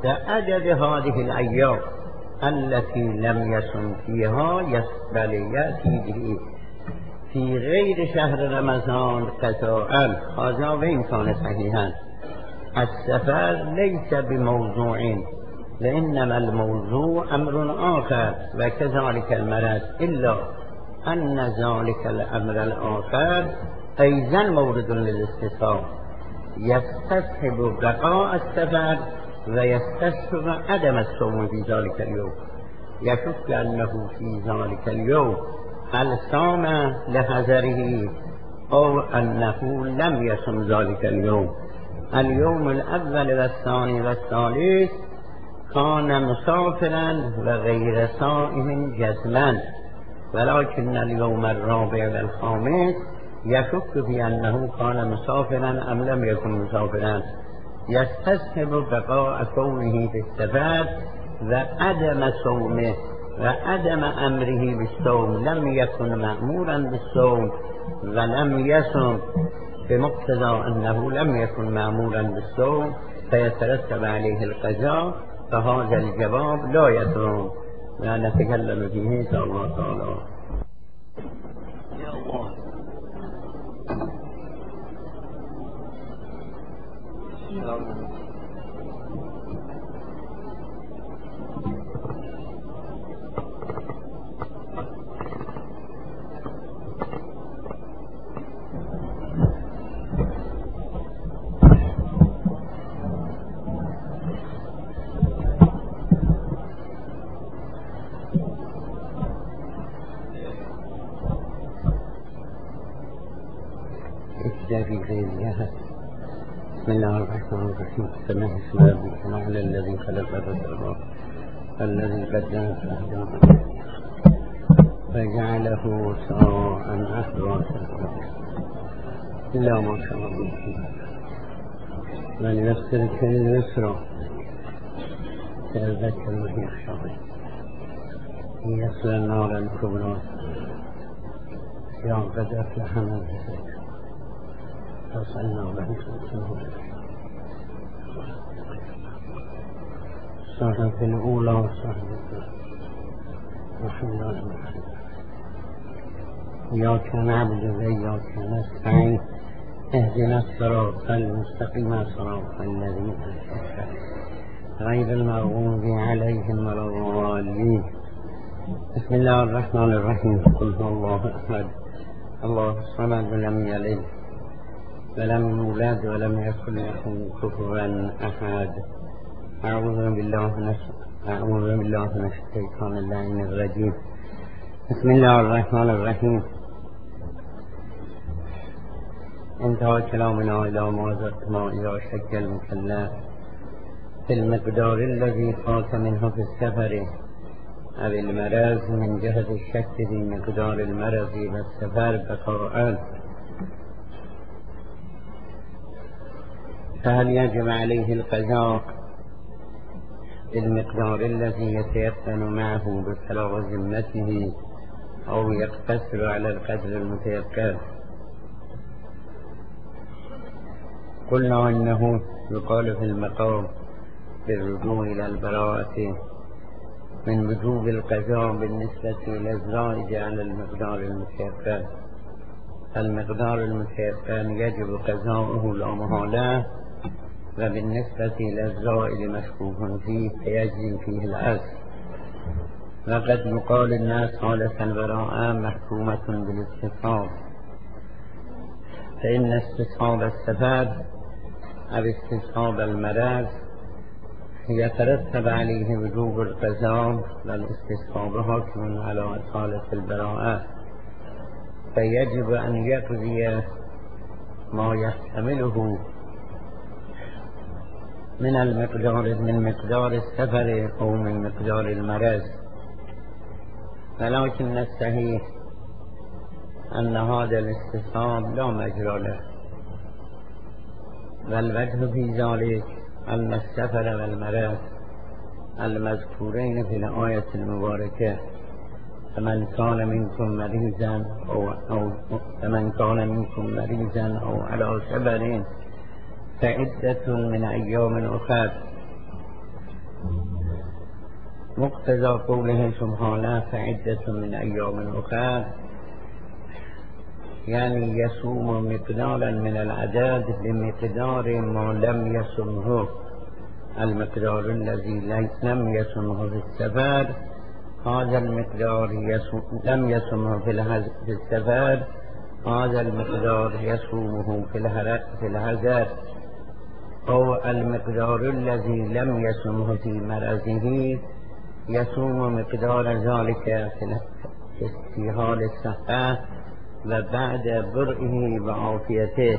بعدد هذه الأيام التي لم يصم فيها بل يأتي به في غير شهر رمضان قطاعا. هذا وإن كان صحيحا السفر ليس بموضوع، وإنما الموضوع أمر آخر، وكذلك المرض، إلا أن ذلك الأمر الآخر أيضا مورد للاستثناء يستصحب بقاء السفر ويستصحب عدم الصوم في ذلك اليوم. يشك أنه في ذلك اليوم هل صام لحذره أو أنه لم يصم ذلك اليوم. اليوم الأول والثاني والثالث كان مسافرا وغير صائم جزما، ولكن اليوم الرابع والخامس يشك في أنه كان مسافرا أم لم يكن مسافرا. يستصحب بقاء صومه في السفر وعدم صومه وعدم أمره بالصوم. لم يكن مأمورا بالصوم ولم يصم، بمقتضى أنه لم يكن مأمورا بالصوم فيترتب عليه القضاء، فهذا الجواب لا يدوم لا نتكلم فيه إن شاء الله تعالى. بسم الله الرحمن الرحيم. سمع اسم ربك على الذي خلق فسوى الذي قدر فهدى فجعله سواء أحوى إلا ما شاء الله. من يسرك اليسرى سيذكر ما يخشى يصلى النار الكبرى يا قد أفلح من تزكى وصلنا له الصحف الأولى والصحف الرحمن الرحيم. إياك نعبد وإياك نستعين اهدنا الصراط المستقيم صراط الذين أنعمت غير المغضوب عليهم ولا الضالين. بسم الله الرحمن الرحيم. قل هو الله أحد الله الصمد لم يلد ولم يولد ولم يكن له كفوا أحد. أعوذ بالله من أعوذ بالله من الشيطان اللعين الرجيم. بسم الله الرحمن الرحيم. انتهى كلامنا إلى ما إلى شك المكلف في المقدار الذي فات منه في السفر أو المرض من جهة الشك في مقدار المرض والسفر بقاء، فهل يجب عليه القضاء بالمقدار الذي يتيقن معه ببلاغ ذمته أو يقتصر على القدر المتيقن؟ قلنا إنه يقال في المقام بالرجوع إلى البراءة من وجوب القضاء بالنسبة إلى الزائد على المقدار المتيقن. المقدار المتيقن يجب قضاؤه لا محالة، وبالنسبة إلى الزائد مشكوك فيه فيجري فيه الأصل. وقد يقال الناس حالة البراءة محكومة بالاستصحاب، فإن استصحاب السفر أو استصحاب المرض يترتب عليه وجوب القضاء، والاستصحاب حكم على حالة البراءة، فيجب أن يقضي ما يحتمله من المقدار من مقدار السفر أو من مقدار المرض. ولكن الصحيح أن هذا الاستصحاب لا مجرى له، والوجه في ذلك أن السفر والمرض المذكورين في الآية المباركة فمن كان منكم مريضا أو, أو فمن كان منكم مريضا أو على سفر فعدة من أيام أخرى مقتضى قوله سبحانه فعدة من أيام أخر، يعني يصوم مقدارا من العدد بمقدار ما لم يصمه، المقدار الذي لم يصمه في السفر هذا المقدار لم يصمه في السفر، هذا المقدار يصومه في الحضر، أو المقدار الذي لم يصمه في مرضه يصوم مقدار ذلك في حال الصحة و بعد برئه و عافيته.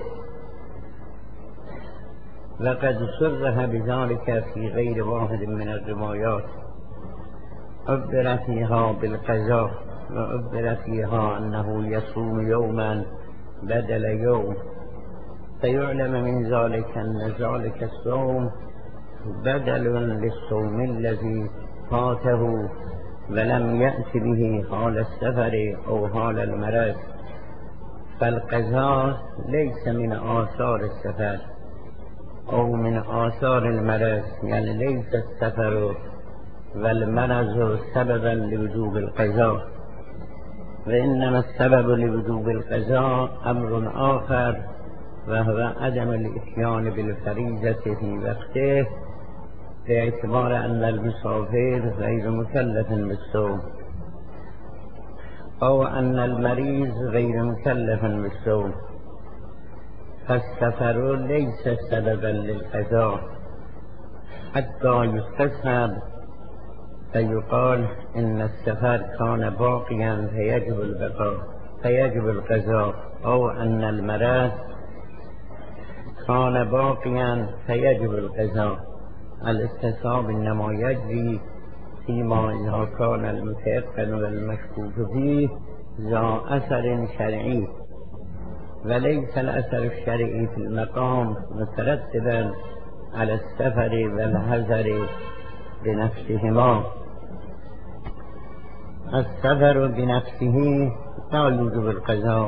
وقد صرح بذلك في غير واحد من الروايات، عبر فيها بالقضاء وعبر فيها أنه يصوم يوما بدل يوم، فيعلم من ذلك أن ذلك الصوم بدل للصوم الذي فاته ولم يأت به حال السفر أو حال المرض، فالقضاء ليس من آثار السفر أو من آثار المرض، يعني ليس السفر والمرض سببا لوجوب القضاء، وإنما السبب لوجوب القضاء أمر آخر، وهو عدم الإتيان بالفريضة في وقته باعتبار أن المسافر غير مكلف بالصوم، أو أن المريض غير مكلف بالصوم، فالسفر ليس سببا للقضاء حتى يستشهد فيقال إن السفر كان باقيا فيجب البقاء فيجب القضاء، أو أن المرض كان باقيا فيجب القضاء. الاستصحاب إنما يجري فيما إذا كان المتيقن والمشكوك فيه ذا أثر شرعي، وليس الأثر الشرعي في المقام مترتبا على السفر والحضر بنفسهما. السفر بنفسه لا يوجب القضاء،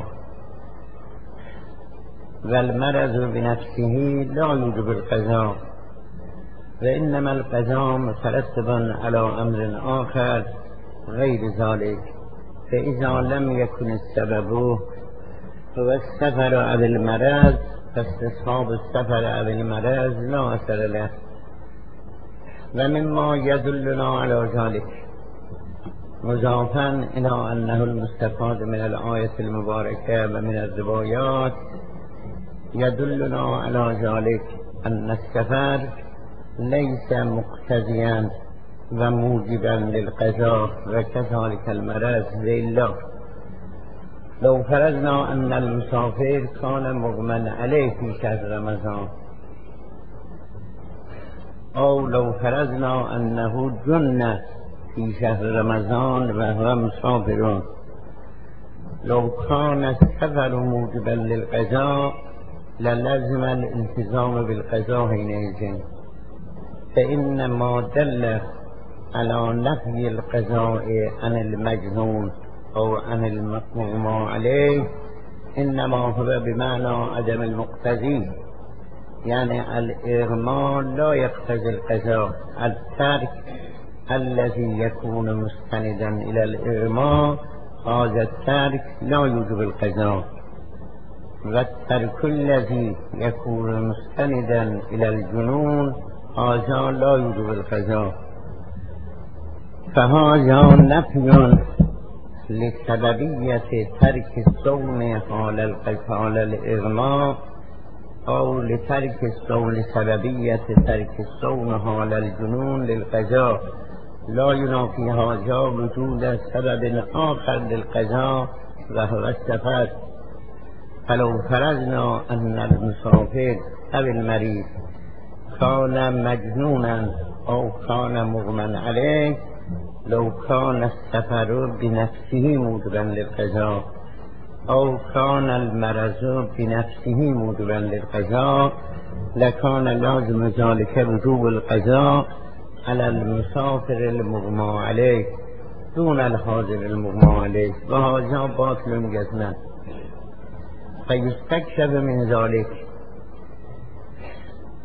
والمرض بنفسه لا يوجب القضاء، وإنما القضاء مترتب على أمر آخر غير ذلك، فإذا لم يكن السبب هو السفر أو المرض فاستصحاب السفر أو المرض لا أثر له. ومما يدلنا على ذلك مضافا إلى أنه المستفاد من الآية المباركة ومن الروايات، يدلنا على ذلك أن السفر ليس مقتضيا وموجبا للقضاء، وكذلك المرض لله. لو فرضنا أن المسافر كان مغمى عليه في شهر رمضان، أو لو فرضنا أنه جن في شهر رمضان وهو مسافر، لو كان السفر موجبا للقضاء للزم الالتزام بالقضاء حينئذ، فإن ما دل على نفي القضاء عن المجنون أو عن المغمى عليه إنما هو بمعنى عدم المقتضي، يعني الإغماء لا يقتضي القضاء. الترك الذي يكون مستندا إلى الإغماء هذا الترك لا يوجب القضاء، والترك الذي يكون مستندا إلى الجنون هذا لا يوجب القضاء. فهذا نفي لسببية ترك الصوم حال الإغماء، أو لترك الصوم لسببية ترك الصوم حال الجنون للقضاء، لا ينافي هذا وجود سبب آخر للقضاء وهو السفر. فلو فرضنا أن المسافر أو المريض كان مجنونا أو كان مغمى عليه، لو كان السفر بنفسه موجبا للقضاء أو كان المرض بنفسه موجبا للقضاء، لكان لازم ذلك وجوب القضاء على المسافر المغمى عليه دون الحاضر المغمى عليه، وهذا باطل جزما. فيستكشف من ذلك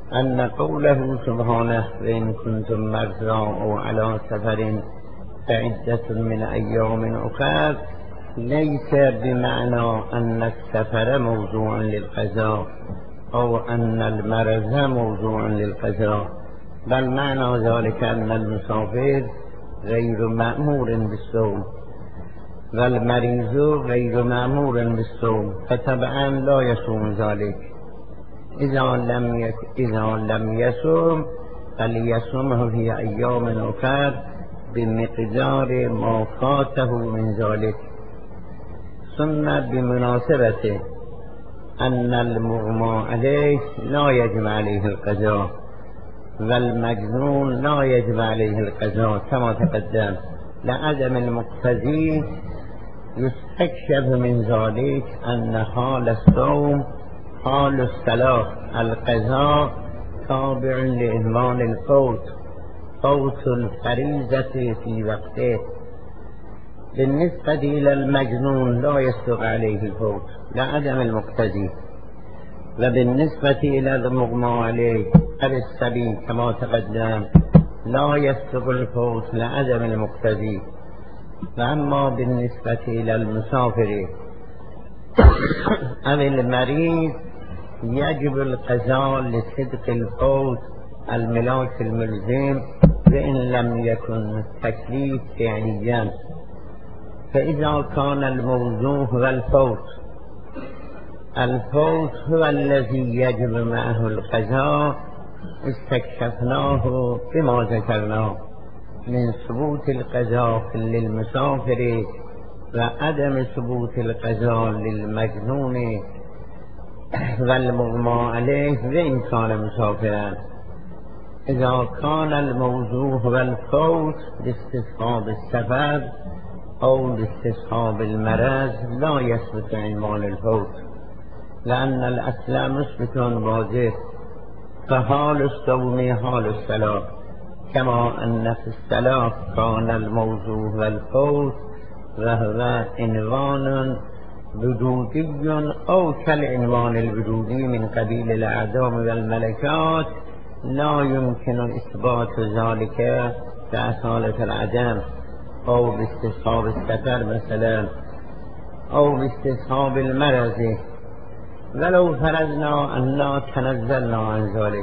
أن قوله سبحانه وإن كنتم مرضى أو على سفر فعدة من أيام أخر ليس بمعنى أن السفر موضوع للقضاء أو أن المرض موضوع للقضاء، بل معنى ذلك أن المسافر غير مأمور بالصوم والمريض غير مأمور بالصوم، فطبعا لا يصوم ذلك. إذا لم يك... إذا لم يصوم فليصومه في أيام أخر بمقدار ما فاته من ذلك. ثم بمناسبة أن المغمى عليه لا يجب عليه القضاء والمجنون لا يجب عليه القضاء كما تقدم، لعدم المقتضي يستكشف من ذلك أن حال الصوم حال الصلاة، القضاء تابع لعنوان الفوت، فوت الفريضة في وقته. بالنسبة إلى المجنون لا يسبق عليه الفوت لعدم المقتضي، وبالنسبة إلى المغمى عليه أو السبي كما تقدم لا يسبق الفوت لعدم المقتضي. وأما بالنسبة إلى المسافر أو المريض يجب القضاء لصدق الفوت الملاك الملزم وإن لم يكن تكليف فعليا. فإذا كان الموضوع هو الفوت، الفوت هو الذي يجب معه القضاء، استكشفناه بما ذكرناه من ثبوت القضاء للمسافر وعدم ثبوت القضاء للمجنون والمغمى عليه وإن كان مسافرا. إذا كان الموضوع هو الفوت لاستصحاب السفر أو لاستصحاب المرض لا يثبت عنوان الفوت، لأن الأصل مثبت واضح، فحال الصوم حال الصلاة، كما أن في الصلاة كان الموضوع والفوت وهو عنوان وجودي أو كالعنوان الوجودي من قبيل الأعدام والملكات لا يمكن إثبات ذلك بأصالة العدم أو باستصحاب السفر مثلا أو باستصحاب المرض، ولو فرضنا أننا تنزلنا عن ذلك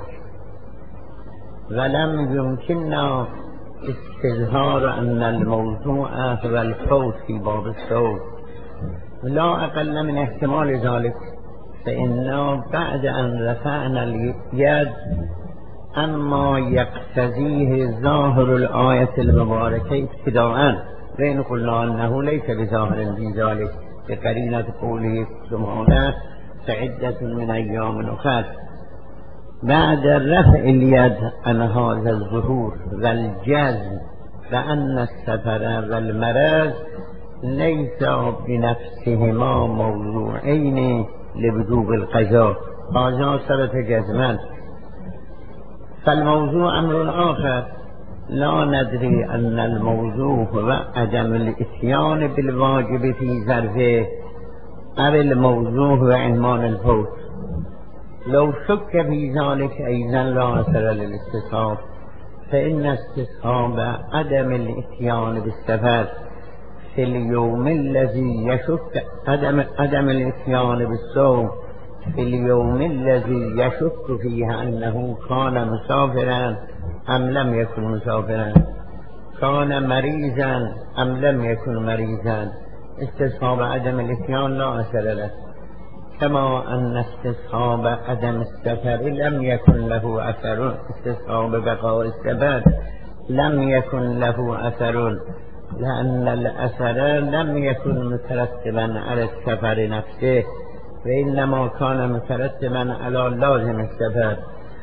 ولم يمكننا استظهار أن الموضوع هو الفوت في باب الصوم لا أقل من احتمال ذلك، فإنه بعد أن رفعنا اليد أما يقتضيه ظاهر الآية المباركة ابتداءً، وإن قلنا أنه ليس بظاهر في ذلك بقرينة قوله سبحانه فعدة من أيام أخر. بعد رفع اليد عن هذا الظهور والجزم فأن السفر والمرض ليس بنفسهما موضوعين لوجوب القضاء، هذا ثبت جزما. فالموضوع أمر آخر، لا ندري أن الموضوع هو عدم الإتيان بالواجب في ظرفه أو الموضوع هو عنوان الفوت. لو شك في ذلك أيضا لا أثر للاستصحاب، فإن استصحاب عدم الإتيان بالسفر في اليوم الذي يشك عدم, عدم الإتيان بالصوم في اليوم الذي يشك فيه أنه كان مسافرا أم لم يكن مسافرا، كان مريضا أم لم يكن مريضا، استصحاب عدم الإتيان لا أثر له، كما أن استصحاب عدم السفر لم يكن له أثر، استصحاب بقاء السفر لم يكن له أثر، لأن الأثر لم يكن مترتبا على السفر نفسه وإنما كان مترتبا على لازم السفر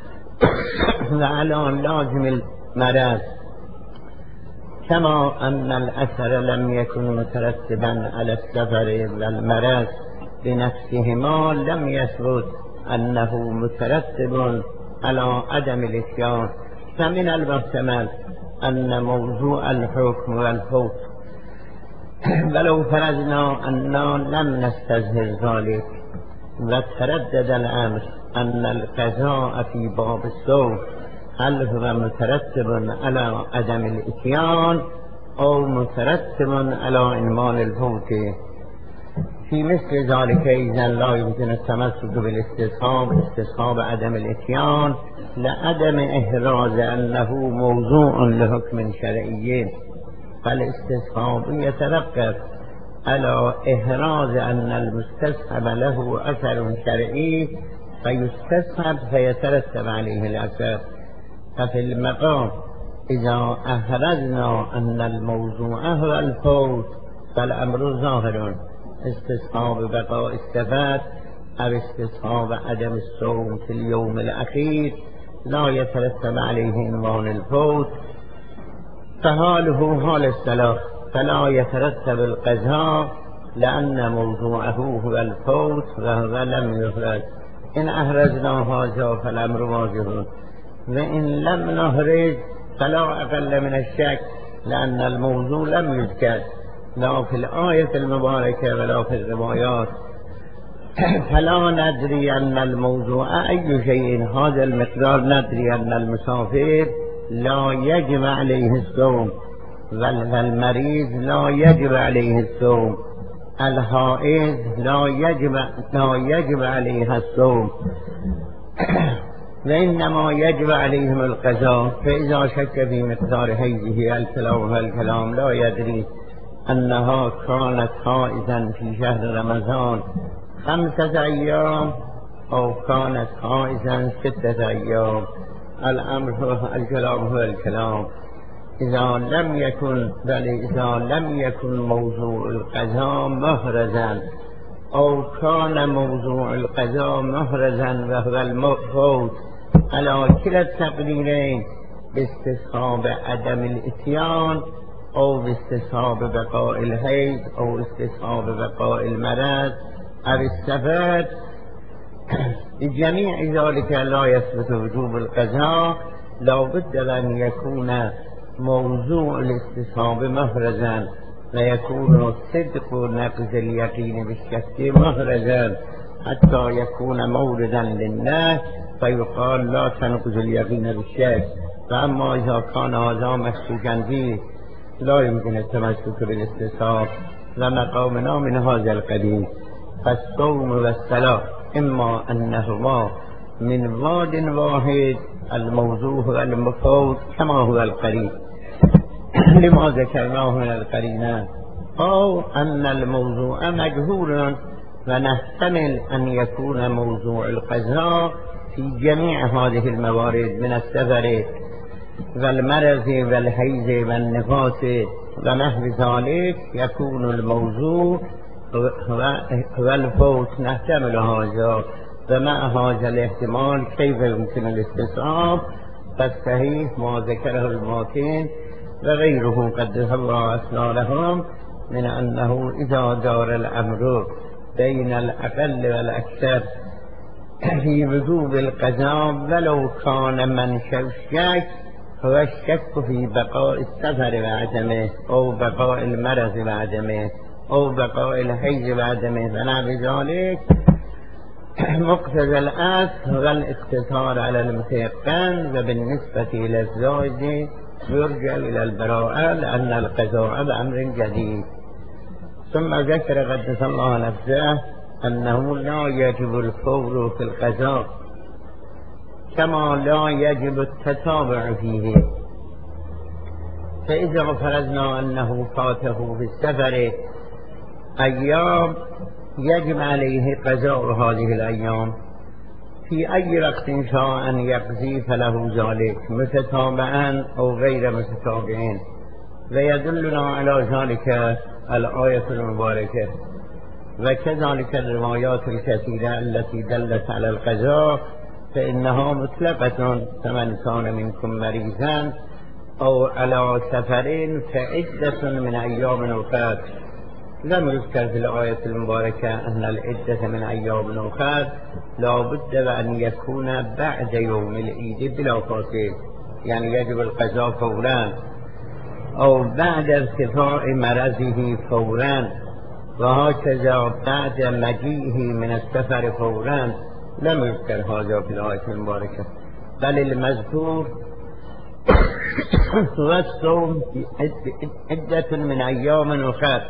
وعلى لازم المرض، كما أن الأثر لم يكن مترتبا على السفر والمرض بنفسهما لم يثبت أنه مترتب على عدم الإتيان. فمن المحتمل أن موضوع الحكم والفوت، ولو فرضنا أننا لم نستظهر ذلك وتردد الأمر أن القضاء في باب الصوم هل هو مترتب على عدم الاتيان أو مترتب على عنوان الفوت. في مثل ذلك إذا لا يمكن التمسك بالاستصحاب استصحاب عدم الاتيان لعدم إحراز أنه موضوع لحكم شرعي، فالاستصحاب يتوقف على إحراز أن المستصحب له أثر شرعي فيستصحب فيترتب عليه الأثر. ففي المقام إذا أحرزنا أن الموضوع هو الفوت فالأمر ظاهر، استصحاب بقاء السفر أو استصحاب عدم الصوم في اليوم الأخير لا يترتب عليه عنوان الفوت، فحاله حال الصلاة فلا يترتب القضاء لأن موضوعه هو الفوت وهو لم يحرز. إن أحرزنا هذا فالأمر واضح، وإن لم نحرز فلا أقل من الشك لأن الموضوع لم يذكر لا في الآية المباركة ولا في الروايات، فلا ندري أن الموضوع أي شيء. هذا المقدار ندري أن المسافر لا يجب عليه الصوم، والمريض لا يجب عليه الصوم، الحائض لا يجب لا يجب عليها الصوم، وإنما يجب عليهم القضاء. فإذا شك في مقدار حيضه الكلام الكلام لا يدري أنها كانت حائضا في شهر رمضان خمسة أيام أو كانت حائضا ستة أيام، الأمر هو الكلام هو الكلام. إذا لم يكن بل إذا لم يكن موضوع القضاء محرزا أو كان موضوع القضاء محرزا وهو المفوت على كلا التقديرين باستصحاب عدم الاتيان أو باستصحاب بقاء الحيض أو استصحاب بقاء المرض أو السفر، بجميع ذلك لا يثبت وجوب القضاء، لا بد أن يكون موضوع الاستصحاب محرزا ويكون صدق نقض اليقين بالشك محرزا حتى يكون موردا للنهي فيقال لا تنقض اليقين بالشك. فأما إذا كان هذا مشكوكا فيه لا يمكن التمسك بالاستصحاب ومقامنا من هذا القبيل. فالصوم والصلاة إما أنهما من واد واحد الموضوع هو المفوت كما هو القريب لما ذكرناه من القرينات، أو أن الموضوع مجهول ونحتمل أن يكون موضوع القضاء في جميع هذه الموارد من السفر والمرض والحيض والنفاس ونحو ذلك، يكون الموضوع هو الفوت. نحتمل هذا، ومع هذا الاحتمال كيف يمكن الاستصحاب؟ فالصحيح ما ذكره الماتين وغيره قدس الله أسرارهم من أنه إذا دار الأمر بين الأقل والأكثر في وجوب القضاء ولو كان منشأ الشك هو الشك في بقاء السفر وعدمه أو بقاء المرض وعدمه أو بقاء الحيض وعدمه، ونحو ذلك مقتضى الأصل هو الاقتصار على المتيقن، وبالنسبة إلى الزوج يرجع إلى البراءة لأن القضاء بأمر جديد. ثم ذكر قدس الله نفسه أنه لا يجب الفور في القضاء كما لا يجب التتابع فيه. فإذا فرضنا أنه فاته في السفر أيام يجب عليه قضاء هذه الأيام في أي وقت شاء أن يقضي فله ذلك متتابعا أو غير متتابعين، ويدلنا على ذلك الآية المباركة وكذلك الروايات الكثيرة التي دلت على القضاء فإنها مطلقة، فمن كان منكم مريضا أو على سفر فعدة من أيام أخر. لم يذكر في الآية المباركة أن العدة من أيام أخر لا بد أن يكون بعد يوم العيد بلا فاصل، يعني يجب القضاء فورا أو بعد ارتفاع مرضه فورا، وهكذا بعد مجيئه من السفر فورا لم يذكر هذا في الآية المباركة، بل المذكور هو الصوم في عدة من أيام أخرى،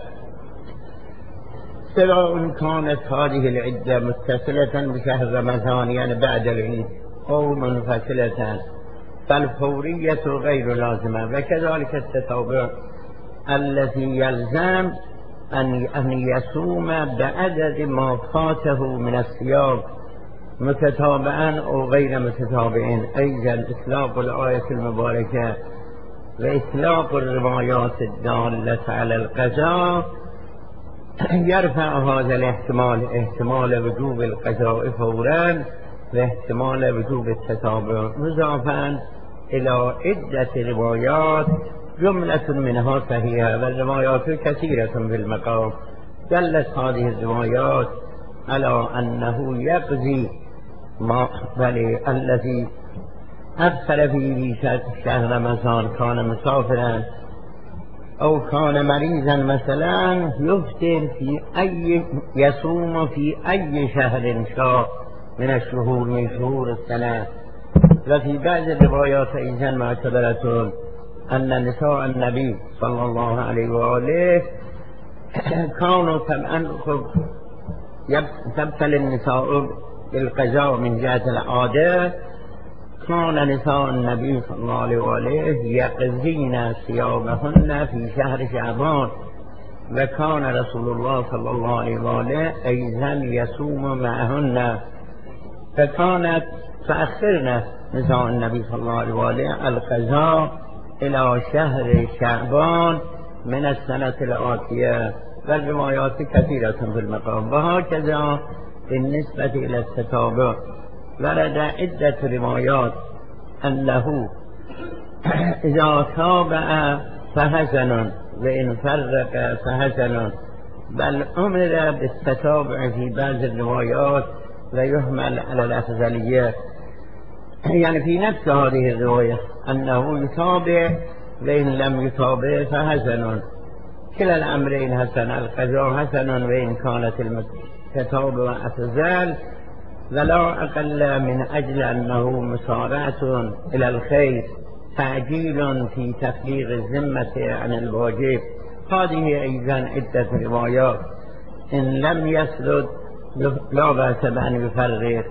سواء كانت هذه العدة متصلة بشهر رمضان يعني بعد العيد أو منفصلة، فالفورية غير لازمة. وكذلك التتابع الذي يلزم أن يصوم بعدد ما فاته من الصيام متتابعا أو غير متتابعين. أيضا إطلاق الآية المباركة وإطلاق الروايات الدالة على القضاء يرفع هذا الاحتمال، احتمال وجوب القضاء فورا واحتمال وجوب التتابع، مضافا إلى عدة روايات جملة منها صحيحة والروايات كثيرة في المقام. دلت هذه الروايات على أنه يقضي ما بل الذي أبصر فيه شهر رمضان كان مسافرا أو كان مريضا مثلا يفطر في أي يصوم في أي شهر شاء من الشهور من شهور السنة. وفي بعض الروايات أيضا معتبرة أن نساء النبي صلى الله عليه وآله كانوا طبعا تبتل النساء بالقضاء من جهة العادة، كان نساء النبي صلى الله عليه وآله يقضين صيامهن في شهر شعبان، وكان رسول الله صلى الله عليه وآله أيضا يصوم معهن، فكانت فأخرنا نساء النبي صلى الله عليه وآله القضاء إلى شهر شعبان من السنة الآتية، والروايات كثيرة في المقام. وهكذا بالنسبة إلى التتابع ورد عدة روايات أنه إذا تابع فحسن وإن فرق فحسن، بل أمر بالتتابع في بعض الروايات ويهمل على الأفضلية، يعني في نفس هذه الرواية أنه يتابع وإن لم يتابع فحسن، كلا الأمرين حسن، القضاء حسن وإن كانت التتابع أفضل، ولا أقل من أجل أنه مسارعة إلى الخير، تعجيل في تفريغ الذمة عن الواجب. هذه أيضا عدة روايات إن لم يسرد لا بأس بأن يفرغ،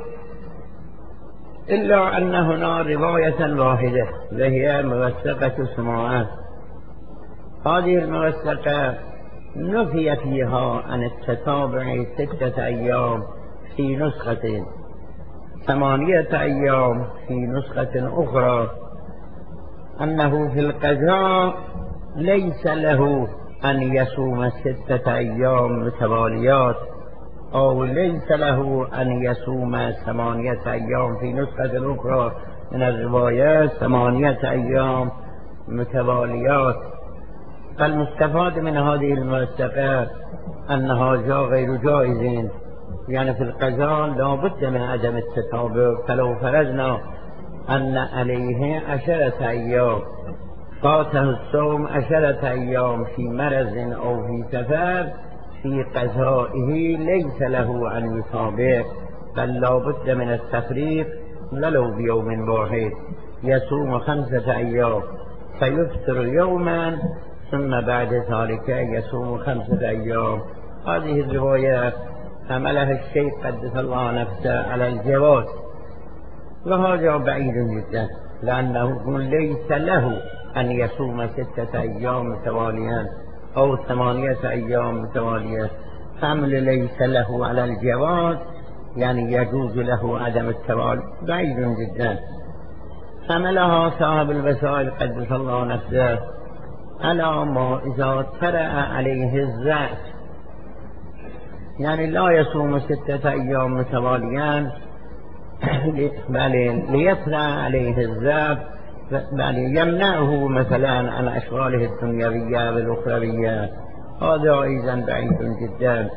إلا أن هنا رواية واحدة وهي موثقة سماعة. هذه الموثقة نفي فيها عن التتابع ستة أيام في نسخة، ثمانية أيام في نسخة أخرى، أنه في القضاء ليس له أن يصوم ستة أيام متواليات، أو ليس له أن يصوم ثمانية أيام في نسخة أخرى من الروايات ثمانية أيام متواليات. فالمستفاد من هذه الموثقات أن هذا غير جائز، يعني في القضاء لا بد من عدم التتابع. فلو فرضنا أن عليه عشرة أيام فاته الصوم عشرة أيام في مرض أو في سفر، في قضائه ليس له أن يتابع، بل لا بد من التفريق ولو بيوم واحد، يصوم خمسة أيام فيفطر يوما ثم بعد ذلك يصوم خمسة أيام. هذه الرواية حملها الشيخ قدس الله نفسه على الجواز، وهذا بعيد جدا، لأنه ليس له أن يصوم ستة أيام متواليا أو ثمانية أيام متوالية. حمل ليس له على الجواز يعني يجوز له عدم التوالي، بعيد جدا. حملها صاحب الوسائل قدس الله نفسه على ما إذا طرأ عليه الزعف، يعني لا يصوم ستة أيام متواليا بل ليطرأ عليه الزعف، بل يمنعه مثلا عن أشغاله الدنيوية والأخروية. هذا أيضا بعيد جدا.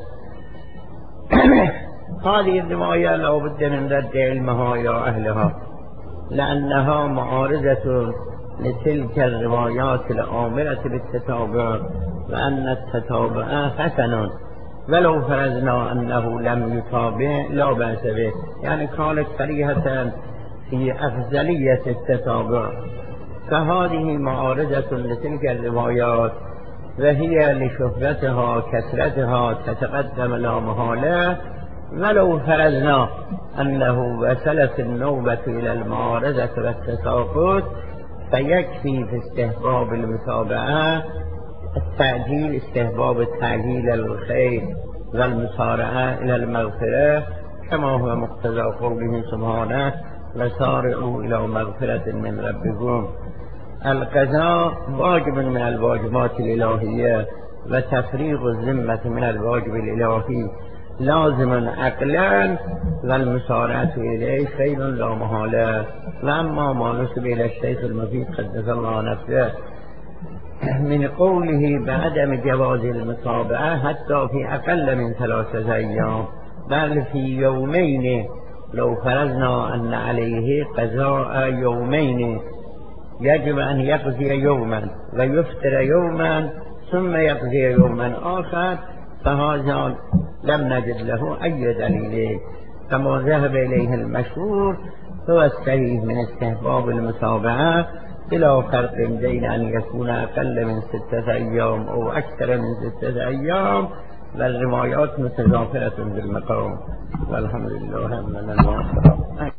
هذه الرواية لا بد من رد علمها يا أهلها، لأنها معارضة لتلك الروايات الآمرة بالتتابع، وأن التتابع حسن ولو فرضنا انه لم يتابع لا بأس به، يعني كانت صريحة في افضلية التتابع. فهذه معارضة لتلك الروايات وهي لشهرتها كثرتها تتقدم لا محالة. ولو فرضنا أنه وصلت النوبة إلى المعارضة والتساقط فيكفي في استحباب المتابعة التعجيل، استحباب تعجيل الخير والمسارعة إلى المغفرة، كما هو مقتضى قوله سبحانه وسارعوا إلى مغفرة من ربكم. القضاء واجب من الواجبات الإلهية وتفريغ الذمة من الواجب الإلهي لازم عقلا، والمسارعة إليه خير لا محالة. وأما ما نسب إلى الشيخ المفيد قدس الله نفسه من قوله بعدم جواز المتابعة حتى في أقل من ثلاثة أيام بل في يومين، لو فرضنا أن عليه قضاء يومين يجب أن يقضي يوما ويفطر يوما ثم يقضي يوما آخر، فهذا لم نجد له أي دليل. كما ذهب إليه المشهور هو الصحيح من استحباب المتابعة بلا فرق بين أن يكون أقل من ستة أيام أو أكثر من ستة أيام، والروايات متضافرة بالمقام. والحمد لله من المعصرة.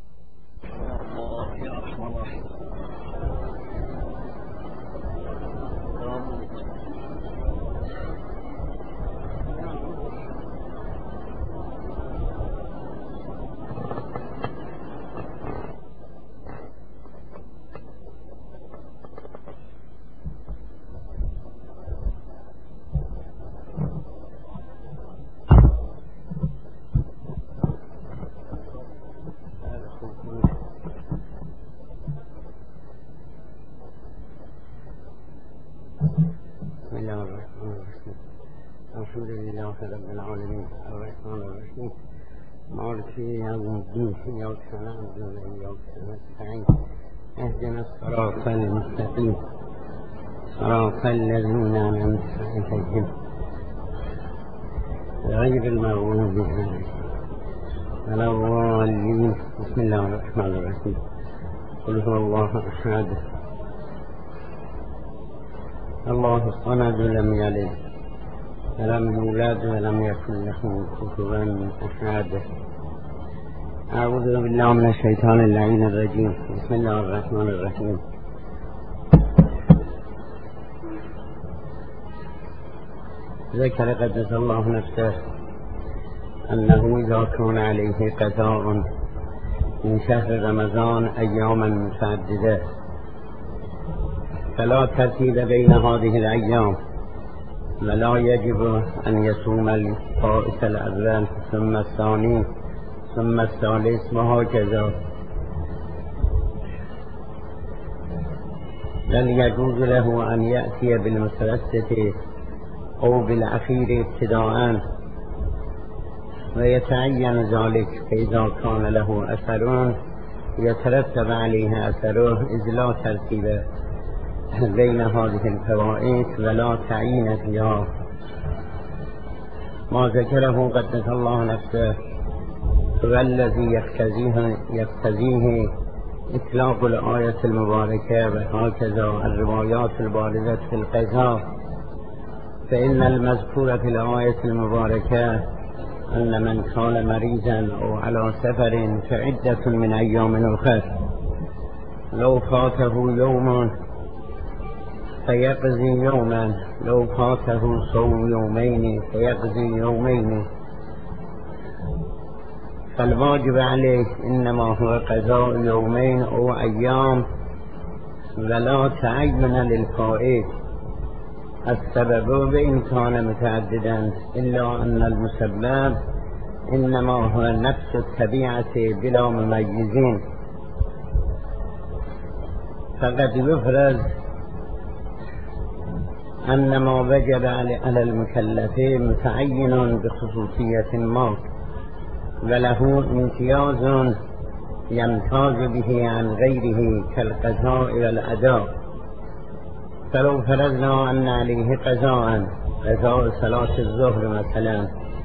بسم الله الرحمن الرحيم. الحمد لله رب العالمين الرحمن الرحيم مالك يوم الدين إياك نعبد وإياك نستعين اهدنا الصراط المستقيم صراط الذين أنعمت عليهم غير المغضوب عليهم ولا الضالين. بسم الله الرحمن الرحيم. قل هو الله أحد الله الصمد لم يلد ولم يولد ولم يكن له كفوا أحد. أعوذ بالله من الشيطان اللعين الرجيم. بسم الله الرحمن الرحيم. ذكر قدس الله نفسه أنه إذا كان عليه قضاء من شهر رمضان أياما متعددة فلا ترتيب بين هذه الأيام، ولا يجب أن يصوم الفائت الأول ثم الثاني ثم الثالث وهكذا، بل يجوز له أن يأتي بالمتوسط أو بالأخير ابتداء ويتعين ذلك، فإذا كان له أثر يترتب عليه أثره، إذ لا ترتيب بين هذه الفوائد ولا تعيين فيها. ما ذكره قدس الله نفسه هو الذي يقتضيه يقتضيه إطلاق الآية المباركة، وهكذا الروايات الباردة في القضاء، فإن المذكور في الآية المباركة أن من كان مريضا أو على سفر فعدة من أيام أخرى، لو فاته يوم فيقضي يوما، لو فاته صوم يومين فيقضي يومين. فالواجب عليه إنما هو قضاء يومين أو أيام، ولا تعين للفائت. السبب وإن كان متعددا إلا أن المسبب إنما هو نفس الطبيعة بلا مميزين، فقد يفرض أن ما وجب على المكلفين متعين بخصوصية ما، وله امتياز يمتاز به عن غيره كالقضاء والأداء. فلو فرضنا أن عليه قضاء قضاء صلاة الظهر مثلا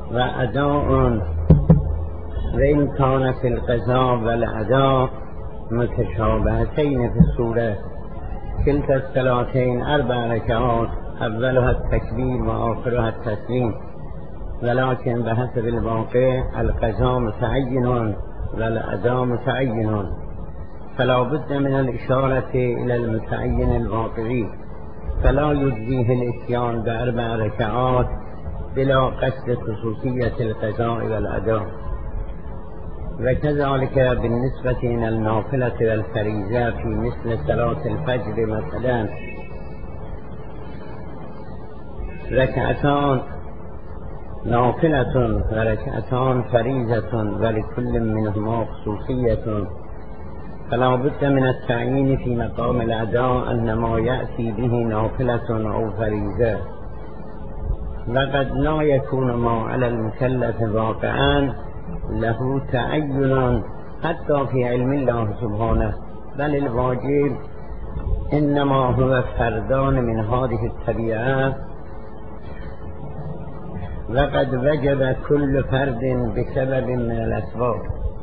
وأداء وإن كان في القضاء والأداء متشابهتين في الصورة. كلتا الصلاتين أربع ركعات، أولها التكبير وآخرها التسليم، ولكن بحسب الواقع القضاء متعين والأداء متعين، فلا بد من الإشارة إلى المتعين الواقعي، فلا يجزيه الإتيان بأربع ركعات بلا قصد خصوصية القضاء والأداء. وكذلك بالنسبة إلى النافلة والفريضة في مثل صلاة الفجر مثلا، ركعتان نافلة وركعتان فريضة ولكل منهما خصوصية، فلا بد من التعيين في مقام الأداء أن ما يأتي به نافلة أو فريضة، وقد لا يكون ما على المكلف واقعا له تعين حتى في علم الله سبحانه، بل الواجب إنما هو فردان من هذه الطبيعة، وقد وجب كل فرد بسبب من الأسباب،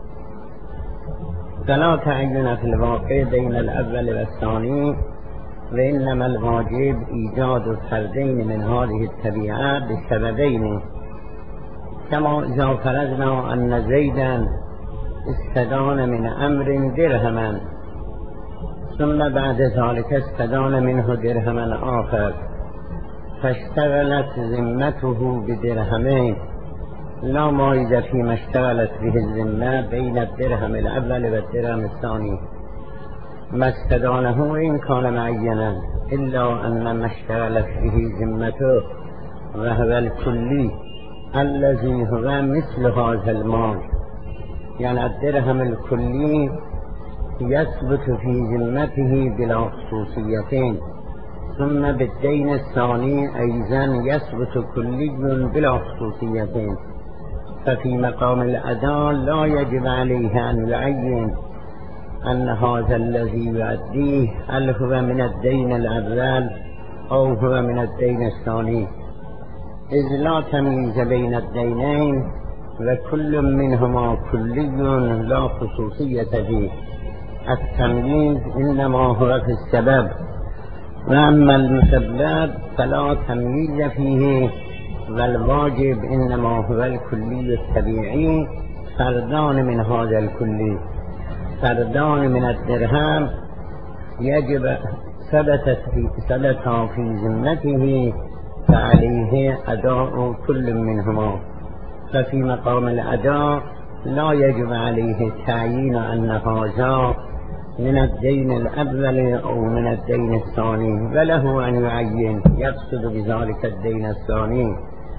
فلا تعين في الواقع بين الأول والثاني، وإنما الواجب إيجاد فردين من هذه الطبيعة بسببين، كما إذا فرضنا أن زيدا استدان من أمر درهما ثم بعد ذلك استدان منه درهما آخر فاشتغلت ذمته بدرهمين، لا مائز فيما اشتغلت به الذمة بين الدرهم الأول والدرهم الثاني، ما استدانه إن كان معينا، إلا أن ما اشتغلت به ذمته وهو الكلي الذي هو مثل هذا المال، يعني الدرهم الكلي يثبت في ذمته بلا خصوصيتين، ثم بالدين الثاني أيضا يثبت كلي بلا خصوصيتين، ففي مقام الأداء لا يجب عليه أن يعين أن هذا الذي يؤديه هل هو من الدين الأول أو هو من الدين الثاني، إذ لا تمييز بين الدينين وكل منهما كلي لا خصوصية فيه، التمييز إنما هو في السبب، وأما المسبب فلا تمييز فيه، والواجب إنما هو الكلي الطبيعي، فردان من هذا الكلي، فردان من الدرهم يجب ثبتت في ثبت في ذمته فعليه أداء كل منهما، ففي مقام الأداء لا يجب عليه تعيين أن هذا من الدين الأول أو من الدين الثاني، وله أن يعين يقصد بذلك الدين الثاني،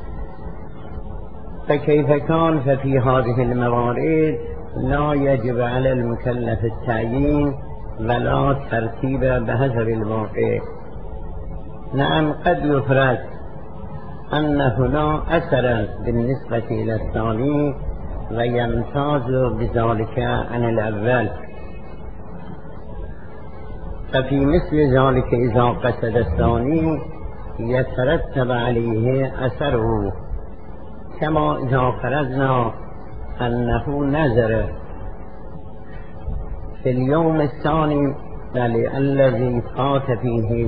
فكيف كان ففي هذه الموارد لا يجب على المكلف التعيين ولا ترتيب بحسب الواقع. نعم قد يفرض أن هنا أثرا بالنسبة إلى الثاني ويمتاز بذلك عن الأول، ففي مثل ذلك إذا قصد الثاني يترتب عليه أثره، كما إذا فرضنا أنه نذر في اليوم الثاني الذي فات فيه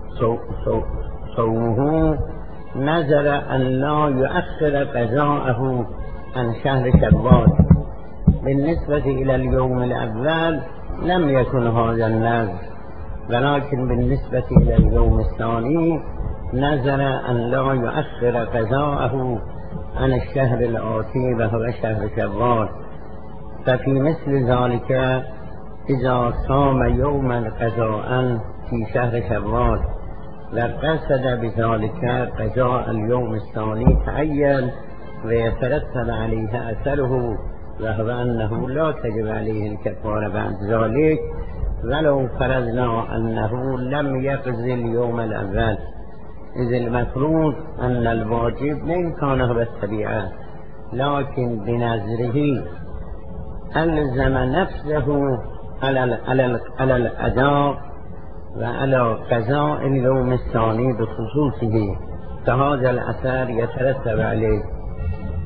صومه نذر أن لا يؤخر قضاءه عن شهر شوال، بالنسبة إلى اليوم الأول لم يكن هذا النذر، ولكن بالنسبة إلى اليوم الثاني نذر أن لا يؤخر قضاءه عن الشهر الآتي وهو شهر شوال، ففي مثل ذلك إذا صام يوما قضاء في شهر شوال وقصد بذلك قضاء اليوم الثاني تعين ويترتب عليه أثره، وهو أنه لا تجب عليه الكفارة بعد ذلك ولو فرضنا أنه لم يقضي اليوم الأول، إذ المفروض أن الواجب وإن كان هو الطبيعة لكن بنذره ألزم نفسه على على الأداء وعلى قضاء اليوم الثاني بخصوصه، فهذا الأثر يترتب عليه،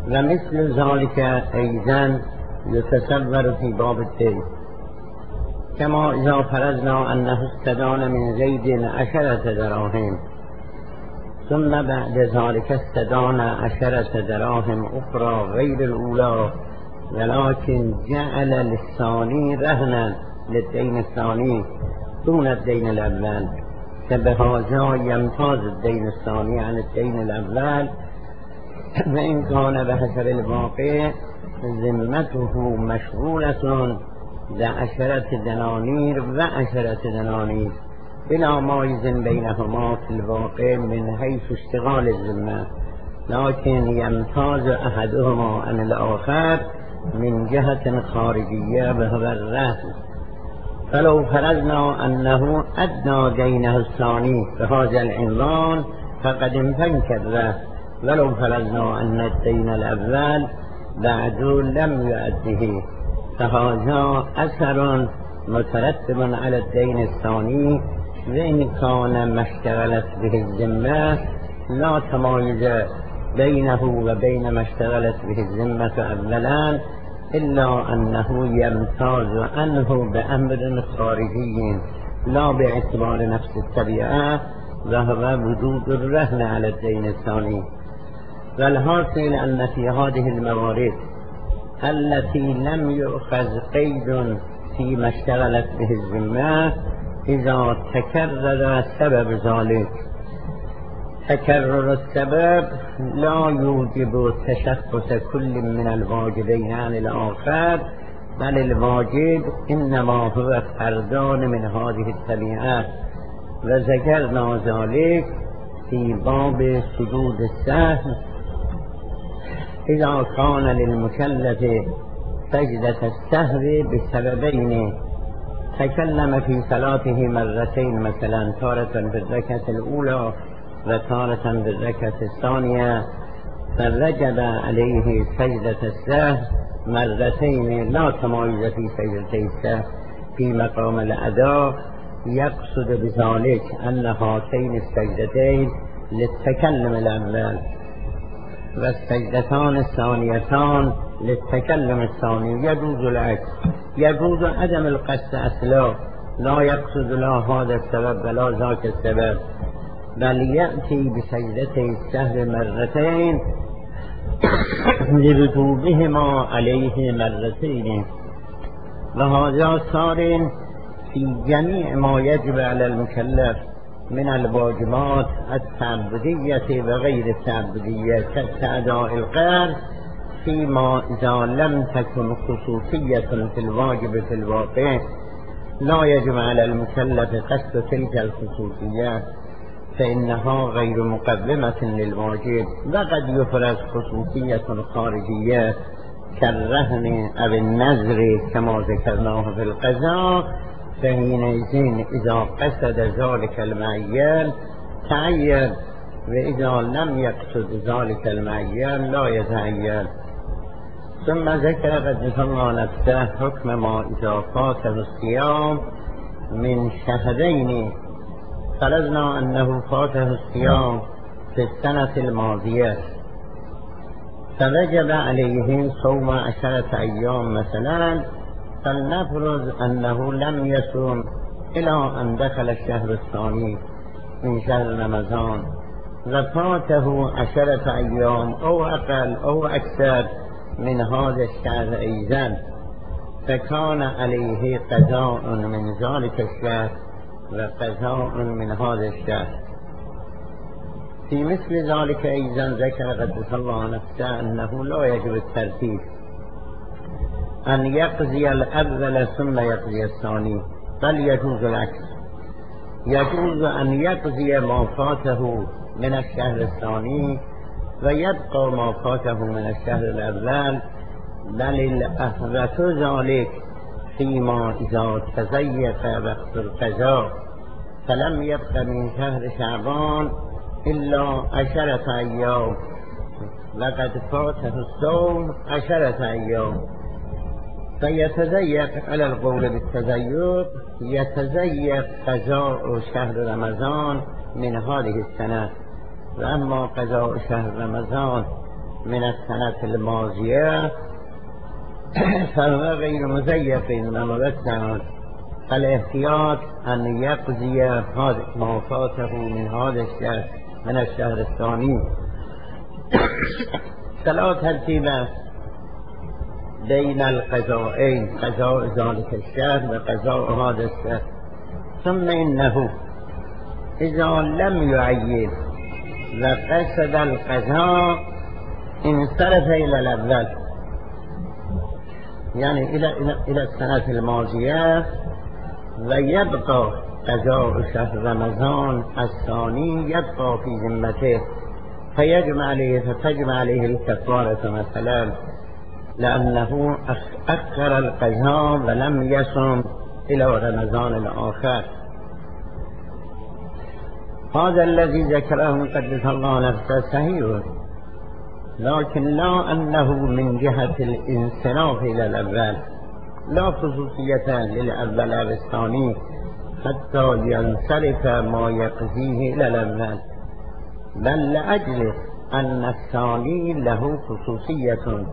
و مثل ذلك ایضا یتصور فی باب الدین کما اذا فرضنا انه استدان من زید عشرة دراهم ثم بعد ذلك استدان عشرة دراهم اخرى غیر الاولى ولكن جعل للثاني رهنا للدين الثاني دون الدين الاول فبهذا يمتاز الدين الثاني عن الدين الاول وإن كان بحسب الواقع ذمته مشغولة بعشرة دنانير وعشرة دنانير بلا مایز بینهما فی الواقع من حیث اشتغال الذمه لكن يمتاز احدهما عن الاخر من جهة خارجية وهو الرهن فلو فرضنا انه ادنى دينه الثاني بهذا العنوان فقد انفك الرهن ولو فرضنا ان الدين الاول بعد لم يؤده فهذا اثر مترتب على الدين الثاني وإن كان ما اشتغلت به الذمة لا تمايز بينه وبين ما اشتغلت به الذمة أولا إلا أنه يمتاز عنه بأمر خارجي لا باعتبار نفس الطبيعة وهو وجود الرهن على الدين الثاني. والحاصل أن في هذه الموارد التي لم يؤخذ قيد فيما اشتغلت به الذمة إذا تكرر سبب ذلك تكرر السبب لا يوجب تشخص كل من الواجبين عن الآخر بل الواجب إنما هو فردان من هذه الطبيعة وذكرنا ذلك في باب سجود السهو إذا كان للمكلف سجدة السهو بسببين تكلم في صلاته مرتين مثلا تارة في الركعة الأولى وتارة في الركعة الثانية فرجب عليه سجدة السهو مرتين لا تمايز في سجدتي السهو في مقام الأداء يقصد بذلك أن هاتين السجدتين للتكلم الأول والسجدتان الثانيتان للتكلم الثاني. يجوز العكس، يجوز عدم القصد أصلا لا يقصد لا هذا السبب ولا ذاك السبب بل يأتي بسجدتي السهو مرتين لرتوبهما عليه مرتين وهذا صار في جميع ما يجب على المكلف من الواجبات التعبدية وغير التعبدية كأداء القرض فيما إذا لم تكن خصوصية في الواجب في الواقع لا يجب على المكلف قصد تلك الخصوصيات فإنها غير مقدمة للواجب. وقد يفرز خصوصية خارجية كالرهن أو النذر كما ذكرناه في القضاء فحينئذ إذا قصد ذلك المعين تعين وإذا لم يقصد ذلك المعين لا يتعين. ثم ذكر قدس الله نفسه حكم ما إذا فاته الصيام من شهرين فرضنا أنه فاته الصيام في السنة الماضية فوجب عليه صوم عشرة أيام مثلا فلنفرض أنه لم يصوم إلى أن دخل الشهر الثاني من شهر رمضان وفاته عشرة أيام أو أقل أو أكثر من هذا الشهر أيضا فكان عليه قضاء من ذلك الشهر وقضاء من هذا الشهر. في مثل ذلك أيضا ذكر قدس الله نفسه أنه لا يجب الترتيب أن يقضي الأول ثم يقضي الثاني بل يجوز العكس، يجوز أن يقضي ما فاته من الشهر الثاني ويبقى ما فاته من الشهر الأول بل الأحوط ذلك فيما إذا تضيق وقت القضاء فلم يبق من شهر شعبان إلا عشرة أيام وقد فاته الصوم عشرة أيام فيتضيق على القول بالتضيق يتضيق قضاء شهر رمضان من هذه السنة. وأما قضاء شهر رمضان من السنة الماضية فهو غير مزيف ومبتع، فالاحتياط أن يقضي ما فاته من هذا الشهر من الشهر الثاني. فلا ترتيب بين القضاءين، قضاء ذلك الشهر وقضاء هذا الشهر. ثم إنه إذا لم يعين وقصد القضاء انصرف إلى الأول، يعني إلى إلى السنة الماضية، ويبقى قضاء شهر رمضان الثاني يبقى في ذمته، فيجب عليه فتجب عليه الكفارة مثلا، لأنه أخر القضاء ولم يصم إلى رمضان الآخر. هذا الذي ذكره قدس الله نفسه صحيح، لكن لا أنه من جهة الانصراف إلى الأول، لا خصوصية للأول أو الثاني حتى ينصرف ما يقضيه إلى الأول، بل لأجل أن الثاني له خصوصية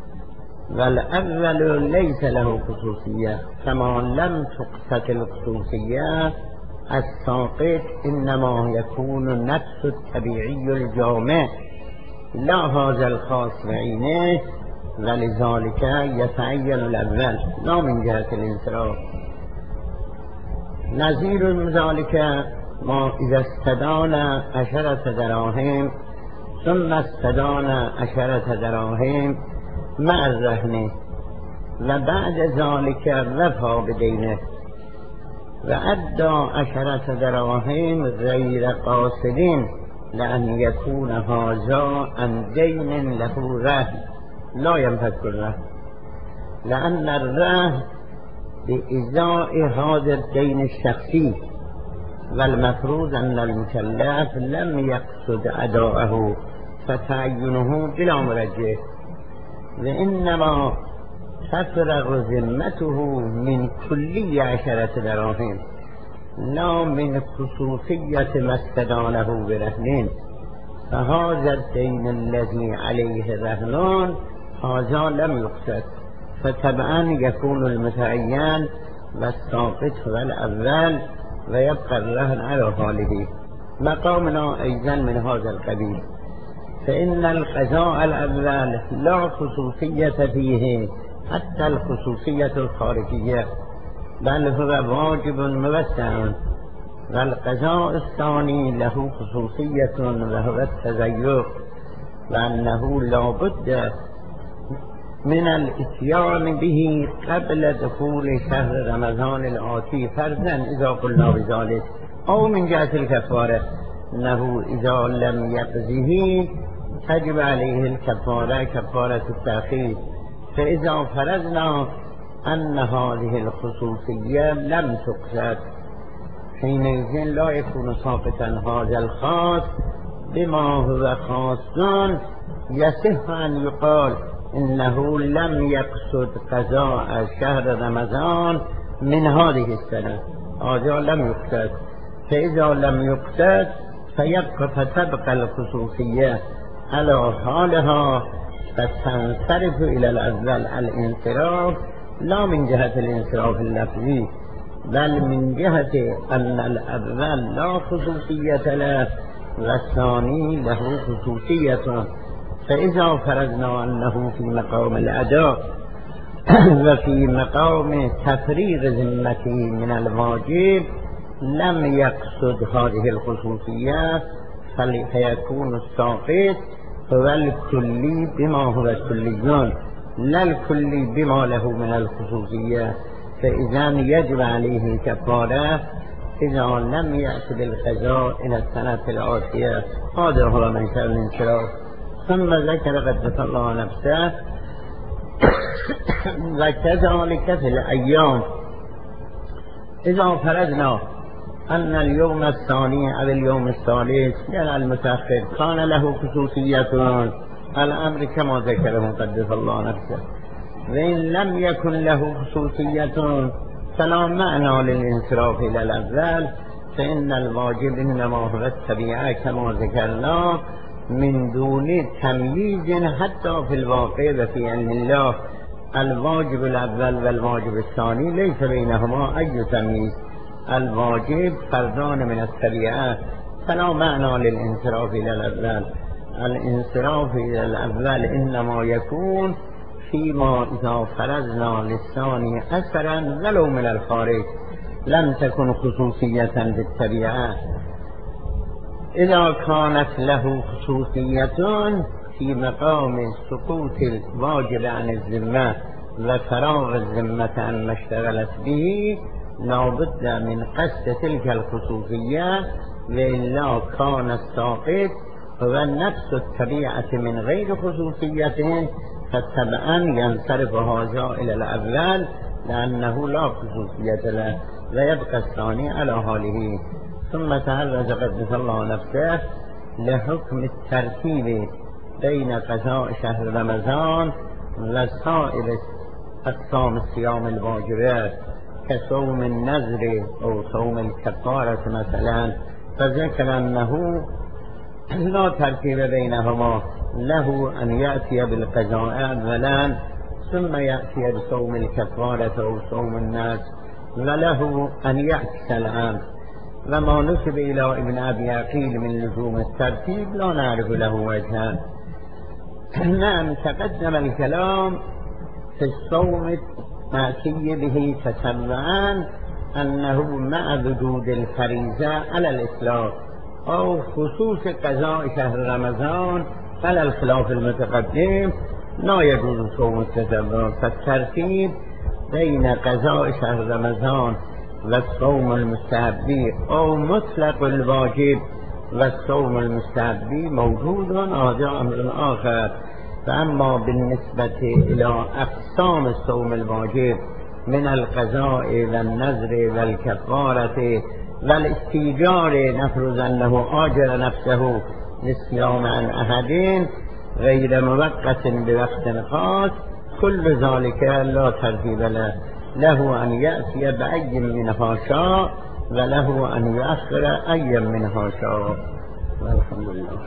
والأول ليس له خصوصية، كما لم تقصد الخصوصية الساقط إنما يكون النفس الطبيعي الجامع لا هذا الخاص بعينه، ولذلك يتعين الأول لا من جهة الانصراف. نظير ذلك ما إذا استدان عشرة دراهم ثم استدان عشرة دراهم مع الرهن، وبعد ذلك رفع بدينه وأدى عشرة دراهم غير قاصدين، لأن يكون هذا عن دين له رهن لا ينفك الرهن، لأن الرهن بإزاء هذا الدين الشخصي، والمفروض أن المكلف لم يقصد أداءه فتعينه بلا مرجح، وإنما تفرغ ذمته من كلية عشرة دراهم لا من خصوصية ما استدانه برهن. فهذا الدين الذي عليه رهنان هذا لم يقصد، فتبعا يكون المتعين والساقط والأول ويبقى الرهن على حاله. مقامنا أيضا من هذا القبيل، فإن القضاء الأول لا خصوصية فيه حتى الخصوصية الخارجية، بل هو واجب موسع، والقضاء الثاني له خصوصية وهو التزيق، وأنه لا بد من الاتيان به قبل دخول شهر رمضان الآتي، فرضا إذا قلنا بذلك، أو من جهة الكفارة أنه إذا لم يقضه تجب عليه الكفارة كفارة التأخير. فإذا فرضنا أن هذه الخصوصية لم تقصد حينئذ لا يكون ساقطا هذا الخاص بما هو خاص، يصح أن يقال إنه لم يقصد قضاء شهر رمضان من هذه السنة، هذا لم يقصد. فإذا لم يقصد فيبقى فتبقى الخصوصية على حالها، فتنصرف إلى الأول الانصراف لا من جهة الانصراف اللفظي، بل من جهة أن الأول لا خصوصية له والثاني له خصوصية. فإذا فرضنا أنه في مقام الأداء وفي مقام تفريغ ذمته من الواجب لم يقصد هذه الخصوصية، فيكون الساقط هو الكلي بما هو الكليون، لا الكلي بما له من الخصوصية. فإذا يجب عليه كفارة إذا لم يأت بالقضاء إلى السنة الآتية. هذا هو منشأ الانصراف. ثم ذكر قدس الله نفسه وكذلك في الأيام إذا فرضنا أن اليوم الثاني أو اليوم الثالث يعني المتأخر كان له خصوصية الأمر كما ذكره قدس الله نفسه، وإن لم يكن له خصوصية فلا معنى للانصراف إلى الأول، فإن الواجب إنما هو التبيعة كما ذكرنا، من دون تمييز حتى في الواقع وفي علم الله الواجب الأول والواجب الثاني ليس بينهما أي تمييز. الواجب فردان من الطبيعة فلا معنى للانصراف إلى الأول. الانصراف إلى الأول إنما يكون فيما إذا فرضنا للثاني أثرا ولو من الخارج لم تكن خصوصية بالطبيعة. إذا كانت له خصوصية في مقام سقوط الواجب عن الذمة وفراغ الذمة عن ما اشتغلت به لابد من قصد تلك الخصوصية، وإلا كان الساقط هو نفس الطبيعة من غير خصوصية، فطبعا ينصرف هذا إلى الأول لأنه لا خصوصية له ويبقى الثاني على حاله. ثم تعرض قدس الله نفسه لحكم الترتيب بين قضاء شهر رمضان وسائر أقسام الصيام الواجبات كصوم النذر أو صوم الكفارة مثلا، فذكر أنه لا ترتيب بينهما، له أن يأتي بالقضاء أولا ثم يأتي بصوم الكفارة أو صوم النذر، وله أن يعكس الآن. وما نسب إلى ابن أبي عقيل من لزوم الترتيب لا نعرف له وجها. نعم تقدم الكلام في الصوم المأتي به تتبعا أنه مع وجود الفريضة على الإطلاق أو خصوص قضاء شهر رمضان على الخلاف المتقدم لا يجوز صوم التتبع، فالترتيب بين قضاء شهر رمضان والصوم المستحبي أو مطلق الواجب والصوم المستحبي موجود، هذا أمر آخر. فأما بالنسبة إلى أقسام الصوم الواجب من القضاء والنذر والكفارة والاستيجار، نفرض أنه آجر نفسه للصيام عن أحد غير موقت بوقت خاص، كل ذلك لا ترتيب له، له أن يأتي بأي منها شاء وله أن يؤخر أي منها شاء. والحمد لله.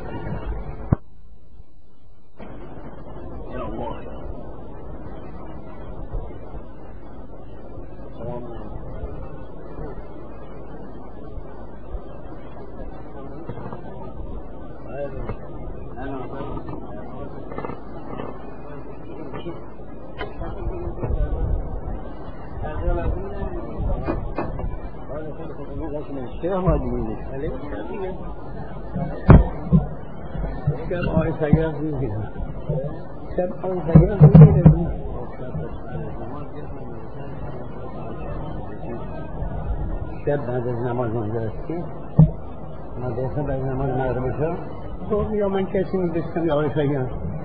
شب بعد از نماز مدرسی مدرسه بعد نماز مغرب شد خب یا من کسی میبستم یا آقای خیام.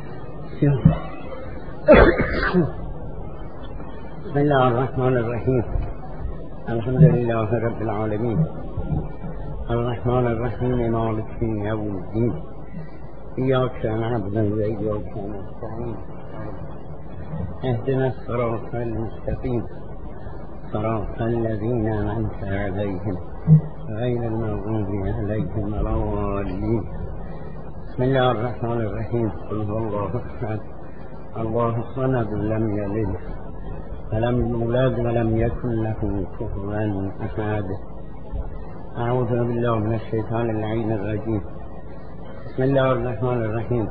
بسم الله الرحمن الرحیم. الحمد لله رب العالمين الرحمن الرحیم مالک یوم الدین إياك نعبد وإياك نستعين اهدنا الصراط المستقيم صراط الذين أنعمت عليهم غير المغضوب عليهم ولا الضالين. بسم الله الرحمن الرحيم. قل هو الله أحد الله الصمد لم يلد ولم يولد ولم يكن له كفوا أحد. أعوذ بالله من الشيطان اللعين الرجيم. بسم الله الرحمن الرحيم.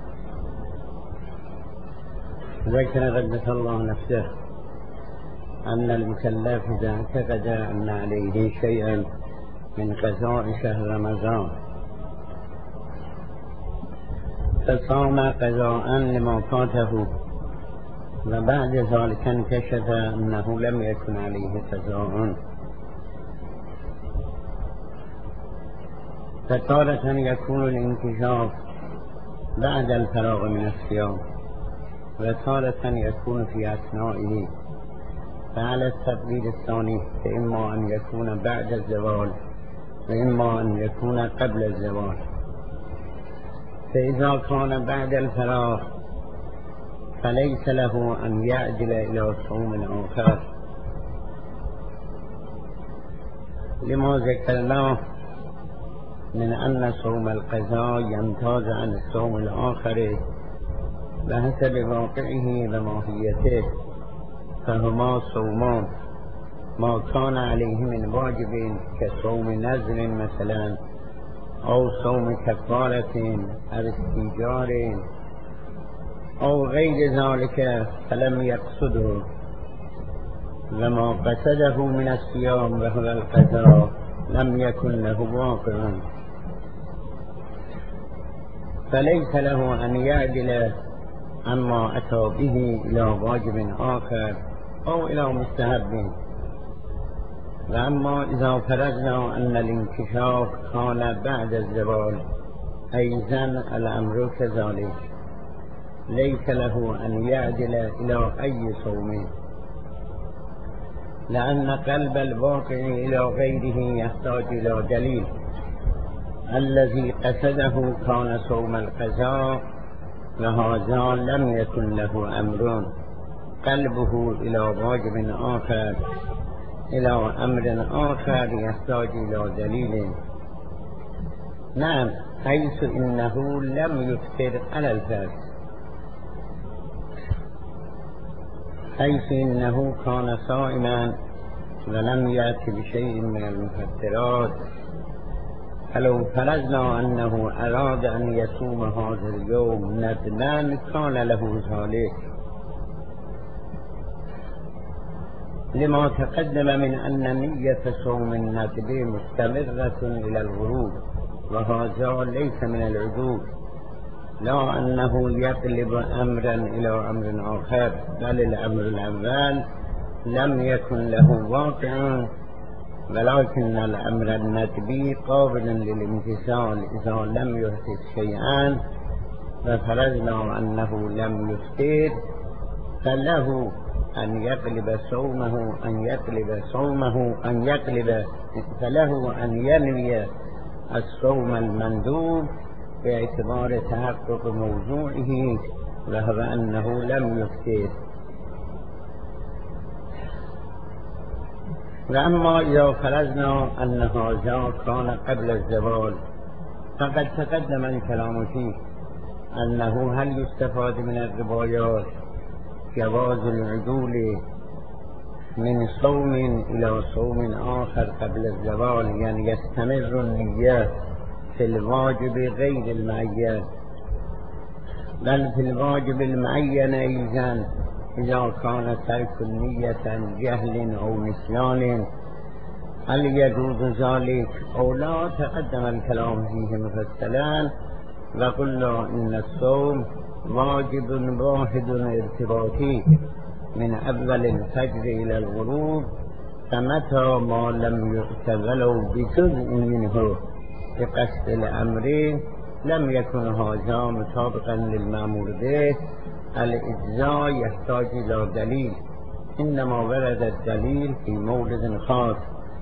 ذكر قدس الله نفسه أن المكلف إذا اعتقد أن عليه شيئا من قضاء شهر رمضان فصام قضاء لما فاته وبعد ذلك انكشف أنه لم يكن عليه قضاء، فتارة يكون الانكشاف بعد الفراغ من الصيام وتارة يكون في أثنائه، فعلى التقدير الثاني فإما أن يكون بعد الزوال وإما أن يكون قبل الزوال. فإذا كان بعد الفراغ فليس له أن يعدل إلى صوم آخر، لما ذكرناه من أن صوم القضاء يمتاز عن الصوم الآخر بحسب واقعه وماهيته، فهما صومان ما كان عليه من واجب كصوم نذر مثلا، أو صوم كفارة أو استيجار أو غير ذلك فلم يقصده، وما قصده من الصيام وهو القضاء لم يكن له واقع، فليس له أن يعدل عما أتى به إلى واجب آخر أو إلى مستحب. وأما إذا فرضنا أن الانكشاف كان بعد الزوال أيضا الأمر كذلك، ليس له أن يعدل إلى أي صوم، لأن قلب الواقع إلى غيره يحتاج إلى دليل. الذي قصده كان صوم القضاء، وهذا لم يكن له أمر، قلبه إلى واجب آخر إلى أمر آخر يحتاج إلى دليل. نعم، حيث إنه لم يفطر على الفرض، حيث إنه كان صائما ولم يأتي بشيء من المفطرات، فلو فرضنا أنه أراد أن يصوم هذا اليوم ندما كان له ذلك، لما تقدم من أن نية صوم الندب مستمرة إلى الغروب، وهذا ليس من العدول، لا أنه يقلب أمرا إلى أمر آخر، بل الأمر الأول لم يكن له واقع، ولكن الأمر الندبي قابل للامتثال إذا لم يحدث شيئا، وفرضنا أنه لم يفطر، فله أن يقلب صومه أن يقلب صومه أن يقلب فله أن ينوي الصوم المندوب باعتبار تحقق موضوعه، وهو أنه لم يفطر. وأما إذا فرضنا أن هذا كان قبل الزوال، فقد تقدم الكلام فيه أنه هل يستفاد من الروايات جواز العدول من صوم إلى صوم آخر قبل الزوال، يعني يستمر النية في الواجب غير المعين، بل في الواجب المعين أيضا إذا كان ترك النية جهل أو نسيان هل يجوز ذلك أو لا؟ تقدم الكلام فيه مفصلا، وقلنا إن الصوم واجب واحد ارتباطي من أول الفجر إلى الغروب، فمتى ما لم يعتبر بجزء منه بقصد الأمر لم يكن هذا مطابقا للمأمور به. الإجزاء يحتاج إلى دليل، إنما ورد الدليل في مورد خاص،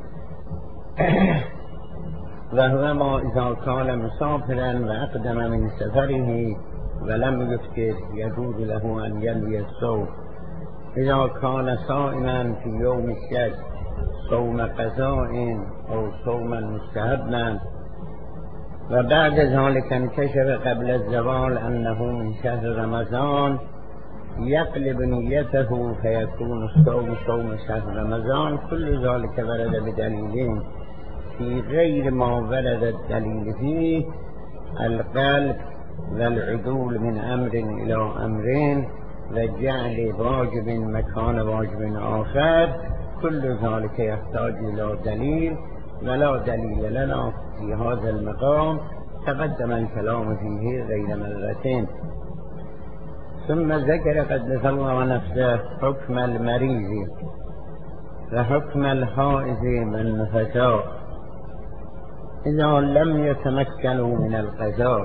وهو ما إذا كان مسافرا وأقدم من سفره ولم يفطر يجوز له أن ينوي الصوم. إذا كان صائما في يوم الشك صوم قضاء أو صوما مستحبا، وبعد ذلك انكشف قبل الزوال أنه من شهر رمضان، يقلب نيته فيكون الصوم صوم شهر رمضان. كل ذلك ورد بدليلين في غير ما ورد الدليل فيه، القلب والعدول من أمر إلى أمرين وجعل واجب مكان واجب آخر، كل ذلك يحتاج إلى دليل، ولا دليل لنا في هذا المقام، تقدم الكلام فيه غير مرتين. ثم ذكر قدس الله نفسه حكم المريض وحكم الحائض والنفساء إذا لم يتمكنوا من القضاء.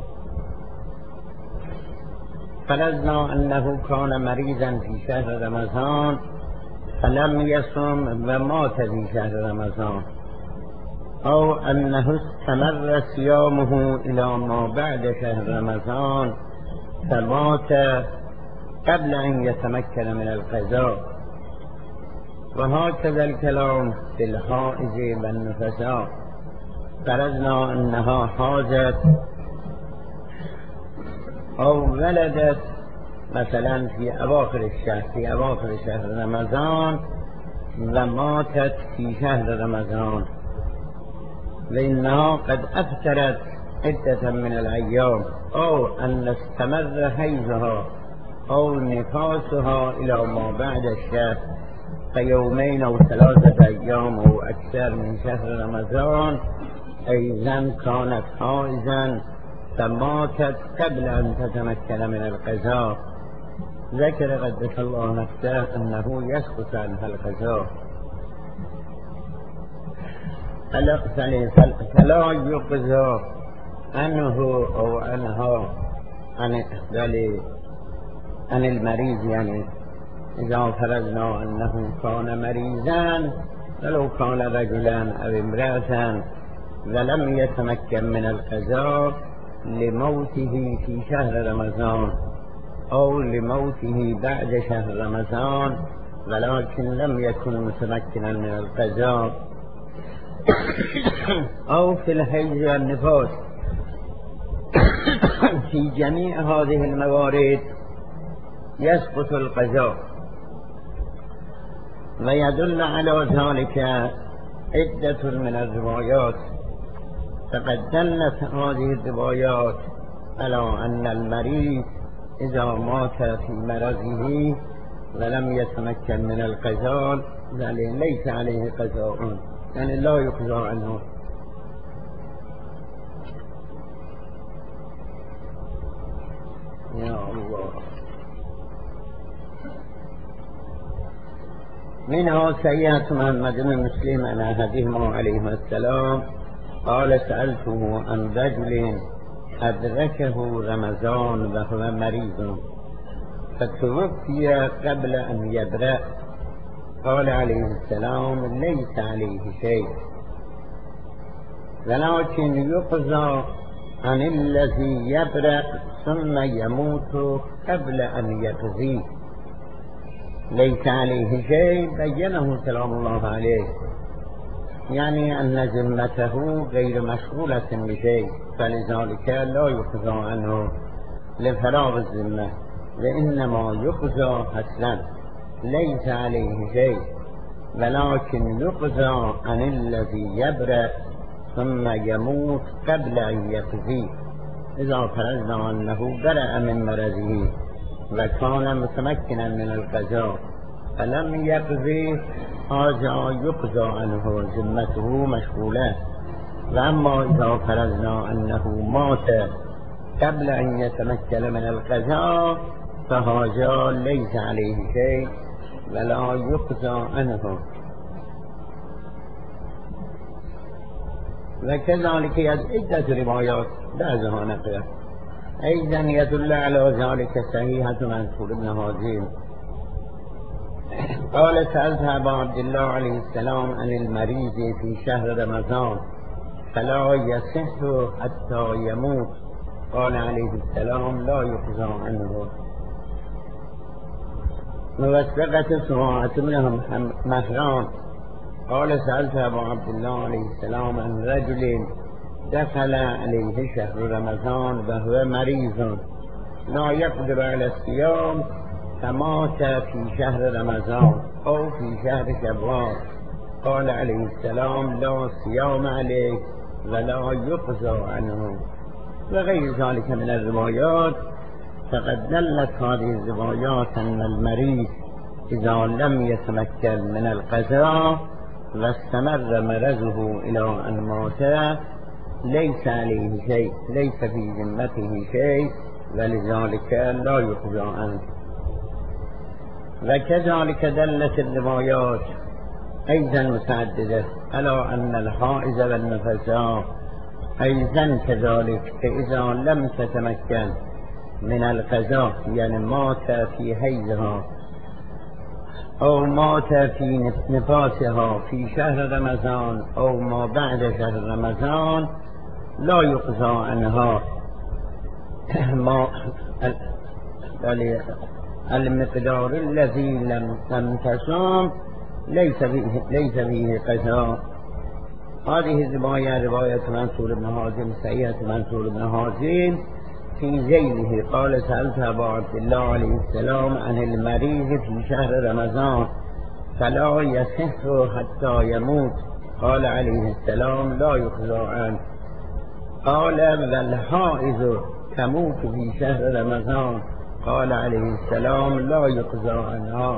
فرضنا أنه كان مريضا في شهر رمضان فلم يصم ومات في شهر رمضان، أو أنه استمر صيامه إلى ما بعد شهر رمضان فمات قبل أن يتمكن من القضاء. وهكذا الكلام في الحائض والنفساء، فرضنا انها حاجت او ولدت مثلا في اواخر الشهر في اواخر شهر رمضان و ماتت في شهر رمضان و انها قد افطرت عدة من الايام او ان استمر حیضها او نفاسها الى ما بعد الشهر فيومين او ثلاثة ايام او اكثر من شهر رمضان ايضا كانت حائضا فماتت قبل ان تتمكن من القضاء ذكر قدس الله نفسه انه يسقط عنها القضاء فلا يقضى عنه او عنها عن عن المريض، يعني اذا فرضنا انه كان مريضا ولو كان رجلا او امرأة ولم يتمكن من القضاء لموته في شهر رمضان او لموته بعد شهر رمضان ولكن لم يكن متمكنا من القضاء او في الحیض والنفاس في جميع هذه الموارد يسقط القضاء. ويدل على ذلك عدة من الروايات، فقد دلت هذه الروايات على أن المريض إذا مات في مرضه ولم يتمكن من القضاء ليس عليه قضاء، يعني لا يقضى عنه. يا الله. منها سيئة محمد بن مسلم عن أحدهما عليه السلام قال سألته عن رجل أدركه رمضان وهو مريض فتوفي قبل أن يبرأ قال عليه السلام ليس عليه شيء ولكن يقضى عن الذي يبرأ ثم يموت قبل أن يقضي. ليس عليه شيء بينه سلام الله عليه، يعني أن ذمته غير مشغولة بشيء، فلذلك لا يقضى عنه لفراغ الذمة، وإنما يقضى حسنا ليس عليه شيء ولكن يقضى عن الذي يبرأ ثم يموت قبل أن يقضي. إذا فرضنا أنه برأ من مرضه وكان متمكنا من القضاء فلم يقضي هذا يقضى عنه ذمته مشغولة. وأما إذا فرضنا أنه مات قبل أن يتمكن من القضاء فهذا ليس عليه شيء ولا يقضى عنه. وكذلك عدة روايات بعضها نقله أيضا يدل على ذلك صحيحة منصور بن هازم قال سألت أبا عبد الله عليه السلام عن المريض في شهر رمضان فلا يصح حتى يموت قال عليه السلام لا يقضى عنه. موثقة سماعة بن مهران قال سألت أبا عبد الله عليه السلام عن رجل دخل عليه شهر رمضان وهو مريض لا يقدر على الصيام فمات في شهر رمضان أو في شهر شوال قال عليه السلام لا صيام عليه ولا يقضى عنه. وغير ذلك من الروايات، فقد دلت هذه الروايات أن المريض إذا لم يتمكن من القضاء واستمر مرضه إلى أن مات ليس عليه شيء، ليس في ذمته شيء ولذلك لا يقضى عنه. وكذلك دلت الروايات أيضا متعددة على أن الحائض والنفساء أيضا كذلك فإذا لم تتمكن من القضاء يعني مات في حيضها أو مات في نفاسها في شهر رمضان أو ما بعد شهر رمضان لا يقضى عنها ما المقدار الذي لم تصوم ليس فيه ليس فيه قضاء هذه الرواية رواية منصور بن هازم صحيحة منصور بن هازم في ذيله قال سألت أبا عبد الله عليه السلام عن المريض في شهر رمضان فلا يصح حتى يموت قال عليه السلام لا يقضى عنه. قال والحائض تموت في شهر رمضان قال عليه السلام لا يقضى عنها.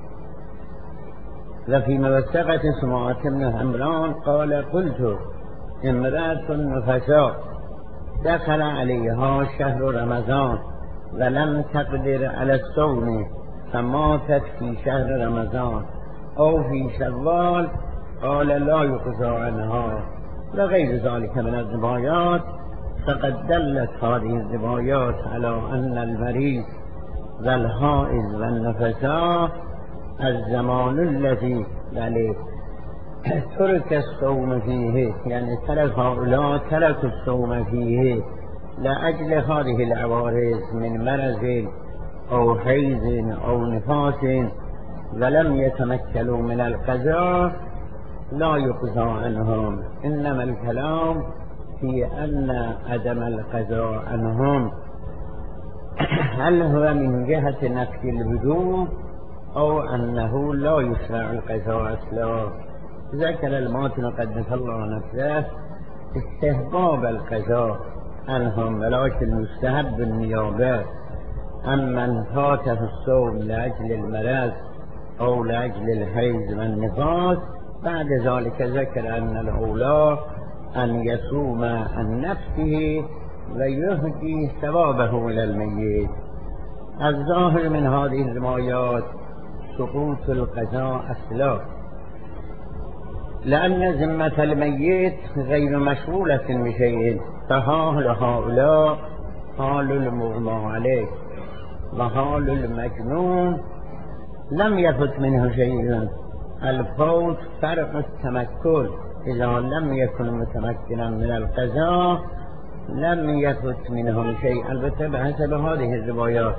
وفي موثقة سماعة بن عمران قال قلت امرأة نفساء دخل عليها شهر رمضان ولم تقدر على الصوم فماتت في شهر رمضان أو في شوال قال لا يقضى عنها وغير ذلك من الروايات. فقد دلت هذه الروايات على أن المريض والحائض والنفساء الزمان الذي يعني ترك الصوم فيه، يعني ترك هؤلاء تركوا الصوم فيه لأجل هذه العوارض من مرض أو حيض أو نفاس ولم يتمكنوا من القضاء لا يقضى عنهم. إنما الكلام في أن عدم القضاء عنهم هل هو من جهة نفي الوجوب أو أنه لا يشرع القضاء أصلا. ذكر الماتن قدس الله نفسه استحباب القضاء عنهم ولكن مستحب النيابة. أما من فاته الصوم لأجل المرض أو لأجل الحيض والنفاس بعد ذلك ذكر أن الأولى أن يصوم عن نفسه ويهدي ثوابه إلى الميت. الظاهر من هذه الروايات سقوط القضاء أصلا، لأن ذمة الميت غير مشغولة بشيء، فحال هؤلاء حال المغمى عليه وحال المجنون لم يفت منه شيء. الفوت فرق التمكن، إذا لم يكن متمكنا من القضاء لم يفت منهم شيء، البته بحسب هذه الروايات.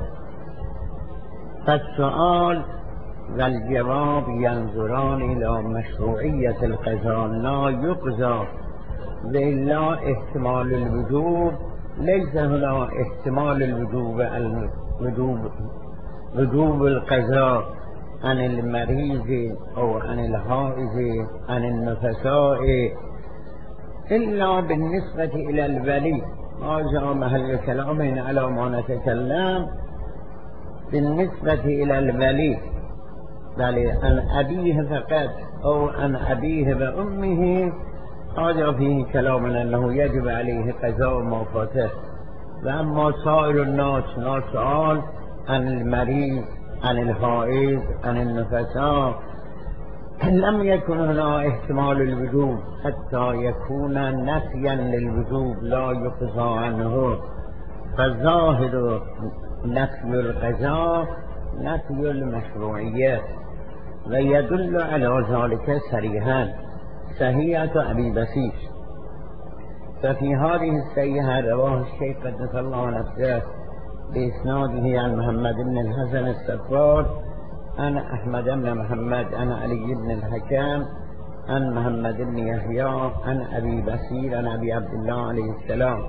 فالسؤال والجواب ينظران إلى مشروعية القضاء لا يقضى، وإلا احتمال الوجوب ليس هنا احتمال الوجوب الوجوب وجوب القضاء عن المريض أو عن الحائض عن النفساء إلا بالنسبة إلى الولي. هذا محل كلام على ما نتكلم بالنسبة إلى الولي، بل عن أبيه فقط أو عن أبيه وأمه هذا فيه كلام أنه يجب عليه قضاء ما فاته. وأما سائر الناس نسأل عن المريض عن الحائض عن النفساء لم يكن هنا احتمال الوجوب حتى يكون نفيا للوجوب لا يقضى عنه. فالظاهر نفي القضاء نفي المشروعية، ويدل على ذلك صريحا صحيحة أبي بصير. ففي هذه الصحيحة رواه الشيخ قدس الله نفسه بإسناده عن محمد بن الحسن السفار عن أحمد بن محمد عن علي بن الحكام عن محمد بن يحيى عن أبي بصير عن أبي عبد الله عليه السلام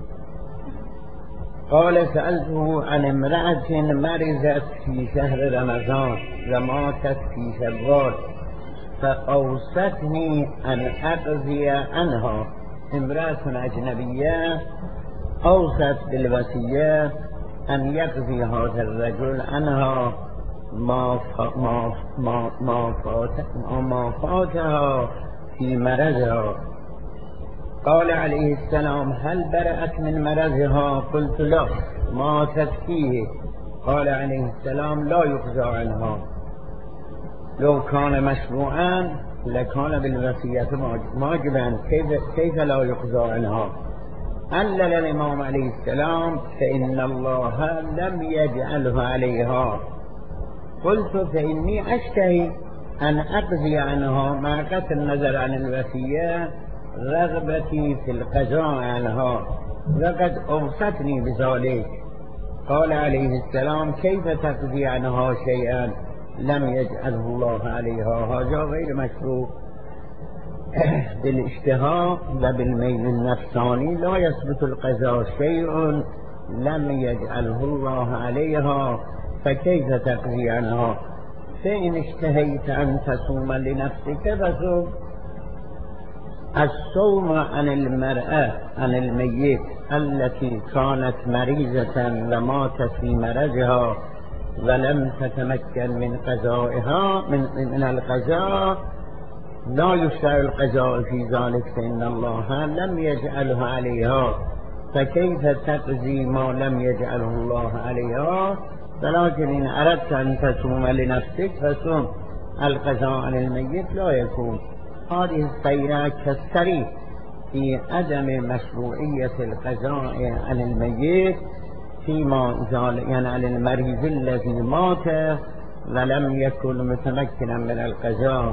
قال سألته عن امرأة مرضت في شهر رمضان وماتت في شوال فأوصتني أن أقضي عنها. امرأة أجنبية أوصت بالوصية أن يقضي هذا الرجل عنها ما ما ما ما فاتها ما فاتها في مرضها. قال عليه السلام هل برأت من مرضها؟ قلت لا ماتت فيه. قال عليه السلام لا يقضى عنها. لو كان مشروعا لكان بالوصية واجبا، كيف كيف لا يقضى عنها؟ علل الإمام عليه السلام فإن الله لم يجعله عليها. قلت فإني أشتهي أن أقضي عنها مع قطع النظر عن الوصية رغبتي في القضاء عنها وقد أوصتني بذلك. قال عليه السلام كيف تقضي عنها شيئا لم يجعله الله عليها؟ هذا غير مشروع. بالاشتهاء و بالمیل النفسانی لا يثبت القضاء شيء لم يجعله الله عليها فكيف تقضي عنها فإن اشتهيت أن تصوم لنفسك فصوم. الصوم عن المرأة عن الميت التي كانت مريضة وماتت في مرضها ولم تتمكن من قضائها من, من القضاء لا يشرع القضاء في ذلك فإن الله لم يجعله عليها فكيف تقضي ما لم يجعله الله عليها. ولكن إن أردت أن تصوم لنفسك فصوم. القضاء عن الميت لا يكون. هذه الصيغة كالصريح في عدم مشروعية القضاء عن الميت فيما يعني عن المريض الذي مات ولم يكن متمكنا من القضاء.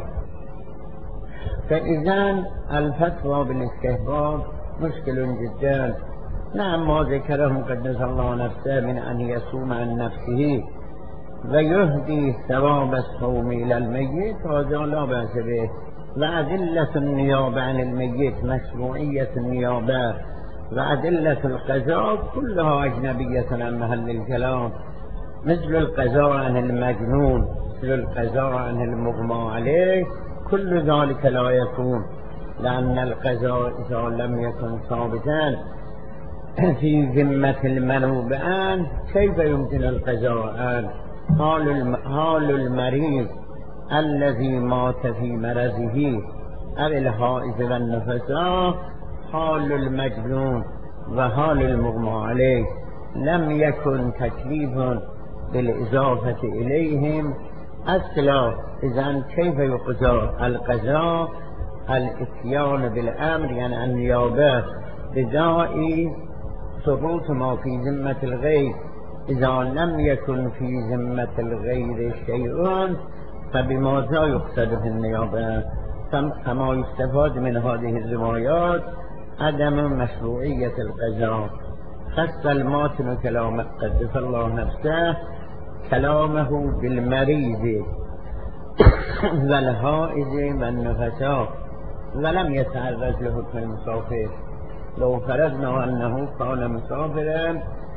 فإذا الفتوى بالاستحباب مشكل جدا. نعم ما ذكره قدس الله نفسه من أن يصوم عن نفسه ويهدي ثواب الصوم إلى الميت هذا لا بأس به. وأدلة النيابة عن الميت مشروعية النيابة وأدلة القضاء كلها أجنبية عن محل الكلام، مثل القضاء عن المجنون، مثل القضاء عن المغمى عليه، كل ذلك لا يكون، لأن القضاء إذا لم يكن ثابتا في ذمة المنوبان كيف يمكن القضاء عنه؟ حال المريض الذي مات في مرضه أو الحائض والنفساء حال المجنون وحال المغمى عليه لم يكن تكليف بالإضافة إليهم أصلا. إذن كيف يقضى القضاء؟ الاتيان بالأمر يعني النيابة بداعي ثبوت ما في ذمة الغير. إذا لم يكن في ذمة الغير شيء فبماذا يقصد في النيابة؟ كما يستفاد من هذه الروايات عدم مشروعية القضاء. خص الماتن كلام قدس الله نفسه كلامه بالمريض والحائض والنفساء ولم يتعرض لحكم المسافر. لو فرضنا أنه كان مسافرا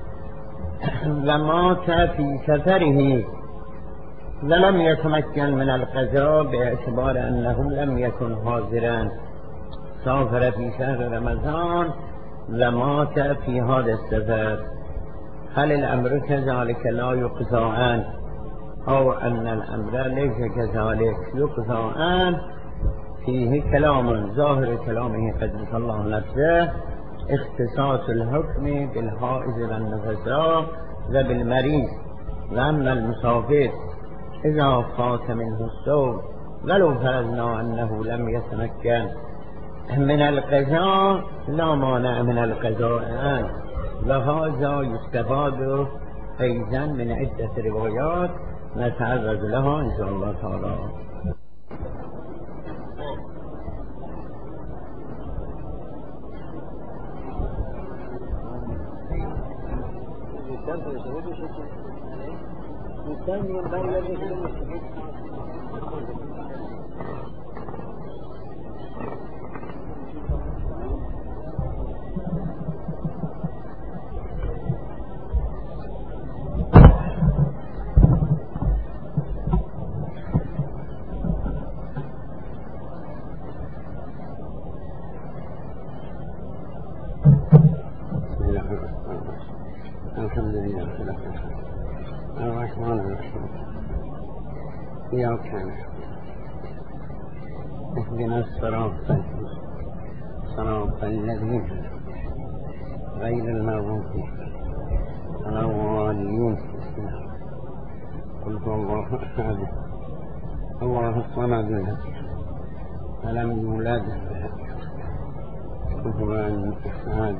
ومات في سفره ولم يتمكن من القضاء باعتبار أنه لم يكن حاضرا، سافر في شهر رمضان ومات في هذا السفر، هل الأمر كذلك لا يقضى عنه أو أن الأمر ليس كذلك يقضى عنه؟ فيه كلام ظاهر كلامه قدس الله نفسه اختصاص الحكم بالحائض والنفساء وبالمريض. وأما المسافر إذا فات منه الصوم ولو فرضنا أنه لم يتمكن من القضاء لا مانع من القضاء عنه. وهذا يستفاد أيضا من عدة روايات نتعرض لها إن شاء الله تعالى. الحمد لله الرحمن الرحيم إياك نعبد اهدنا الصراط صراط الذين غير المغضوب ولا الضالين. قل هو الله أحد الله الصمد لم يولد كفوا أحد.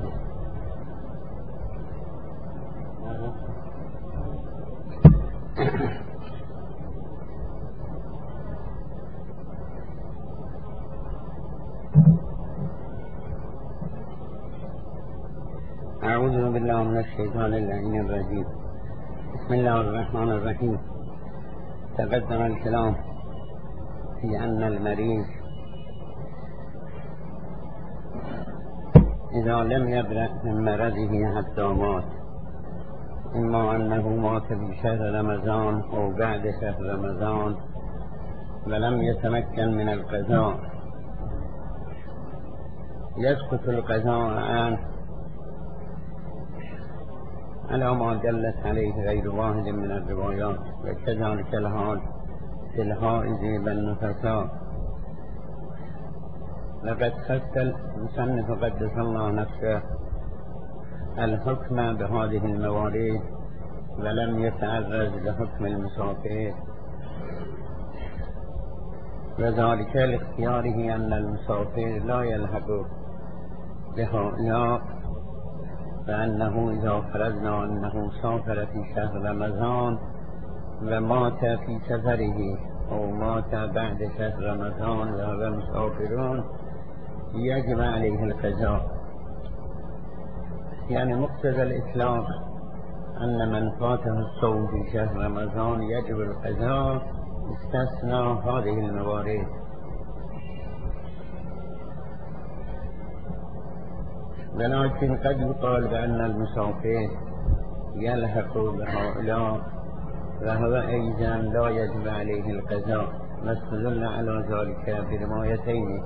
أعوذ بالله من الشيطان اللعين الرجيم. بسم الله الرحمن الرحيم. تقدم الكلام في أن المريض إذا لم يبرأ من مرضه حتى مات، إما أنه مات في شهر رمضان أو بعد شهر رمضان ولم يتمكن من القضاء، يسقط القضاء عنه على ما دلت عليه غير واحد من الروايات. وكذلك الحال في الحائض والنفساء. لقد خص المصنف قدس الله نفسه الحكم بهذه الموارد ولم يتعرض لحكم المسافر، وذلك لاختياره أن المسافر لا يلحق بهؤلاء، فأنه إذا فرضنا أنه سافر في شهر رمضان ومات في سفره أو مات بعد شهر رمضان وهو مسافر يجب عليه القضاء. يعني مقتضى الإطلاق أن من فاته الصوم في شهر رمضان يجب القضاء استثناء هذه الموارد. ولكن قد يقال بأن المسافر يلحق بهؤلاء وهو أيضا لا يجب عليه القضاء، واستدل على ذلك بروايتين.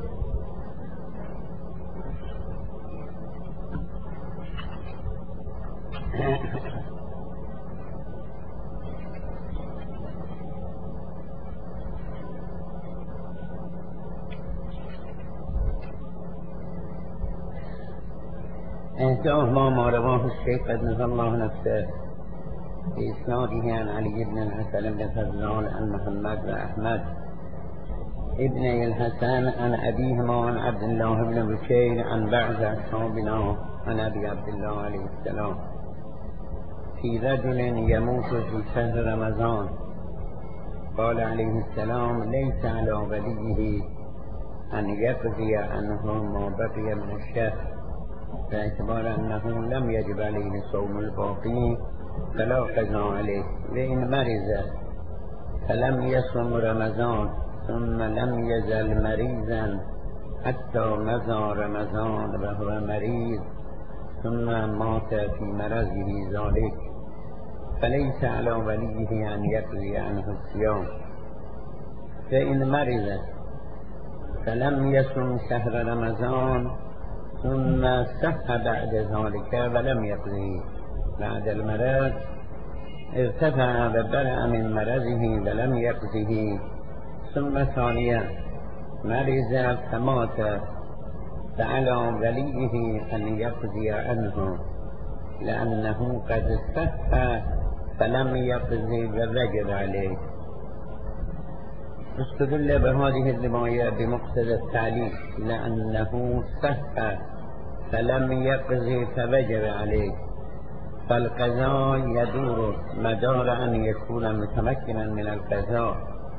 إحداهما ما رواه الشيخ قدس الله نفسه في إسناده عن علي بن الحسن بن فضلان عن محمد وأحمد ابن الحسن عن أبيهما عن عبد الله بن بشير عن بعض أصحابنا عن أبي عبد الله عليه السلام في رجل يموت في شهر رمضان. قال عليه السلام: ليس على وليه أن يقضي عنه ما بقي من الشهر، باعتبار أنه لم يجب عليه صوم الباقي فلا قضاء عليه. وإن مرض فلم يصم رمضان ثم لم يزل مريضا حتى مضى رمضان وهو مريض ثم مات في مرضه ذلك، فليس على وليه أن يقضي عنه الصيام. فإن مرض فلم يصم شهر رمضان ثم صح بعد ذلك ولم يقضي بعد المرض، ارتفع وبرأ من مرضه ولم يقضه، ثم ثانيا مرض فمات، فعلى وليه أن يقضي عنه لأنه قد صح فلم يقضي ووجب عليه. استدل بهذه الرواية بمقتضى التعليل لأنه صح فلم يقضي فوجب عليه، فالقضاء يدور مدار أن يكون متمكنا من القضاء،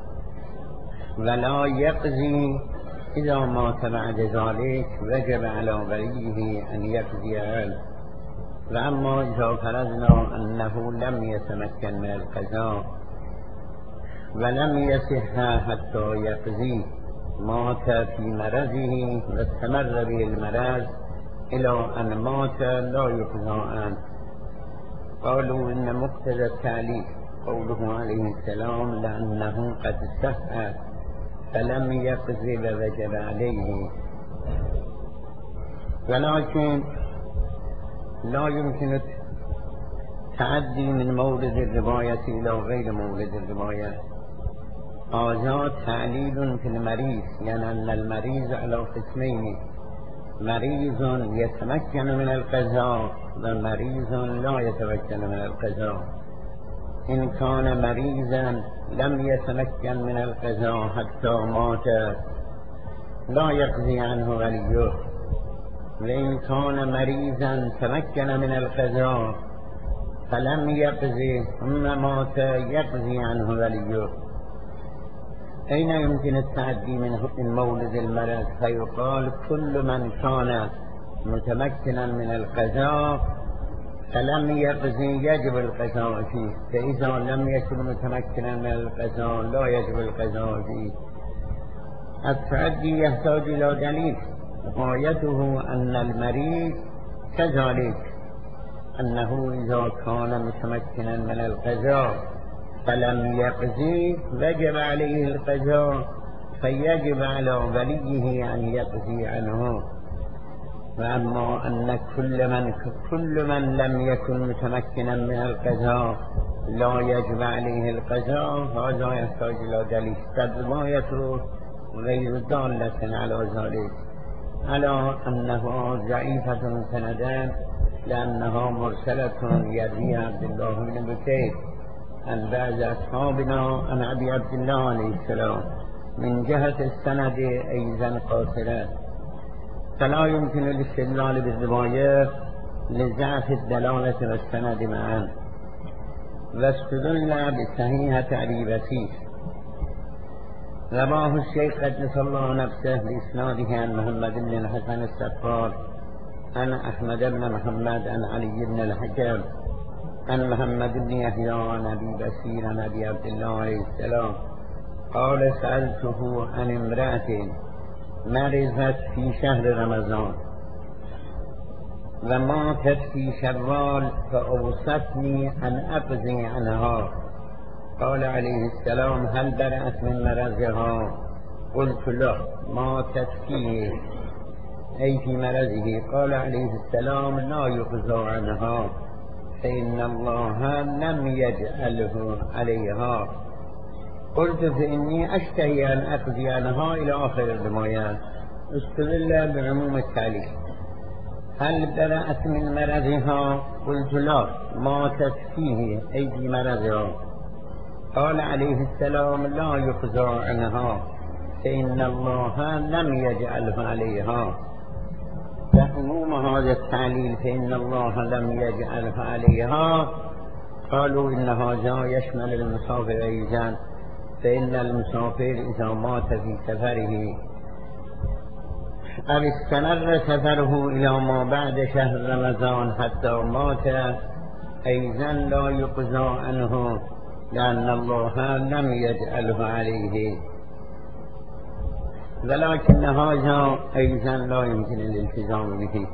ولا يقضي إذا مات بعد ذلك وجب على وليه أن يقضي عنه. وأما إذا فرضنا أنه لم يتمكن من القضاء ولم يصح حتى يقضي، مات في مرضه واستمر به المرض إلى أن مات لا يقضى عنه. قالوا إن مقتضى التعليل قوله عليه السلام لأنه قد صح فلم يقضي ووجب عليه. ولكن لا يمكن التعدي من مورد الرواية إلى غير مورد الرواية. هذا تعليل في المريض، يعني أن المريض على قسمين: مريض يتمكن من القضاء ومريض لا يتمكن من القضاء. إن كان مريضا لم يتمكن من القضاء حتى مات لا يقضي عنه وليه، وإن كان مريضا تمكن من القضاء فلم يقضي ثم مات يقضي عنه وليه. أين يمكن التعدي من مولد المرض؟ فيقال كل من كان متمكنا من القضاء فلم يقضي يجب القضاء فيه، فإذا لم يكن متمكنا من القضاء لا يجب القضاء فيه. التعدي يحتاج إلى دليل، غايته أن المريض كذلك أنه إذا كان متمكنا من القضاء فلم يقضي وجب عليه القضاء، فيجب على وليه أن يقضي عنه. وأما أن كل من كل من لم يكن متمكنا من القضاء لا يجب عليه القضاء، هذا يحتاج إلى دليل. الرواية غير دالة على ذلك، على أنها ضعيفة سندا لأنها مرسلة يرويها عبد الله بن بكير عن بعض أصحابنا عن أبي عبد الله عليه السلام، من جهة السند أيضا قاصرة، فلا يمكن الاستدلال بالرواية لضعف الدلالة والسند معا. واستدل بصحيحة أبي بكير رواه الشيخ قدس الله نفسه بإسناده عن محمد بن الحسن السفار عن أحمد بن محمد عن علي بن الحكم عن محمد بن يحيى عن أبي بكير عن أبي عبد الله عليه السلام قال سألته عن امرأة مرضت في شهر رمضان وماتت في شوال فأوصتني أن أقضي عنها. قال عليه السلام هل برأت من مرضها؟ قلت له ماتت فيه أي في مرضه. قال عليه السلام لا يقضى عنها فإن الله لم يجعله عليها. قلت فإني أشتهي أن أقضي عنها إلى آخر الروايات. استدل بعموم التعليق. هل برأت من مرضها؟ قلت لا ماتت فيه أي في مرضها. قال عليه السلام لا يقضى عنها فإن الله لم يجعله عليها. بعموم هذا التعليل فإن الله لم يجعله عليها قالوا إن هذا يشمل المسافر أيضا، فإن المسافر إذا مات في سفره أو استمر سفره إلى ما بعد شهر رمضان حتى مات أيضا لا يقضى عنه لأن الله لم يجعله عليه. ولكن هذا أيضا لا يمكن الالتزام به،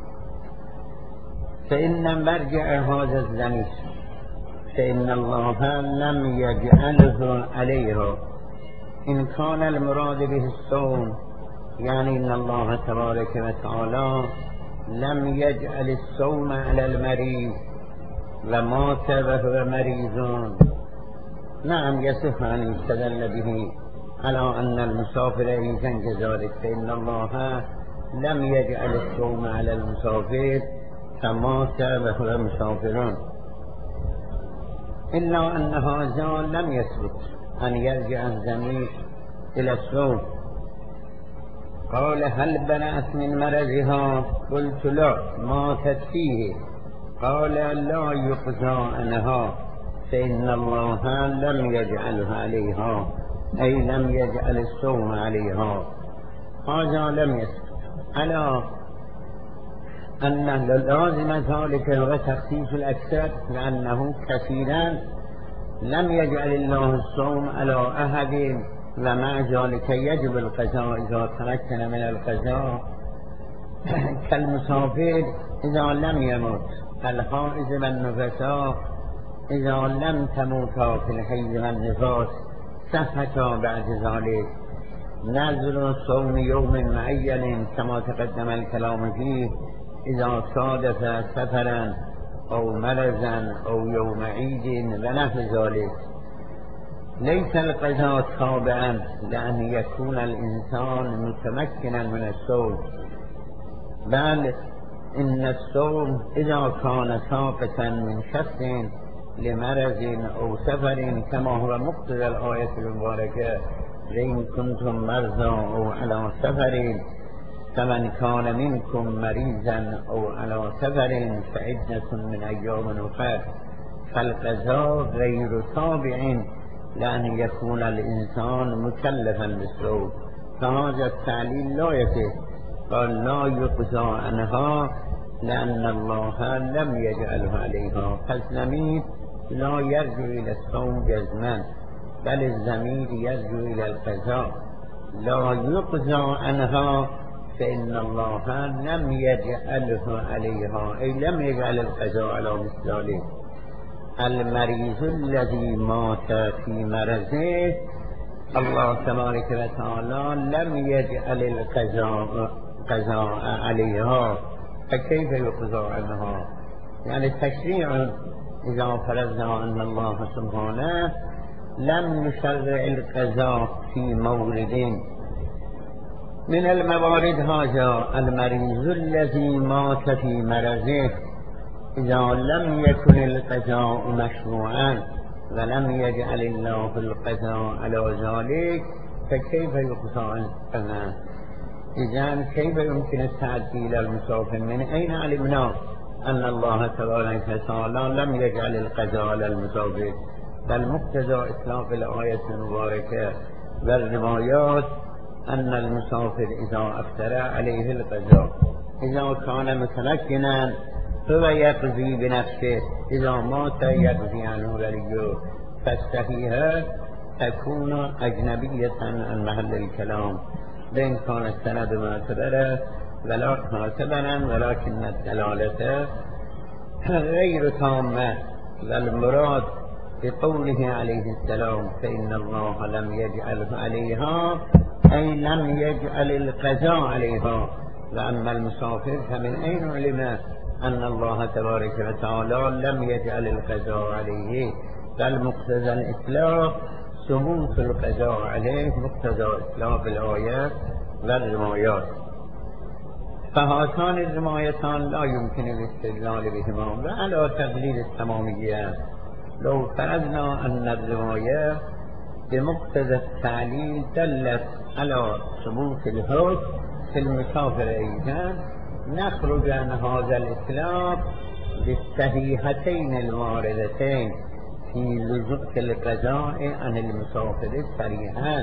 فإن مرجع هذا الزمير فإن الله لم يجعله عليه إن كان المراد به الصوم، يعني إن الله تبارك وتعالى لم يجعل الصوم على المريض ومات وهو مريض. نعم يصح أن يستدل به على أن المسافر أيضا كذلك، فإن الله لم يجعل الصوم على المسافر فمات وهو مسافر، إلا أن هذا لم يثبت أن يرجع الضمير إلى الصوم. قال هل برأت من مرضها؟ قلت لا ماتت فيه. قال لا يقضى عنها فإن الله لم يجعله عليها أي لم يجعل الصوم عليها. هذا لم يثبت على أن لازم ذلك هو تخصيص الأكثر، لأنه كثيرا لم يجعل الله الصوم على أحد ومع ذلك يجب القضاء إذا تمكن من القضاء، كالمسافر إذا لم يمت، الحائض والنفساء إذا لم تموتا في الحيض والنفاس صحتا بعد ذلك. نذر صوم يوم معين كما تقدم الكلام فيه إذا صادف سفرا أو مرضا أو يوم عيد ونحو ذلك. ليس القضاء تابعا لأن يكون الإنسان متمكنا من الصوم، بل إن الصوم إذا كان ساقطا من شخص لمرض أو سفر كما هو مقتضى الآية المباركة لئن كنتم مرضى أو على سفر فمن كان منكم مريضا أو على سفر فعدة من أيام أخرى. فالقضاء غير تابع لأن يكون الإنسان مكلفا بالصوم، فهذا التعليل لا يصح. قال لا يقضى عنها لأن الله لم يجعله عليها، فالضمير لا يرجع إلى الصوم جزما بل الضمير يرجع إلى القضاء. لا يقضى عنها فإن الله لم يجعله عليها أي لم يجعل القضاء على مثل ذلك. المريض الذي مات في مرضه الله تبارك وتعالى لم يجعل القضاء قضاء عليها، فكيف يقضى عنها؟ يعني تشريع إذا فرضنا أن الله سبحانه لم يشرع القضاء في مورد من الموارد هذا المريض الذي مات في مرضه إذا لم يكن القضاء مشروعا ولم يجعل الله القضاء على ذلك فكيف يقضى عنه؟ إذن كيف يمكن التعدي إلى المسافر؟ من أين علمنا أن الله تبارك وتعالى لم يجعل القضاء على المسافر؟ بل مقتضى إطلاق الآية المباركة والروايات أن المسافر إذا أفترى عليه القضاء، إذا كان متمكنا فهو يقضي بنفسه، إذا مات يقضي عنه وليه. فالصحيح تكون أجنبية عن محل الكلام، بإن كان السند معتبرا ولا معتبرا ولكن الدلالة غير تامة. والمراد بقوله عليه السلام فإن الله لم يجعله عليها أي لم يجعل القضاء عليها. وأما المسافر فمن أين علم أن الله تبارك وتعالى لم يجعل القضاء عليه؟ بل مقتضى الإطلاق ثبوت القضاء عليه، مقتضى إطلاق الآيات والروايات. فهاتان الروايتان لا يمكن الاستدلال بهما وعلى تقليد التمامية. لو فرضنا أن الرواية بمقتضى التعليل دلت على ثبوت الحكم في المسافر أيضا، نخرج عن هذا الإطلاق بالصحيحتين الواردتين في لزوم القضاء عن المسافر الصريحان،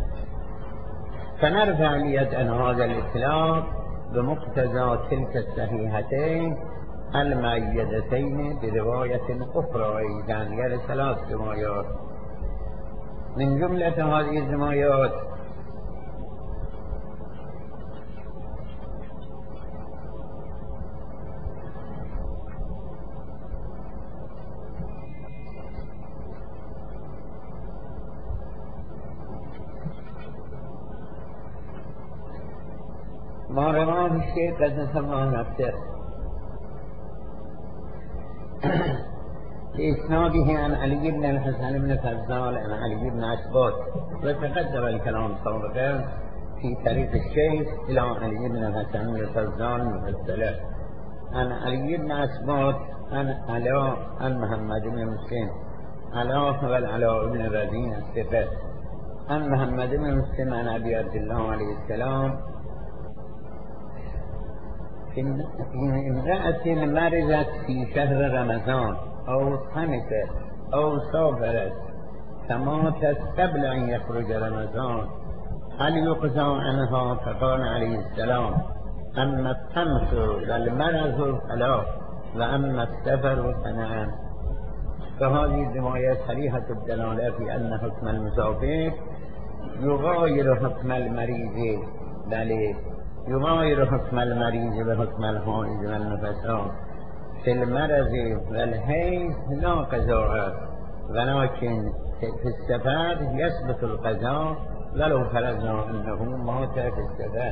فنرفع اليد عن هذا الإطلاق بمقتضى تلك الصحيحتين المؤيدتين برواية أخرى أيضا، يعني ثلاث روايات. من جملة هذه الروايات ما رواه الشيخ قدس الله نفسه بإسناده عن علي بن الحسن بن فضال عن علي بن عسبات، وتقدم الكلام سابقا في طريق الشيخ إلى علي بن الحسن بن فضال مفصلا عن علي بن عسبات عن علاء عن محمد بن مسلم، علاء والعلاء بن رزين الثقة، عن محمد بن مسلم عن أبي عبد الله عليه السلام في امرأة مرضت في شهر رمضان أو خمسة أو سافرت فماتت قبل أن يخرج رمضان، هل يقضى عنها؟ فقال عليه السلام أما الطمس والمرض فلا، وأما السفر فنعم. فهذه الرواية صريحة الدلالة في أن حكم المسافر يغاير حكم المريض، بل يغاير حكم المريض وحكم الحائض والنفساء. في المرض والحيض لا قضاء، ولكن في السفر يثبت القضاء ولو فرضنا أنه مات في السفر.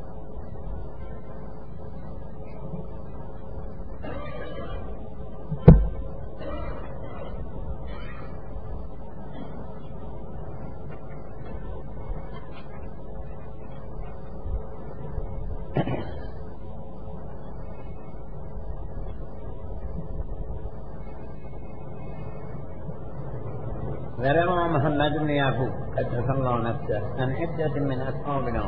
وروى محمد بن يعقوب قدس الله نفسه عن عدة من أصحابنا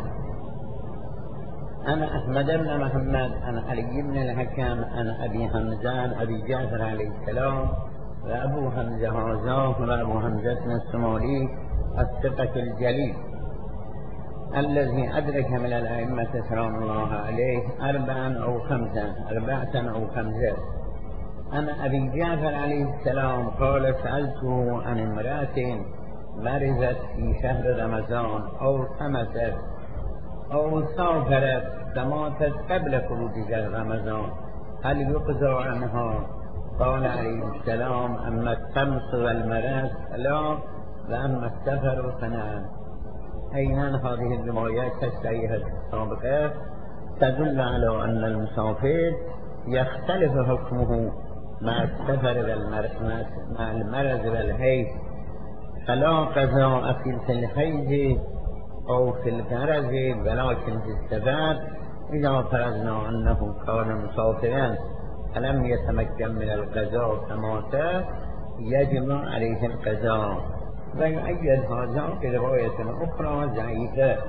عن أحمد بن محمد عن علي بن الحكم عن أبي حمزة عن أبي جعفر عليه السلام وأبو حمزة هذا وأبو حمزة السمالي الثقة الجليل الذي أدرك من الأئمة سلام الله عليه أربعا أو خمسا أربعة أو خمسة. عن أبي جعفر عليه السلام قال سألته عن امرأة مرضت في شهر رمضان أو خمست او سافرت سماتت قبل خروج رمضان هل يقضى عنها؟ قال عليه السلام اما التمس والمرض فلا واما السفر فنعم. ايضا هذه الروايات الصحيحه السابقه تدل على ان المسافر يختلف حكمه مع السفر والمرض مع المرض والحيض، فلا قضاء في الحيض او في المرض ولكن في السفر اذا فرضنا انه كان مسافرا فلم يتمكن من القضاء فمات يجب عليه القضاء. ويؤيد هذا برواية أخرى ضعيفة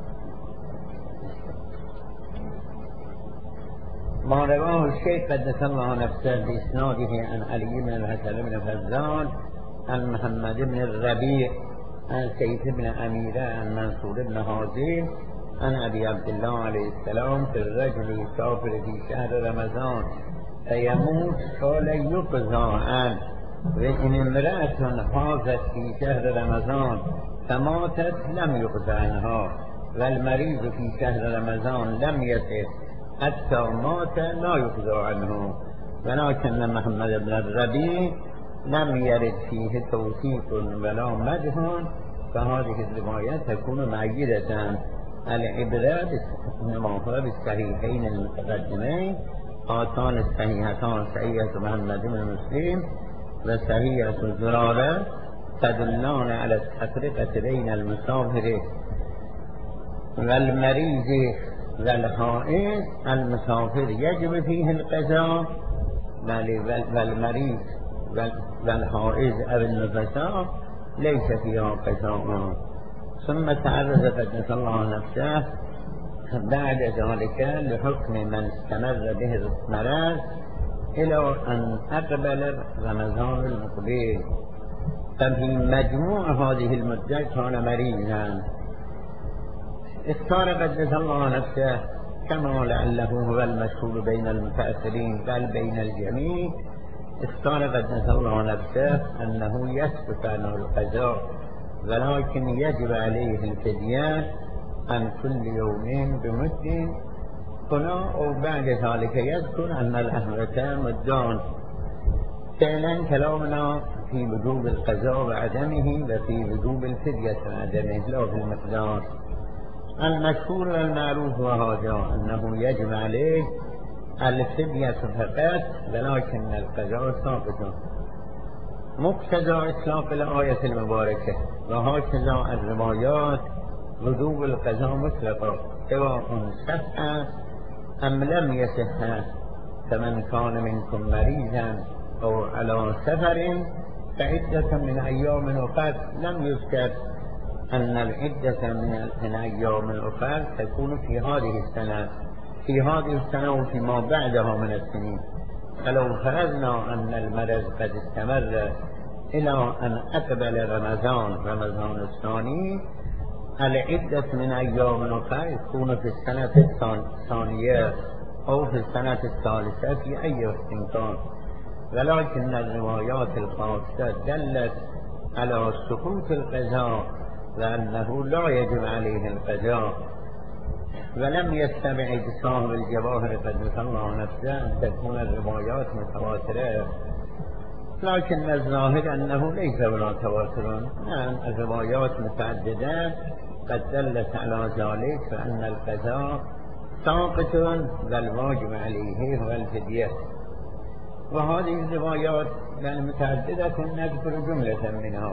ما رواه الشيخ قدس الله نفسه بإسناده عن علي بن الحسن بن فزان عن محمد بن الربيع عن سيف بن أميرة عن منصور بن هازم عن أبي عبد الله عليه السلام في الرجل يسافر في شهر رمضان فيموت قال يقضى عنه، وإن امرأة حاضت في شهر رمضان فماتت لم يقضى عنها، والمريض في شهر رمضان لم يصح حتى مات لا يقضى عنه. ولكن محمد بن الربيع لم يرد فيه توثيق ولا مدح، فهذه الروايات تكون معيدة. العبرة إنما هو بالصحيحين المتقدمين هاتان الصحيحتان صحيحة محمد بن مسلم وصحيحة زرارة تدلان على التفرقة بين المسافر والمريض والحائض. المسافر يجب فيه القضاء والمريض والحائض أو النفساء ليس فيها قضاء. ثم تعرض قدس الله نفسه بعد ذلك لحكم من استمر به المرض إلى أن أقبل رمضان المقبل، ففي مجموع هذه المدة كان مريضا. اختار قدس الله نفسه كما لعله هو المشهور بين المتأثرين بل بين الجميع، اختار قدس الله نفسه أنه يسقط عنه القضاء ولكن يجب عليه الفدية عن كل يوم بمد. هنا أو بعد ذلك يذكر أن الأهوة مدان. فعلا كلامنا في وجوب القضاء وعدمه وفي وجوب الفدية وعدمه لا في المقدار. المشهور والمعروف وهذا أنه يجب عليه الفدية فقط ولكن القضاء ساقط. مقتضى إطلاق الآية المباركة وهكذا الروايات وجوب القضاء مطلقا سواء صح أم لم يصح. فمن كان منكم مريضا أو على سفر فعدة من أيام أخر. لم يذكر أن العدة من أيام أخر تكون في هذه السنة في هذه السنة وفيما بعدها من السنين. فلو فرضنا أن المرض قد استمر إلى أن أقبل رمضان رمضان الثاني العدة من أيام أخرى تكون في السنة الثانية أو في السنة الثالثة في أي وقت كان. ولكن الروايات الخاصة دلت على سقوط القضاء وأنه لا يجب عليه القضاء. ولم يستبعد صاحب الجواهر قدس الله نفسه أن تكون الروايات متواترة، لكن الظاهر أنه ليس ولا تواتر. نعم الروايات متعددة قد دلت على ذلك، فأن القضاء ساقط والواجب عليه هو الفدية. وهذه الروايات المتعددة نذكر جملة منها.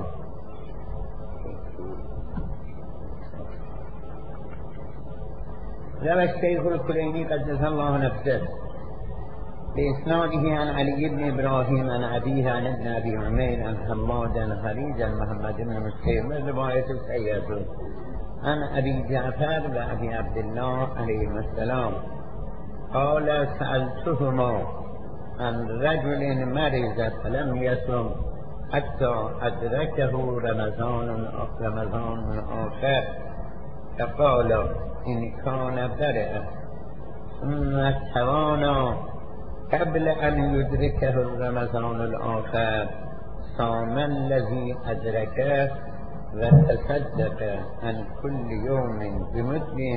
روى الشيخ الكليني قدس الله نفسه بإسناده عن علي بن إبراهيم عن أبيه عن ابن أبي عمير عن حماد عن خليج عن محمد بن مسلم الرواية السيئة عن أبي جعفر وأبي عبد الله عليه السلام قال سألتهما عن رجل مرض فلم يصم حتى أدركه رمضان رمضان آخر فقال إن كان برئ ثم توانا قبل أن يدركه رمضان الآخر صام الذي أدركه وتصدق عن كل يوم بمد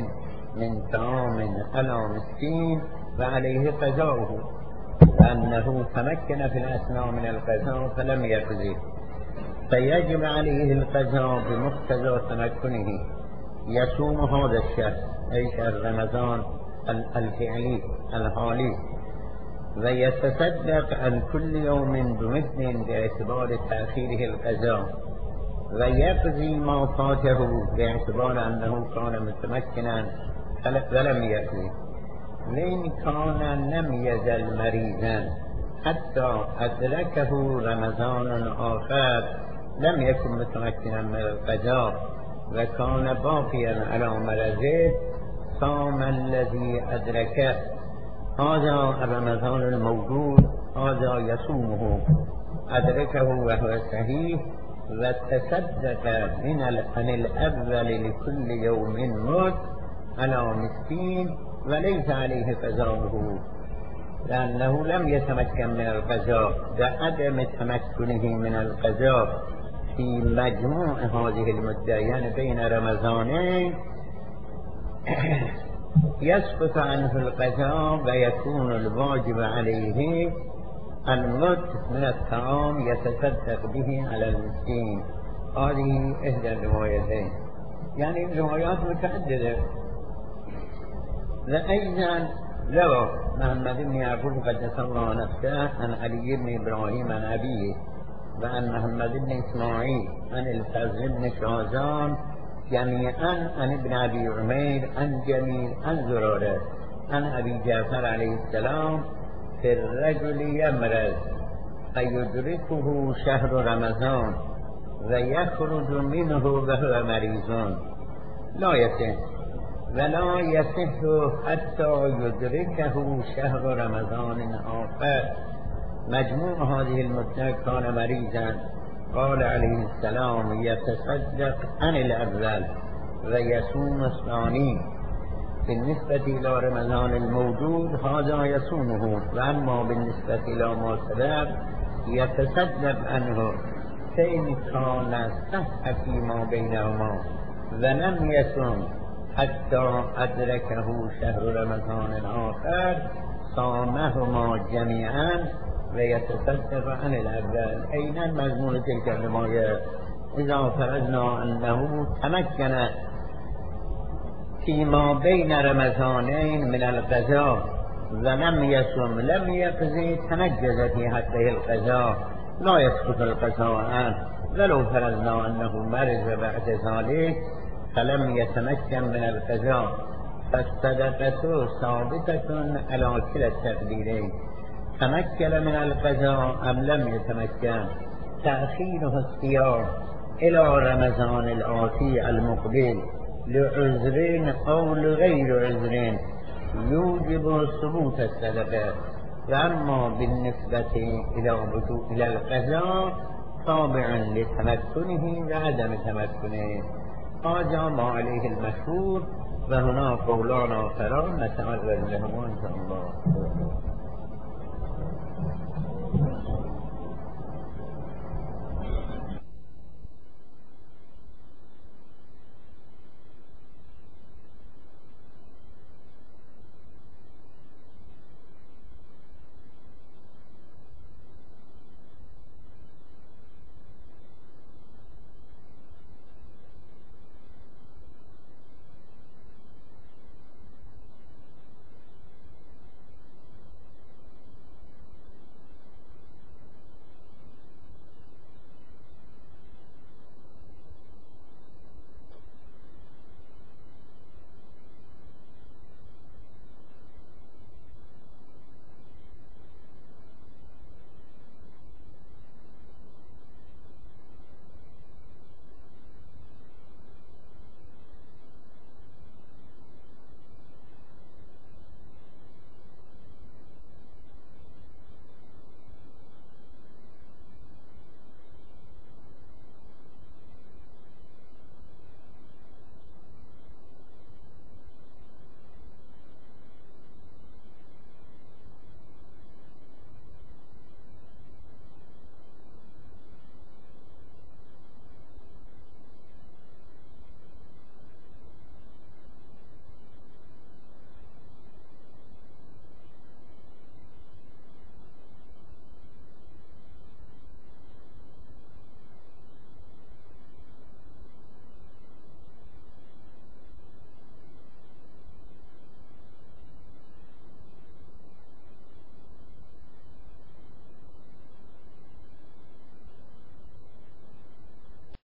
من طعام على مسكين وعليه قضاؤه، لأنه تمكن في الأثناء من القضاء فلم يقضي، فيجب عليه القضاء بمقتضى تمكنه. يصوم هذا الشهر أي شهر رمضان الفعلي الحالي، ويتصدق عن كل يوم بمثل باعتبار تأخيره القضاء، ويقضي ما فاته باعتبار أنه كان متمكنا ولم يقضي. وإن كان لم يزل مريضا حتى أدركه رمضان آخر لم يكن متمكنا من القضاء وكان باقيا على مرضه، صام الذي أدركه، هذا رمضان الموجود هذا يصومه أدركه وهو صحيح، وتصدق من عن الأول لكل يوم مد على مسكين وليس عليه قضاؤه، لأنه لم يتمكن من القضاء، بعدم تمكنه من القضاء في مجموع هذه المدة يعني بين رمضانين يسقط عنه القضاء ويكون الواجب عليه المد من الطعام يتصدق به على المسكين. هذه إحدى الروايتين، يعني الروايات متعددة. وأيضا روى محمد بن يعقوب قدس الله نفسه عن علي بن إبراهيم عن أبيه، وعن محمد بن إسماعيل عن الفضل بن شازان جميعا عن ابن أبي عمير عن جميل عن زرارة عن أبي جعفر عليه السلام في الرجل يمرض فيدركه شهر رمضان ويخرج منه وهو مريض لا يصح، ولا يصح حتى يدركه شهر رمضان آخر. مجموع هذه المدة كان مريضا. قال عليه السلام يتصدق عن الأول ويصوم الثاني. بالنسبة إلى رمضان الموجود هذا يصومه، وأما بالنسبة إلى ما سبق يتصدق عنه، فإن كان صح فيما بينهما ولم يصم حتى أدركه شهر رمضان آخر صامهما جميعا ويتصدق عن الأول. أين مضمون تلك الرواية؟ إذا فرضنا أنه تمكن فيما بين رمضانين من القضاء ولم يصم لم يقضي تنجز في حقه القضاء لا يسقط القضاء عنه، ولو فرضنا أنه مرض بعد ذلك فلم يتمكن من القضاء فالصدقة ثابتة على كلا التقديرين، تمكن من القضاء أم لم يتمكن. تأخيره الصيام إلى رمضان الآتي المقبل لعذرين أو لغير عذرين يوجب ثبوت الصدقة، وأما بالنسبة إلى إلى القضاء تابع لتمكنه وعدم تمكنه. هذا ما عليه المشهور، وهنا قولان آخران نتعرض لهما إن شاء الله.